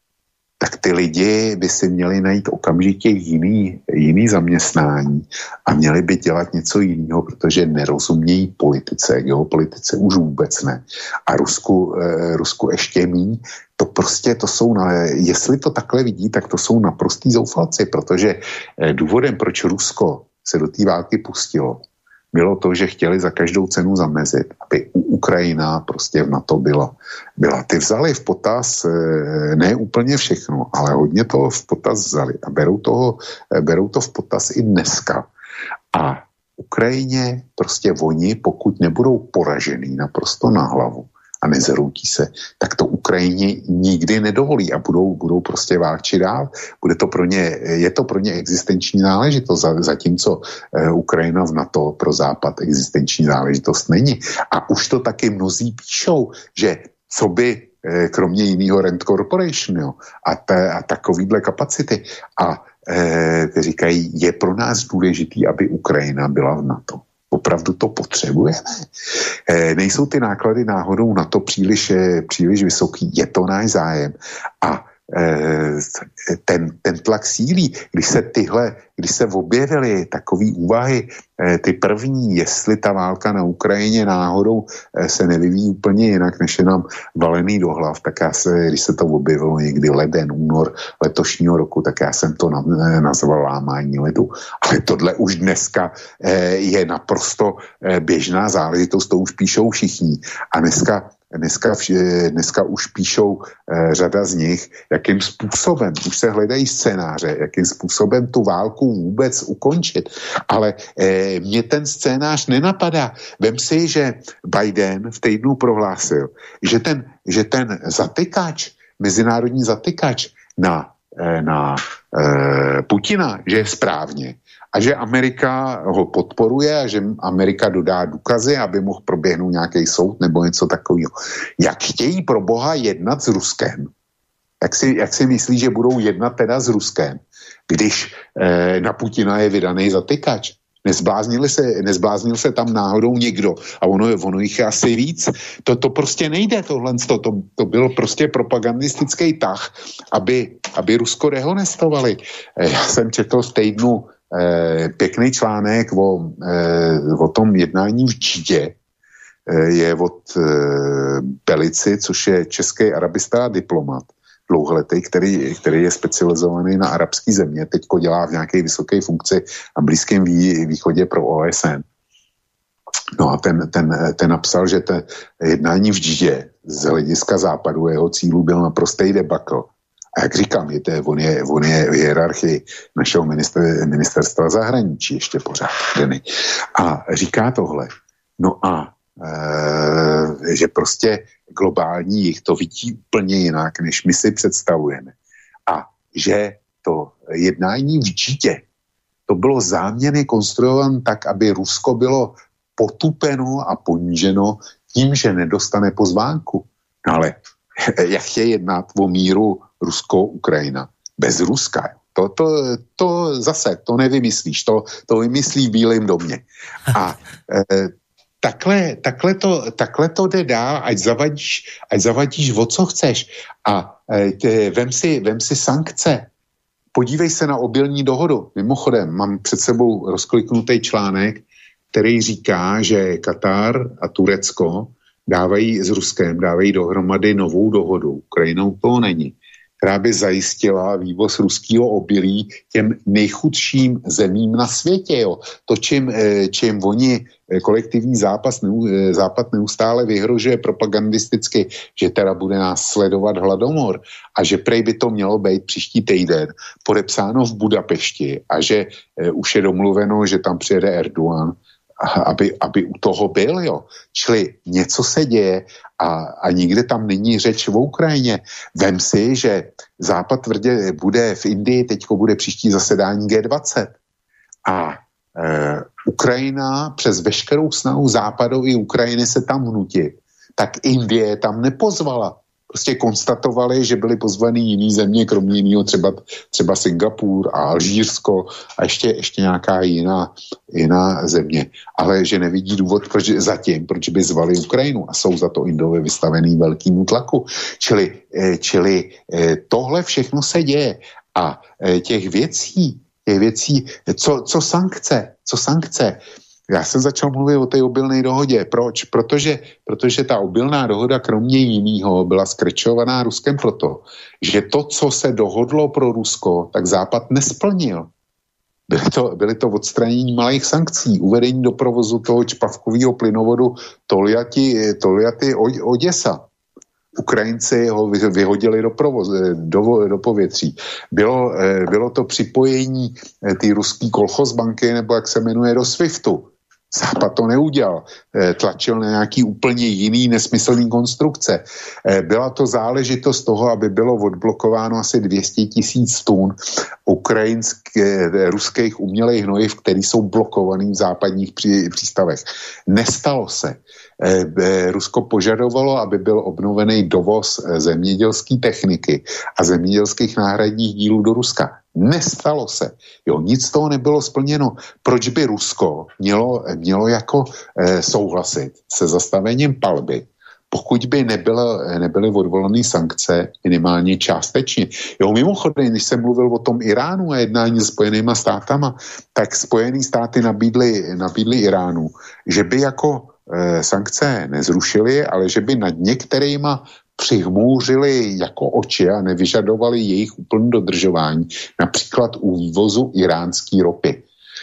tak ty lidi by si měli najít okamžitě jiný, jiný zaměstnání a měli by dělat něco jiného, protože nerozumějí politice, geopolitice už vůbec ne. A Rusku, eh, Rusku ještě míň. To prostě, to jsou, na, jestli to takhle vidí, tak to jsou naprostý zoufalci, protože eh, důvodem, proč Rusko se do té války pustilo, bylo to, že chtěli za každou cenu zamezit, aby Ukrajina prostě v NATO byla. byla. Ty vzali v potaz ne úplně všechno, ale hodně toho v potaz vzali a berou, toho, berou to v potaz i dneska. A Ukrajině prostě oni, pokud nebudou poražený naprosto na hlavu a nezhroutí se, tak to Ukrajině nikdy nedovolí a budou, budou prostě válčit dál. Bude to pro ně, je to pro ně existenční záležitost, zatímco eh, Ukrajina v NATO pro Západ existenční záležitost není. A už to taky mnozí píšou, že co by eh, kromě jiného Rand Corporation, jo, a, te, a takovýhle kapacity a eh, říkají, je pro nás důležitý, aby Ukrajina byla v NATO. Opravdu to potřebujeme. E, nejsou ty náklady náhodou na to příliš, příliš vysoký. Je to náš zájem. A e, ten, ten tlak sílí, když se tyhle, když se objevily takové úvahy, e, ty první, jestli ta válka na Ukrajině náhodou e, se nevyvíjí úplně jinak, než je nám valený do hlav, tak já se, když se to objevilo někdy leden, únor letošního roku, tak já jsem to na, nazval lámání ledu. Ale tohle už dneska e, je naprosto e, běžná záležitost, to už píšou všichni. A dneska Dneska, dneska už píšou eh, řada z nich, jakým způsobem, už se hledají scénáře, jakým způsobem tu válku vůbec ukončit. Ale eh, mě ten scénář nenapadá. Vem si, že Biden v týdnu prohlásil, že ten, že ten zatykač, mezinárodní zatykač na, eh, na eh, Putina, že je správně. a že Amerika ho podporuje a že Amerika dodá důkazy, aby mohl proběhnout nějaký soud nebo něco takového. Jak chtějí pro boha jednat s Ruskem? Jak si, jak si myslí, že budou jednat teda s Ruskem, když eh, na Putina je vydaný zatykač? Nezbláznil se, nezbláznil se tam náhodou někdo a ono, ono jich je asi víc. To, to prostě nejde tohle. To, to, to byl prostě propagandistický tah, aby, aby Rusko dehonestovali. Já jsem četl v týdnu eh, pěkný článek o, eh, o tom jednání v Džidě. Eh, je od eh, Belici, což je český arabista a diplomat dlouholetý, který, který je specializovaný na arabský země, teďko dělá v nějaké vysoké funkci na Blízkém východě pro O S N. No a ten, ten, ten napsal, že to jednání v Džidě z hlediska západu jeho cílu byl naprostý debakl. A jak říkám, je to, on, je, on je v hierarchii našeho minister, ministerstva zahraničí ještě pořád. A říká tohle. No a e, že prostě globální jich to vidí úplně jinak, než my si představujeme. A že to jednání v Džidě, to bylo záměrně konstruováno tak, aby Rusko bylo potupeno a poníženo tím, že nedostane pozvánku. No ale jak je jednat o míru Rusko-Ukrajina? Bez Ruska. To, to, to zase, to nevymyslíš, to, to vymyslí v Bílém domě. A e, Takhle, takhle, to, takhle to jde dál, ať zavadíš, ať zavadíš o co chceš. A e, vem, si, vem si sankce. Podívej se na obilní dohodu. Mimochodem, mám před sebou rozkliknutý článek, který říká, že Katar a Turecko dávají s Ruskem, dávají dohromady novou dohodu. Ukrajinou to není, která by zajistila vývoz ruského obilí těm nejchudším zemím na světě. Jo. To, čím, čím oni kolektivní zápas, západ neustále vyhrožuje propagandisticky, že teda bude nás sledovat hladomor a že prej by to mělo být příští týden podepsáno v Budapešti a že už je domluveno, že tam přijede Erdogan, aby, aby u toho byl, jo. Čili něco se děje a, a nikde tam není řeč o Ukrajině. Vem si, že Západ tvrdě bude v Indii, teďko bude příští zasedání G dvacet. A e, Ukrajina přes veškerou snahu Západu i Ukrajiny se tam vnutit, tak Indie tam nepozvala. Prostě konstatovali, že byly pozvaný jiný země, kromě jiného třeba, třeba Singapur a Alžírsko a ještě, ještě nějaká jiná, jiná země. Ale že nevidí důvod proč, zatím, proč by zvali Ukrajinu a jsou za to Indové vystavený velkému tlaku. Čili, čili tohle všechno se děje a těch věcí, těch věcí, co, co sankce, co sankce, já jsem začal mluvit o té obilné dohodě. Proč? Protože, protože ta obilná dohoda kromě jiného byla skrčovaná Ruskem proto, že to, co se dohodlo pro Rusko, tak Západ nesplnil. Byly to, byly to odstranění malých sankcí, uvedení do provozu toho čpavkového plynovodu Toljati, Toljati Oděsa. Ukrajinci ho vyhodili do, provoz, do, do povětří. Bylo, bylo to připojení té ruské kolchozbanky, nebo jak se jmenuje, do SWIFTu. Západ to neudělal. Tlačil na nějaký úplně jiný nesmyslný konstrukce. Byla to záležitost toho, aby bylo odblokováno asi dvě stě tisíc tun ukrajinských, ruských umělých hnojiv, které jsou blokovaný v západních pří, přístavech. Nestalo se. Rusko požadovalo, aby byl obnovený dovoz zemědělské techniky a zemědělských náhradních dílů do Ruska. Nestalo se. Jo, nic z toho nebylo splněno. Proč by Rusko mělo, mělo jako e, souhlasit se zastavením palby, pokud by nebylo, nebyly odvolané sankce minimálně částečně. Jo, mimochodem, když jsem mluvil o tom Iránu a jednání s Spojenýma státama, tak Spojený státy nabídly, nabídly Iránu, že by jako e, sankce nezrušily, ale že by nad některýma přihmouřili jako oči a nevyžadovali jejich úplné dodržování, například u vývozu iránské ropy.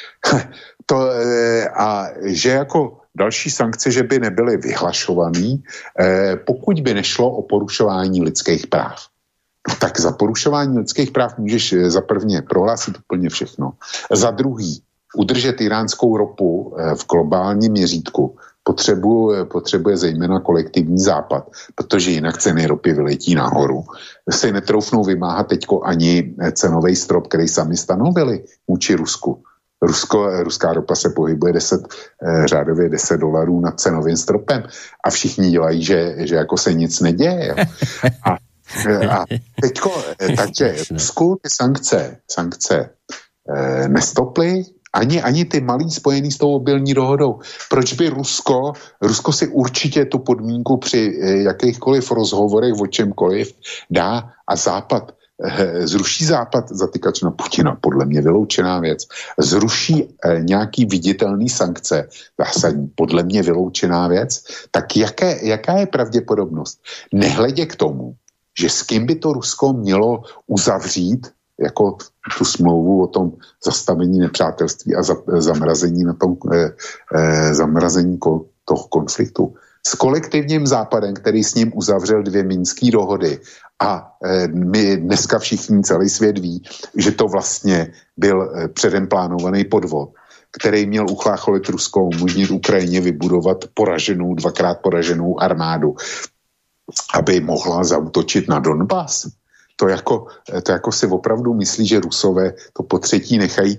to, a že jako další sankce, že by nebyly vyhlašovaný, pokud by nešlo o porušování lidských práv. No tak za porušování lidských práv můžeš za prvně prohlásit úplně všechno. Za druhý, udržet iránskou ropu v globálním měřítku potřebuje, potřebuje zejména kolektivní západ, protože jinak ceny ropy vyletí nahoru. Si netroufnou vymáhat teďko ani cenový strop, který sami stanovili vůči Rusku. Rusko, ruská ropa se pohybuje deset, řádově deset dolarů nad cenovým stropem a všichni dělají, že, že jako se nic neděje. Jo. A, a teďko, takže Rusku ty sankce, sankce eh, nestoply, Ani, ani ty malí spojený s tou obilní dohodou. Proč by Rusko, Rusko si určitě tu podmínku při jakýchkoliv rozhovorech o čemkoliv dá a Západ, eh, zruší Západ zatykač na Putina, podle mě vyloučená věc. Zruší eh, nějaký viditelný sankce, zásadní, podle mě vyloučená věc. Tak jaké, jaká je pravděpodobnost? Nehledě k tomu, že s kým by to Rusko mělo uzavřít jako tu smlouvu o tom zastavení nepřátelství a za, zamrazení na tom eh, eh, zamrazení ko, toho konfliktu. S kolektivním Západem, který s ním uzavřel dvě minské dohody a eh, my dneska všichni celý svět ví, že to vlastně byl eh, předem plánovaný podvod, který měl uchlácholit Rusko, umožnit Ukrajině vybudovat poraženou, dvakrát poraženou armádu, aby mohla zaútočit na Donbas. To jako, to jako si opravdu myslí, že Rusové to po třetí nechají,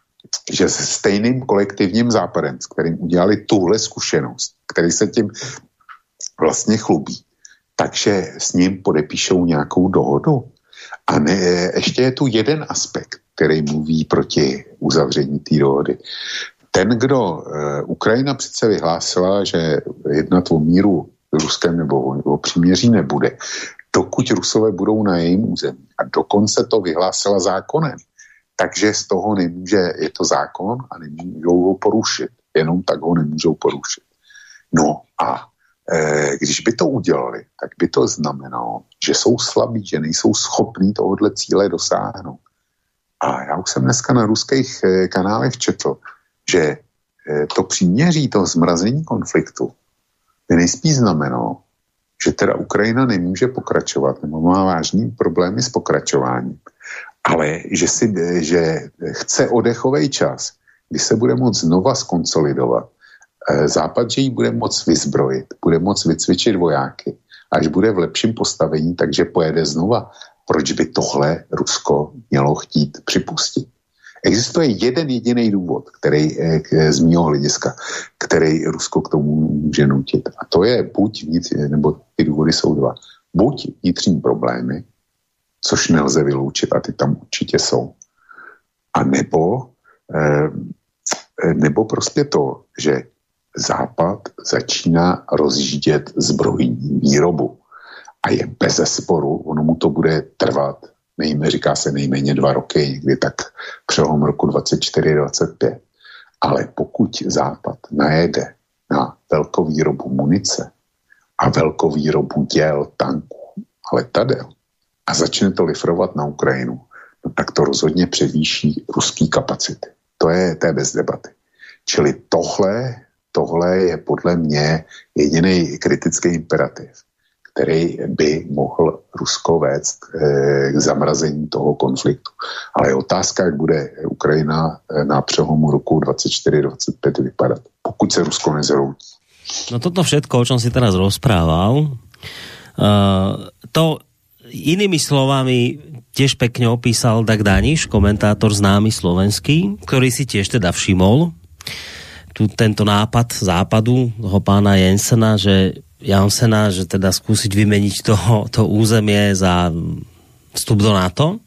že se stejným kolektivním Západem, s kterým udělali tuhle zkušenost, který se tím vlastně chlubí, takže s ním podepíšou nějakou dohodu. A ne, ještě je tu jeden aspekt, který mluví proti uzavření té dohody. Ten, kdo uh, Ukrajina přece vyhlásila, že jednat o míru s Ruskem nebo o, o příměří nebude, dokud Rusové budou na jejím území. A dokonce to vyhlásila zákonem. Takže z toho nemůže, je to zákon a nemůžou ho porušit. Jenom tak ho nemůžou porušit. No a e, když by to udělali, tak by to znamenalo, že jsou slabí, že nejsou schopní tohohle cíle dosáhnout. A já už jsem dneska na ruských e, kanálech četl, že e, to příměří, to zmrazení konfliktu by nejspíš znamenalo, že teda Ukrajina nemůže pokračovat, nebo má vážný problémy s pokračováním, ale že, si, že chce odechovej čas, kdy se bude moct znova skonsolidovat. Západ, že ji bude moct vyzbrojit, bude moct vycvičit vojáky, až bude v lepším postavení, takže pojede znova. Proč by tohle Rusko mělo chtít připustit? Existuje jeden jediný důvod, který z mýho hlediska, který Rusko k tomu může nutit. A to je buď vnitřní, nebo ty důvody jsou dva. Buď vnitřní problémy, což nelze vyloučit a ty tam určitě jsou. A nebo, eh, nebo prostě to, že Západ začíná rozjíždět zbrojní výrobu. A je bezesporu, ono mu to bude trvat, nejméně, říká se nejméně dva roky, někdy tak přelom roku dvacet čtyři dvacet pět. Ale pokud Západ najede na velkovýrobu munice a velkovýrobu děl, tanků a letadel a začne to lifrovat na Ukrajinu, no tak to rozhodně převýší ruský kapacity. To je, to je bez debaty. Čili tohle, tohle je podle mě jediný kritický imperativ, který by mohl Rusko vést k zamrazení toho konfliktu. Ale je otázka, jak bude Ukrajina na přelomu roku dvacet čtyři dvacet pět vypadat, pokud se Rusko nezhroutí. No toto všetko, o čom si teraz rozprával, uh, to inými slovami tiež pekne opísal Dag Daniš, komentátor známy slovenský, ktorý si tiež teda všimol tu tento nápad západu, toho pána Jensena, že Jansena, že teda skúsiť vymeniť toho, to územie za vstup do NATO.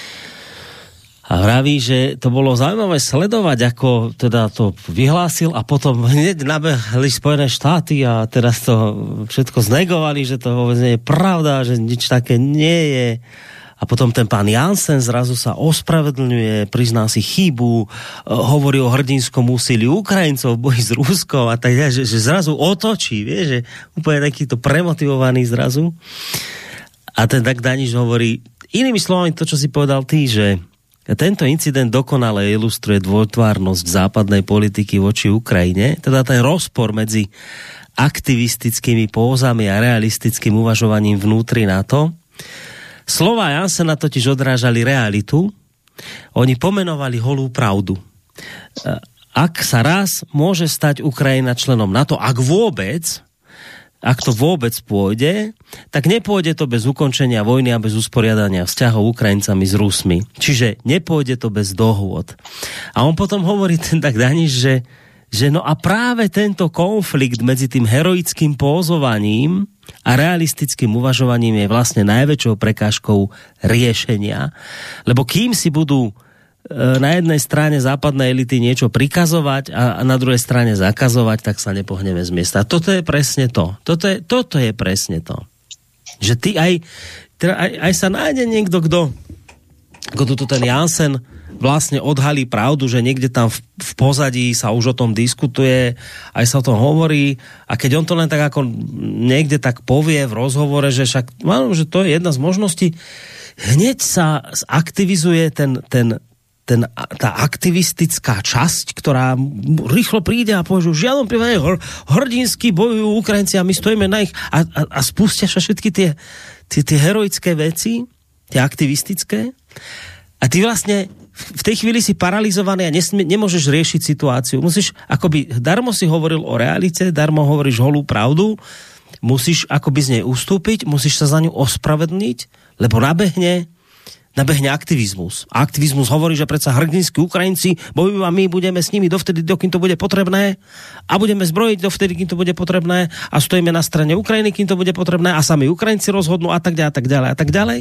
A vraví, že to bolo zaujímavé sledovať, ako teda to vyhlásil a potom hneď nabehli Spojené štáty a teraz to všetko znegovali, že to vôbec nie je pravda, že nič také nie je. A potom ten pán Jansen zrazu sa ospravedlňuje, prizná si chybu, hovorí o hrdinskom úsilí Ukrajincov v boji s Ruskom a tak ďalej, že, že zrazu otočí, vie, že úplne takýto premotivovaný zrazu. A ten Dag Daniš hovorí, inými slovami to, čo si povedal ty, že tento incident dokonale ilustruje dvojtvárnosť západnej politiky voči Ukrajine, teda ten rozpor medzi aktivistickými pózami a realistickým uvažovaním vnútri NATO. Slová Jansena totiž odrážali realitu, oni pomenovali holú pravdu. Ak sa raz môže stať Ukrajina členom NATO, ak vôbec, ak to vôbec pôjde, tak nepôjde to bez ukončenia vojny a bez usporiadania vzťahov Ukrajincami s Rusmi. Čiže nepôjde to bez dohôd. A on potom hovorí ten tak Daniš, že, že no a práve tento konflikt medzi tým heroickým pózovaním a realistickým uvažovaním je vlastne najväčšou prekážkou riešenia. Lebo kým si budú na jednej strane západné elity niečo prikazovať a na druhej strane zakazovať, tak sa nepohneme z miesta. Toto je presne to. Toto je, toto je presne to. Že ty aj, teda aj, aj sa nájde niekto, kto, kto tu ten Jansen vlastne odhalí pravdu, že niekde tam v, v pozadí sa už o tom diskutuje, aj sa o tom hovorí a keď on to len tak ako niekde tak povie v rozhovore, že však, no, že to je jedna z možností, hneď sa aktivizuje ten, ten Ten, tá aktivistická časť, ktorá rýchlo príde a povie, že v žiadnom prípade hr, hrdinsky bojujú Ukrajinci a my stojíme na ich a, a, a spustia sa všetky tie, tie, tie heroické veci, tie aktivistické. A ty vlastne v tej chvíli si paralizovaný a nesmie, nemôžeš riešiť situáciu. Musíš, akoby, darmo si hovoril o realite, darmo hovoríš holú pravdu, musíš akoby z nej ustúpiť, musíš sa za ňu ospravedlniť, lebo nabehne nabehne aktivizmus. A aktivizmus hovorí, že predsa hrdinskí Ukrajinci bojujú a my budeme s nimi dovtedy, dokým to bude potrebné a budeme zbrojiť dovtedy, kým to bude potrebné a stojíme na strane Ukrajiny, kým to bude potrebné a sami Ukrajinci rozhodnú a tak ďalej, a tak ďalej, a tak ďalej.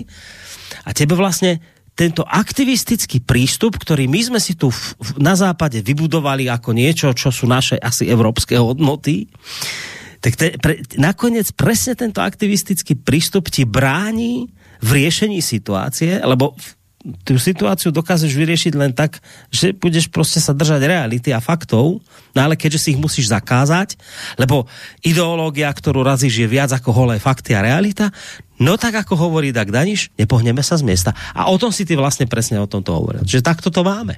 A tebe vlastne tento aktivistický prístup, ktorý my sme si tu v, na západe vybudovali ako niečo, čo sú naše asi európske hodnoty, tak te, pre, nakoniec presne tento aktivistický prístup ti bráni v riešení situácie, lebo tú situáciu dokážeš vyriešiť len tak, že budeš proste sa držať reality a faktov, no ale keďže si ich musíš zakázať, lebo ideológia, ktorú razíš, je viac ako holé fakty a realita, no tak ako hovorí Dag Daniš, nepohneme sa z miesta. A o tom si ty vlastne presne o tomto hovoril. Čiže takto to máme.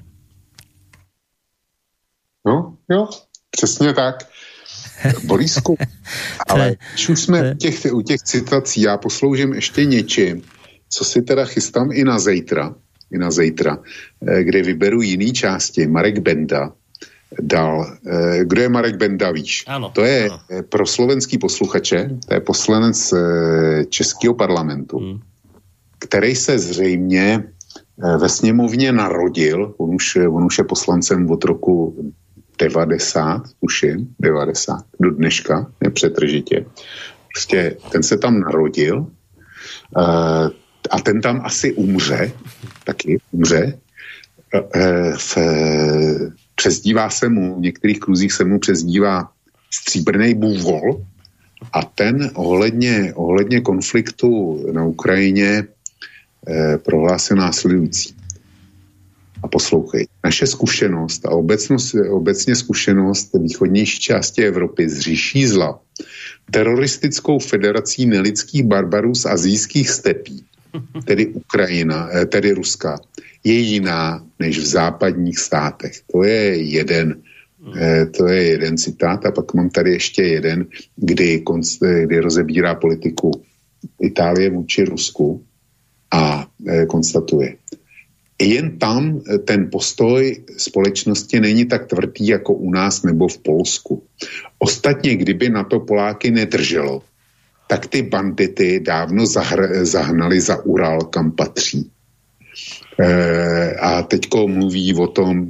No, jo, přesně tak. Borisku, ale když už jsme u těch, u těch citací, já posloužím ještě něčím, co si teda chystám i na zítra, i na zítra, kde vyberu jiný části. Marek Benda dal, kdo je Marek Benda, víš? Ano, to je ano. Pro slovenský posluchače, to je poslanec Českého parlamentu, hmm. který se zřejmě ve sněmovně narodil, on už, on už je poslancem od roku devadesát, tuším, devadesát, do dneška, nepřetržitě. Prostě ten se tam narodil uh, a ten tam asi umře, taky umře. Uh, v, přezdívá se mu, v některých kruzích se mu přezdívá stříbrnej bůvol a ten ohledně, ohledně konfliktu na Ukrajině uh, prohlásil následující. A poslouchej, naše zkušenost a obecnost, obecně zkušenost východnější části Evropy z říší zla teroristickou federací nelidských barbarů z asijských stepí, tedy Ukrajina, tedy Ruska, je jiná než v západních státech. To je jeden, to je jeden citát a pak mám tady ještě jeden, kdy, kdy rozebírá politiku Itálie vůči Rusku a konstatuje, jen tam ten postoj společnosti není tak tvrdý jako u nás nebo v Polsku. Ostatně, kdyby na to Poláky nedrželo, tak ty bandity dávno zahr- zahnali za Ural, kam patří. E, a teďko mluví o tom,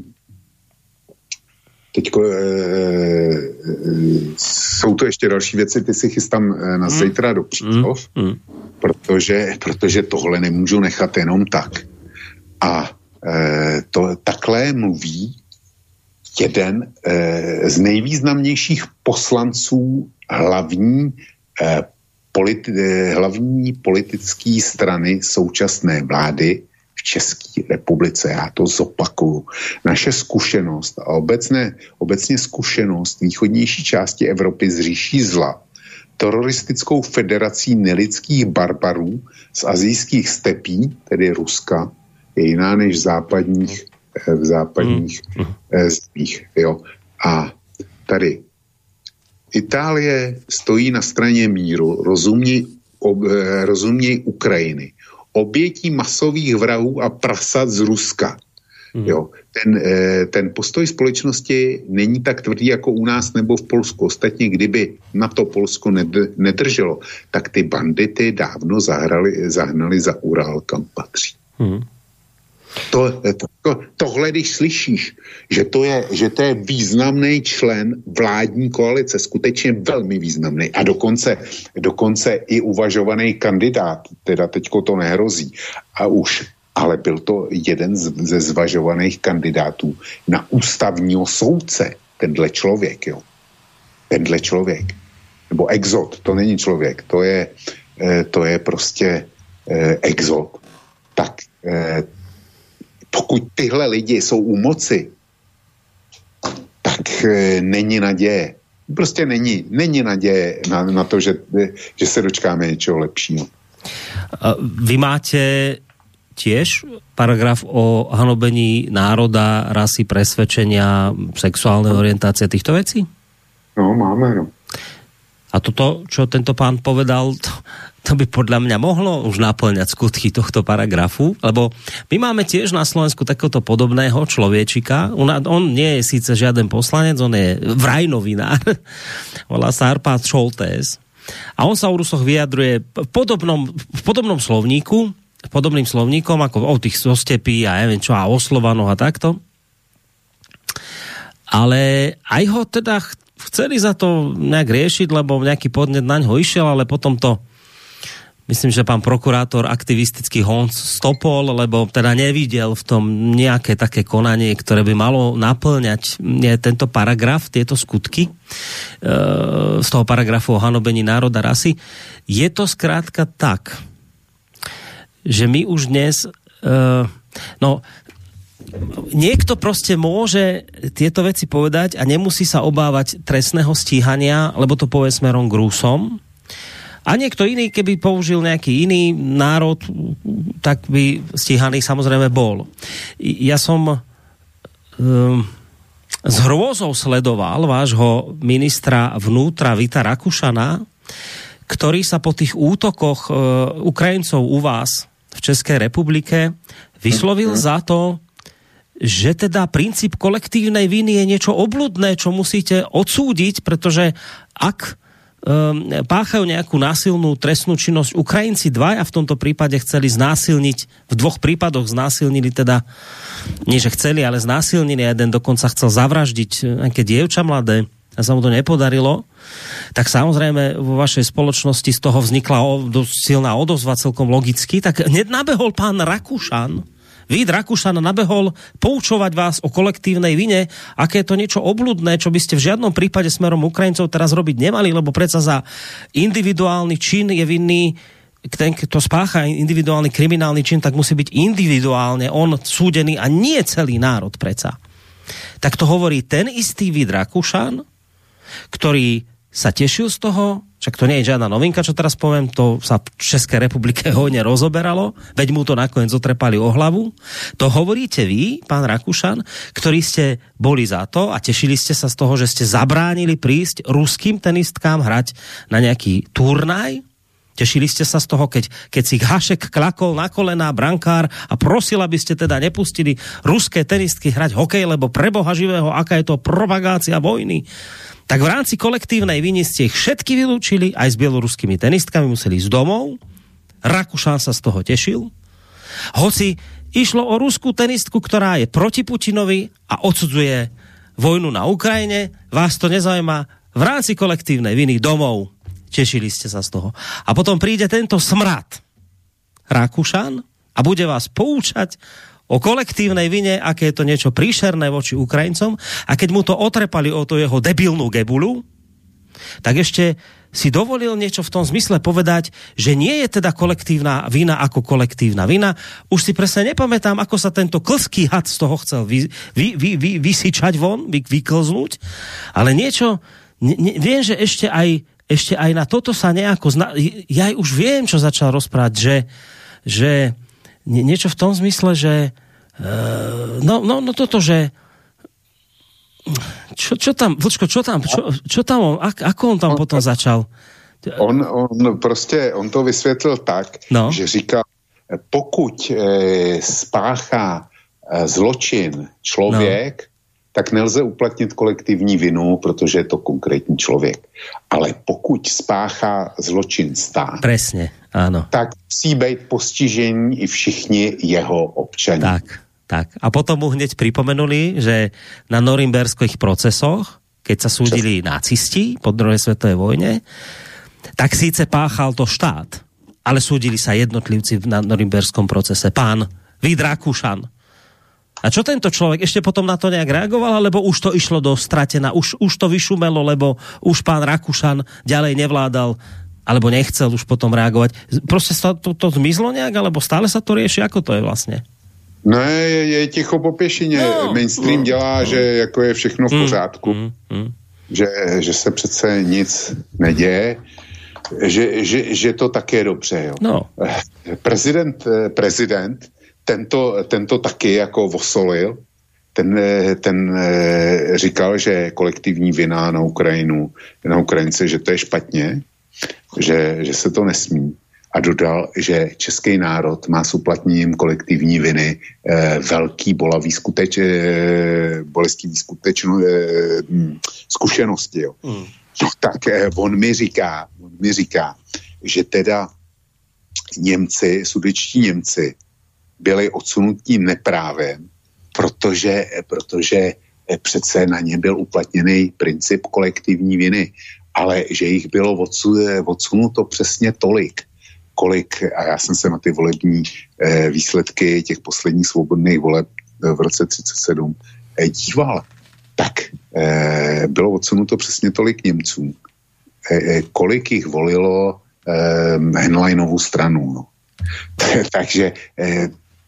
teďko e, e, jsou to ještě další věci, ty si chystám na zítra do Příkov, mm. protože, protože tohle nemůžu nechat jenom tak. A e, to takhle mluví jeden e, z nejvýznamnějších poslanců hlavní, e, politi- e, hlavní politické strany současné vlády v České republice. Já to zopakuju. Naše zkušenost a obecně, obecně zkušenost východnější části Evropy z říší zla teroristickou federací nelidských barbarů z asijských stepí, tedy Ruska, je jiná než v západních, v západních mm. zemích. Jo. A tady Itálie stojí na straně míru, rozuměj, ob, rozuměj Ukrajiny. Obětí masových vrahů a prasat z Ruska. Hmm. Jo. Ten, ten postoj společnosti není tak tvrdý jako u nás nebo v Polsku. Ostatně, kdyby na to Polsko nedrželo, tak ty bandity dávno zahrali, zahnali za Ural, kam patří. Hmm. To, to, tohle, když slyšíš, že to, je, že to je významný člen vládní koalice, skutečně velmi významný a dokonce, dokonce i uvažovaný kandidát, teda teďko to nehrozí, a už, ale byl to jeden z, ze zvažovaných kandidátů na ústavního soudce, tenhle člověk, jo. Tenhle člověk. Nebo exot, to není člověk, to je, to je prostě exot. Tak pokud tyhle lidi jsou u moci, tak e, není naděje. Prostě není, není naděje na, na to, že, že se dočkáme něčeho lepšího. Vy máte tiež paragraf o hanobení národa, rasy, presvedčenia, sexuálnej orientácie týchto vecí? No, máme, no. A toto, čo tento pán povedal, to, to by podľa mňa mohlo už naplňať skutky tohto paragrafu, lebo my máme tiež na Slovensku takéhoto podobného človečika. On nie je síce žiaden poslanec, on je vraj novinár, volá sa Arpád Šoltés. A on sa o Rusoch vyjadruje v podobnom, v podobnom slovníku, podobným slovníkom, ako o tých zostepí a neviem čo, a o Slovanoch a takto. Ale aj ho teda chceli za to nejak riešiť, lebo nejaký podnet naň ho išiel, ale potom to, myslím, že pán prokurátor aktivistický Honc stopol, lebo teda nevidel v tom nejaké také konanie, ktoré by malo naplňať nie, tento paragraf, tieto skutky e, z toho paragrafu o hanobení národa, rasy. Je to skrátka tak, že my už dnes e, no niekto proste môže tieto veci povedať a nemusí sa obávať trestného stíhania, lebo to povie smerom k Rusom. A niekto iný, keby použil nejaký iný národ, tak by stíhaný samozrejme bol. Ja som um, s hrôzou sledoval vášho ministra vnútra Vita Rakušana, ktorý sa po tých útokoch uh, Ukrajincov u vás v Českej republike vyslovil za to, že teda princíp kolektívnej viny je niečo obľudné, čo musíte odsúdiť, pretože ak um, páchajú nejakú násilnú trestnú činnosť Ukrajinci dvaja, v tomto prípade chceli znásilniť, v dvoch prípadoch znásilnili teda, nie že chceli, ale znásilnili, jeden dokonca chcel zavraždiť nejaké dievča mladé, a sa mu to nepodarilo, tak samozrejme vo vašej spoločnosti z toho vznikla dosť silná odozva, celkom logicky, tak hneď nabehol pán Rakušan, Vít Rakušan nabehol poučovať vás o kolektívnej vine, aké je to niečo obľudné, čo by ste v žiadnom prípade smerom Ukrajincov teraz robiť nemali, lebo predsa za individuálny čin je vinný, ten, kto spácha individuálny kriminálny čin, tak musí byť individuálne on súdený a nie celý národ predsa. Tak to hovorí ten istý Vít Rakušan, ktorý sa tešil z toho, však to nie je žiadna novinka, čo teraz poviem, to sa v Českej republike hojne rozoberalo, veď mu to nakoniec otrepali o hlavu. To hovoríte vy, pán Rakušan, ktorí ste boli za to a tešili ste sa z toho, že ste zabránili prísť ruským tenistkám hrať na nejaký turnaj. Tešili ste sa z toho, keď, keď si Hašek klakol na kolená brankár a prosil, aby ste teda nepustili ruské tenistky hrať hokej, lebo pre Boha živého, aká je to propagácia vojny. Tak v rámci kolektívnej viny ste ich všetky vylúčili, aj s bieloruskými tenistkami museli ísť domov. Rakušan sa z toho tešil. Hoci išlo o ruskú tenistku, ktorá je proti Putinovi a odsudzuje vojnu na Ukrajine, vás to nezaujíma. V rámci kolektívnej viny domov. Tešili ste sa z toho. A potom príde tento smrad Rakušan a bude vás poučať o kolektívnej vine, aké je to niečo príšerné voči Ukrajincom, a keď mu to otrepali o to jeho debilnú gebulu, tak ešte si dovolil niečo v tom zmysle povedať, že nie je teda kolektívna vina ako kolektívna vina. Už si presne nepamätám, ako sa tento klský had z toho chcel vy, vy, vy, vy, vysyčať von, vy, vyklznúť, ale niečo, ne, ne, viem, že ešte aj, ešte aj na toto sa nejako zna... Ja už viem, čo začal rozprávať, že, že niečo v tom zmysle, že no, no, no toto, že čo, čo tam, Vlčko, čo tam, čo, čo tam on, ak, ako on tam on, potom začal? On, on prostě, on to vysvětlil tak, no. Že říkal, pokud e, spáchá zločin člověk, no. tak nelze uplatnit kolektivní vinu, protože je to konkrétní člověk. Ale pokud spáchá zločin stát, presne, áno. tak musí být postižení i všichni jeho občani. Tak, tak. A potom mu hneď pripomenuli, že na norimberských procesoch, keď sa súdili Čas. nacisti po druhej svetovej vojne, tak síce páchal to štát, ale súdili sa jednotlivci na norimberskom procese. Pán Vít Rakúšan. A čo tento človek ešte potom na to nejak reagoval, alebo už to išlo do stratená, už, už to vyšumelo, lebo už pán Rakúšan ďalej nevládal, alebo nechcel už potom reagovať. Proste sa to, to zmizlo nejak, alebo stále sa to rieši? Ako to je vlastne? No je, je ticho po pěšině. No, Mainstream no, dělá, no. že jako je všechno v pořádku. Mm, mm. Že, že se přece nic neděje. Že, že, že to tak je dobře. Jo. No. Prezident, prezident tento, tento taky jako vosolil. Ten, ten říkal, že kolektivní vina na Ukrajinu, na Ukrajince, že to je špatně, že, že se to nesmí. A dodal, že český národ má s uplatněním kolektivní viny eh, velký bolavý skuteč, eh, bolestivý skutečno eh, zkušenosti. Jo. Mm. No tak eh, on mi říká, on mi říká, že teda Němci, sudečtí Němci byli odsunutí neprávem, protože, protože eh, přece na ně byl uplatněný princip kolektivní viny, ale že jich bylo odsu, odsunuto přesně tolik, kolik, a já jsem se na ty volební eh, výsledky těch posledních svobodných voleb v roce třicet sedm eh, díval, tak eh, bylo odsunuto přesně tolik Němců, eh, kolik jich volilo eh, Henleinovu stranu. No. Takže eh,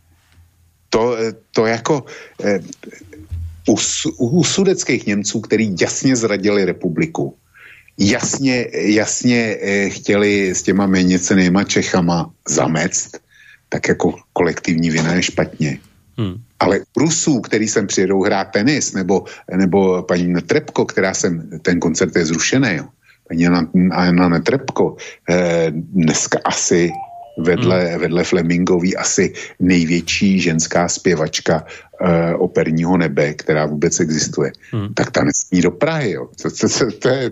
to, to jako eh, u, u sudeckých Němců, který jasně zradili republiku, Jasně, jasně eh, chtěli s těma méněcennýma Čechama zamect, tak jako kolektivní vina je špatně. Hmm. Ale Rusů, který sem přijedou hrát tenis, nebo, nebo paní Netrebko, která sem, ten koncert je zrušený, jo. Paní Anna, Anna Netrebko, eh, dneska asi vedle, hmm. vedle Flemingový asi největší ženská zpěvačka uh, operního nebe, která vůbec existuje. Hmm. Tak ta nesmí do Prahy, jo. To, to, to, to je...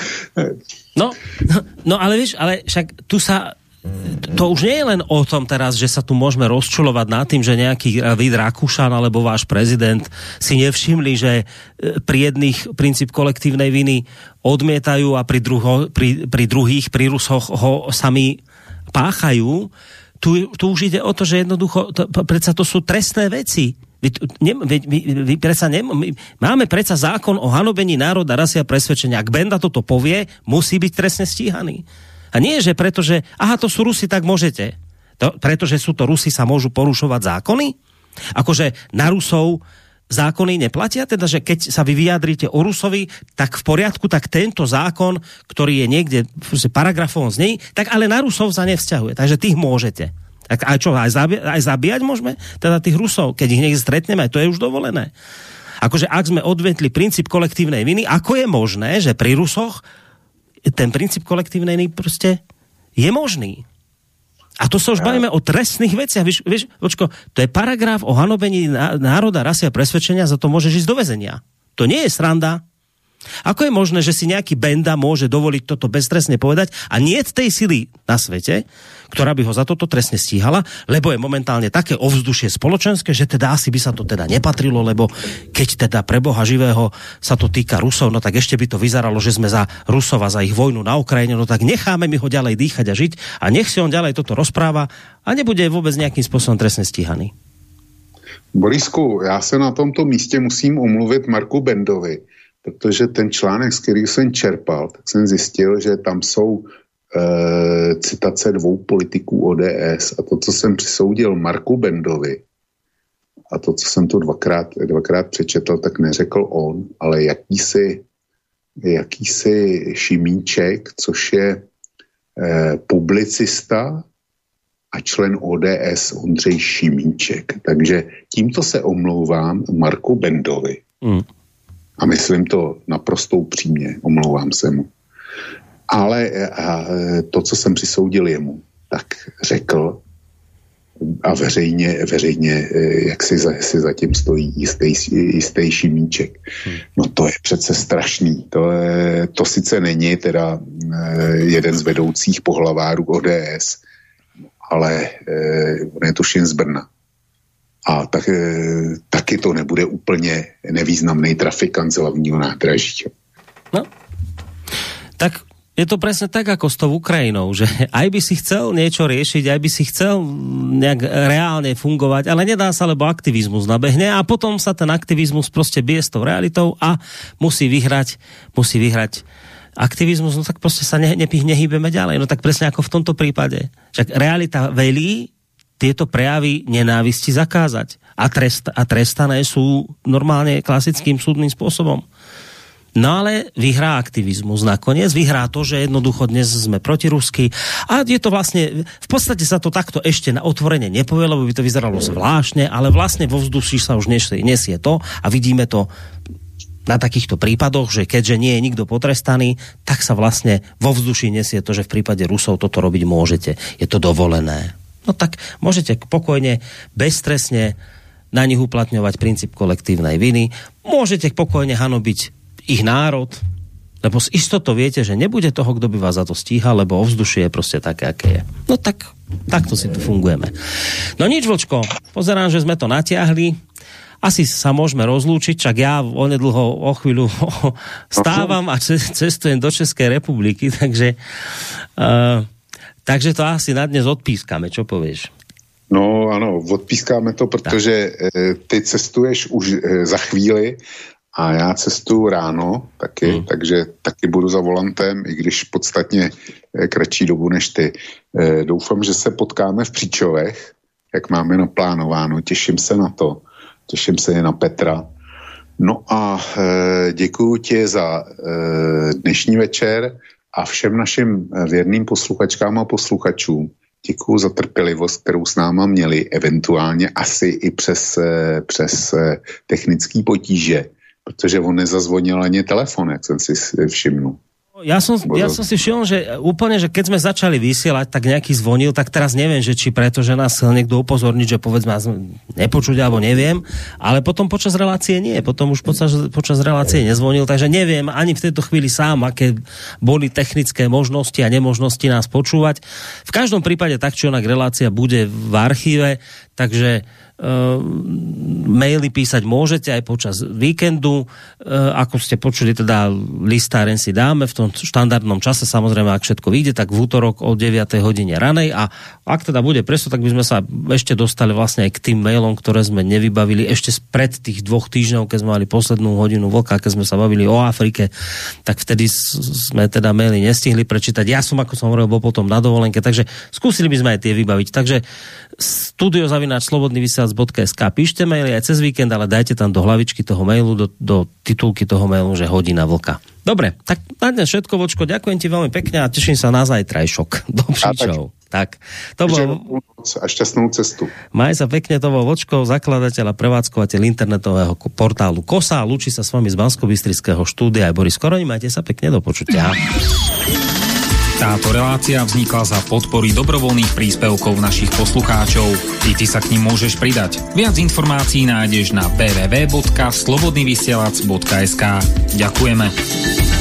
No, no, ale vieš, ale však tu sa to už nie je len o tom teraz, že sa tu môžeme rozčulovať nad tým, že nejaký Vít Rakúšan alebo váš prezident si nevšimli, že pri jedných princíp kolektívnej viny odmietajú a pri, druho, pri, pri druhých, pri Rusoch ho sami páchajú. Tu, tu už ide o to, že jednoducho, to, predsa to sú trestné veci. Vy, ne, vy, vy, vy predsa ne, my, máme predsa zákon o hanobení národa, rasy a presvedčenia. Ak Benda toto povie, musí byť trestne stíhaný. A nie, že preto, že aha, to sú Rusi, tak môžete. To, pretože sú to Rusi, sa môžu porušovať zákony? Akože na Rusov zákony neplatia? Teda, že keď sa vy vyjadríte o Rusovi, tak v poriadku, tak tento zákon, ktorý je niekde paragrafom z nej, tak ale na Rusov sa nevzťahuje. Takže tých môžete. Tak aj čo, aj, zabi- aj zabíjať môžeme? Teda tých Rusov, keď ich niekde stretneme, to je už dovolené. Akože ak sme odvetli princíp kolektívnej viny, ako je možné, že pri Rusoch ten princíp kolektívnej viny proste je možný? A to sa už bavíme o trestných veciach. Víš, vieš, očko, to je paragraf o hanobení národa, rasy a presvedčenia, za to môžeš ísť do väzenia. To nie je sranda. Ako je možné, že si nejaký Benda môže dovoliť toto beztrestne povedať a nie je tej sily na svete, ktorá by ho za toto trestne stíhala, lebo je momentálne také ovzdušie spoločenské, že teda asi by sa to teda nepatrilo, lebo keď teda pre Boha živého sa to týka Rusov, no tak ešte by to vyzeralo, že sme za Rusov a za ich vojnu na Ukrajine, no tak necháme mi ho ďalej dýchať a žiť a nech si on ďalej toto rozpráva a nebude vôbec nejakým spôsobom trestne stíhaný. Borisku, já se na tomto místě musím omluvit Marku Bendovi, protože ten článek, z kterého jsem čerpal, tak jsem zjistil, že tam jsou e, citace dvou politiků O D S a to, co jsem přisoudil Marku Bendovi a to, co jsem tu dvakrát, dvakrát přečetl, tak neřekl on, ale jakýsi, jakýsi Šimíček, což je e, publicista a člen O D S Ondřej Šimíček. Takže tímto se omlouvám Marku Bendovi. Mm. A myslím to naprosto upřímně, omlouvám se mu. Ale a, to, co jsem přisoudil jemu, tak řekl a veřejně, veřejně jak si, za, si zatím stojí jistý, jistý šimíček. Hmm. No to je přece strašný. To, je, to sice není teda jeden z vedoucích pohlavárů O D S, ale on je tuším z Brna. A tak, taky to nebude úplně nevýznamný trafikant z hlavního nádraží. No, tak je to presne tak, ako s tou Ukrajinou, že aj by si chcel niečo riešiť, aj by si chcel nejak reálne fungovať, ale nedá sa, lebo aktivizmus nabehne a potom sa ten aktivizmus proste bije s tou realitou a musí vyhrať, musí vyhrať aktivizmus, no tak proste sa ne, nehýbeme ďalej. No tak presne ako v tomto prípade. Však realita velí tieto prejavy nenávisti zakázať a, trest, a trestané sú normálne klasickým súdnym spôsobom. No ale vyhrá aktivizmus nakoniec, vyhrá to, že jednoducho dnes sme protirusky a je to vlastne, v podstate sa to takto ešte na otvorene nepovie, lebo by to vyzeralo zvláštne, ale vlastne vo vzduší sa už nesie, nesie to a vidíme to na takýchto prípadoch, že keďže nie je nikto potrestaný, tak sa vlastne vo vzduší nesie to, že v prípade Rusov toto robiť môžete. Je to dovolené. No tak môžete pokojne, beztrestne na nich uplatňovať princíp kolektívnej viny, môžete pokojne hanobiť ich národ, lebo s istotou viete, že nebude toho, kto by vás za to stíhal, lebo ovzdušie je proste také, aké je. No tak, takto si tu fungujeme. No nič, Vlčko, pozerám, že sme to natiahli. Asi sa môžeme rozlúčiť, čak ja onedlho o chvíľu stávam a cestujem do Českej republiky, takže, uh, takže to asi na dnes odpískame, čo povieš? No ano, odpískáme to, protože tak. Ty cestuješ už za chvíli a já cestuju ráno taky, hmm. takže taky budu za volantem, i když podstatně kratší dobu než ty. Doufám, že se potkáme v Příčovech, jak máme naplánováno, těším se na to, těším se i na Petra. No a děkuju ti za dnešní večer a všem našim věrným posluchačkám a posluchačům děkuju za trpělivost, kterou s náma měli, eventuálně asi i přes, přes technické potíže, protože on nezazvonil ani telefon, jak jsem si všimnul. Ja som, ja som si všimol, že úplne, že keď sme začali vysielať, tak nejaký zvonil, tak teraz neviem, že či preto, že nás chcel niekto upozorniť, že povedzme nepočuť, alebo neviem, ale potom počas relácie nie, potom už počas, počas relácie nezvonil, takže neviem ani v tejto chvíli sám, aké boli technické možnosti a nemožnosti nás počúvať. V každom prípade tak, či onak relácia bude v archíve, takže Uh, maily písať môžete aj počas víkendu. Uh, ako ste počuli, teda listáren si dáme v tom štandardnom čase, samozrejme, ak všetko vyjde, tak v útorok o deviatej hodine ranej a ak teda bude presto, tak by sme sa ešte dostali vlastne aj k tým mailom, ktoré sme nevybavili ešte spred tých dvoch týždňov, keď sme mali poslednú hodinu vlka, keď sme sa bavili o Afrike, tak vtedy sme teda maily nestihli prečítať. Ja som, ako som hovoril, bol potom na dovolenke, takže skúsili by sme aj tie vybaviť. Takže studio zavináč slobodný vysielač bodka es ká píšte maily aj cez víkend, ale dajte tam do hlavičky toho mailu, do, do titulky toho mailu, že hodina vlka. Dobre, tak na dnes všetko, Vočko, ďakujem ti veľmi pekne a teším sa na zajtrajšok. Do příčov. Tak, to bol... A šťastnú cestu. Maj sa pekne, to bol Vočko, zakladateľ a prevádzkovateľ internetového portálu Kosa. Lúči sa s vami z Banskobystrického štúdia aj Boris Koroni. Majte sa pekne, do počutia. Táto relácia vznikla za podpory dobrovoľných príspevkov našich poslucháčov. I ty sa k nim môžeš pridať. Viac informácií nájdeš na w w w bodka slobodnyvysielac bodka es ká. Ďakujeme.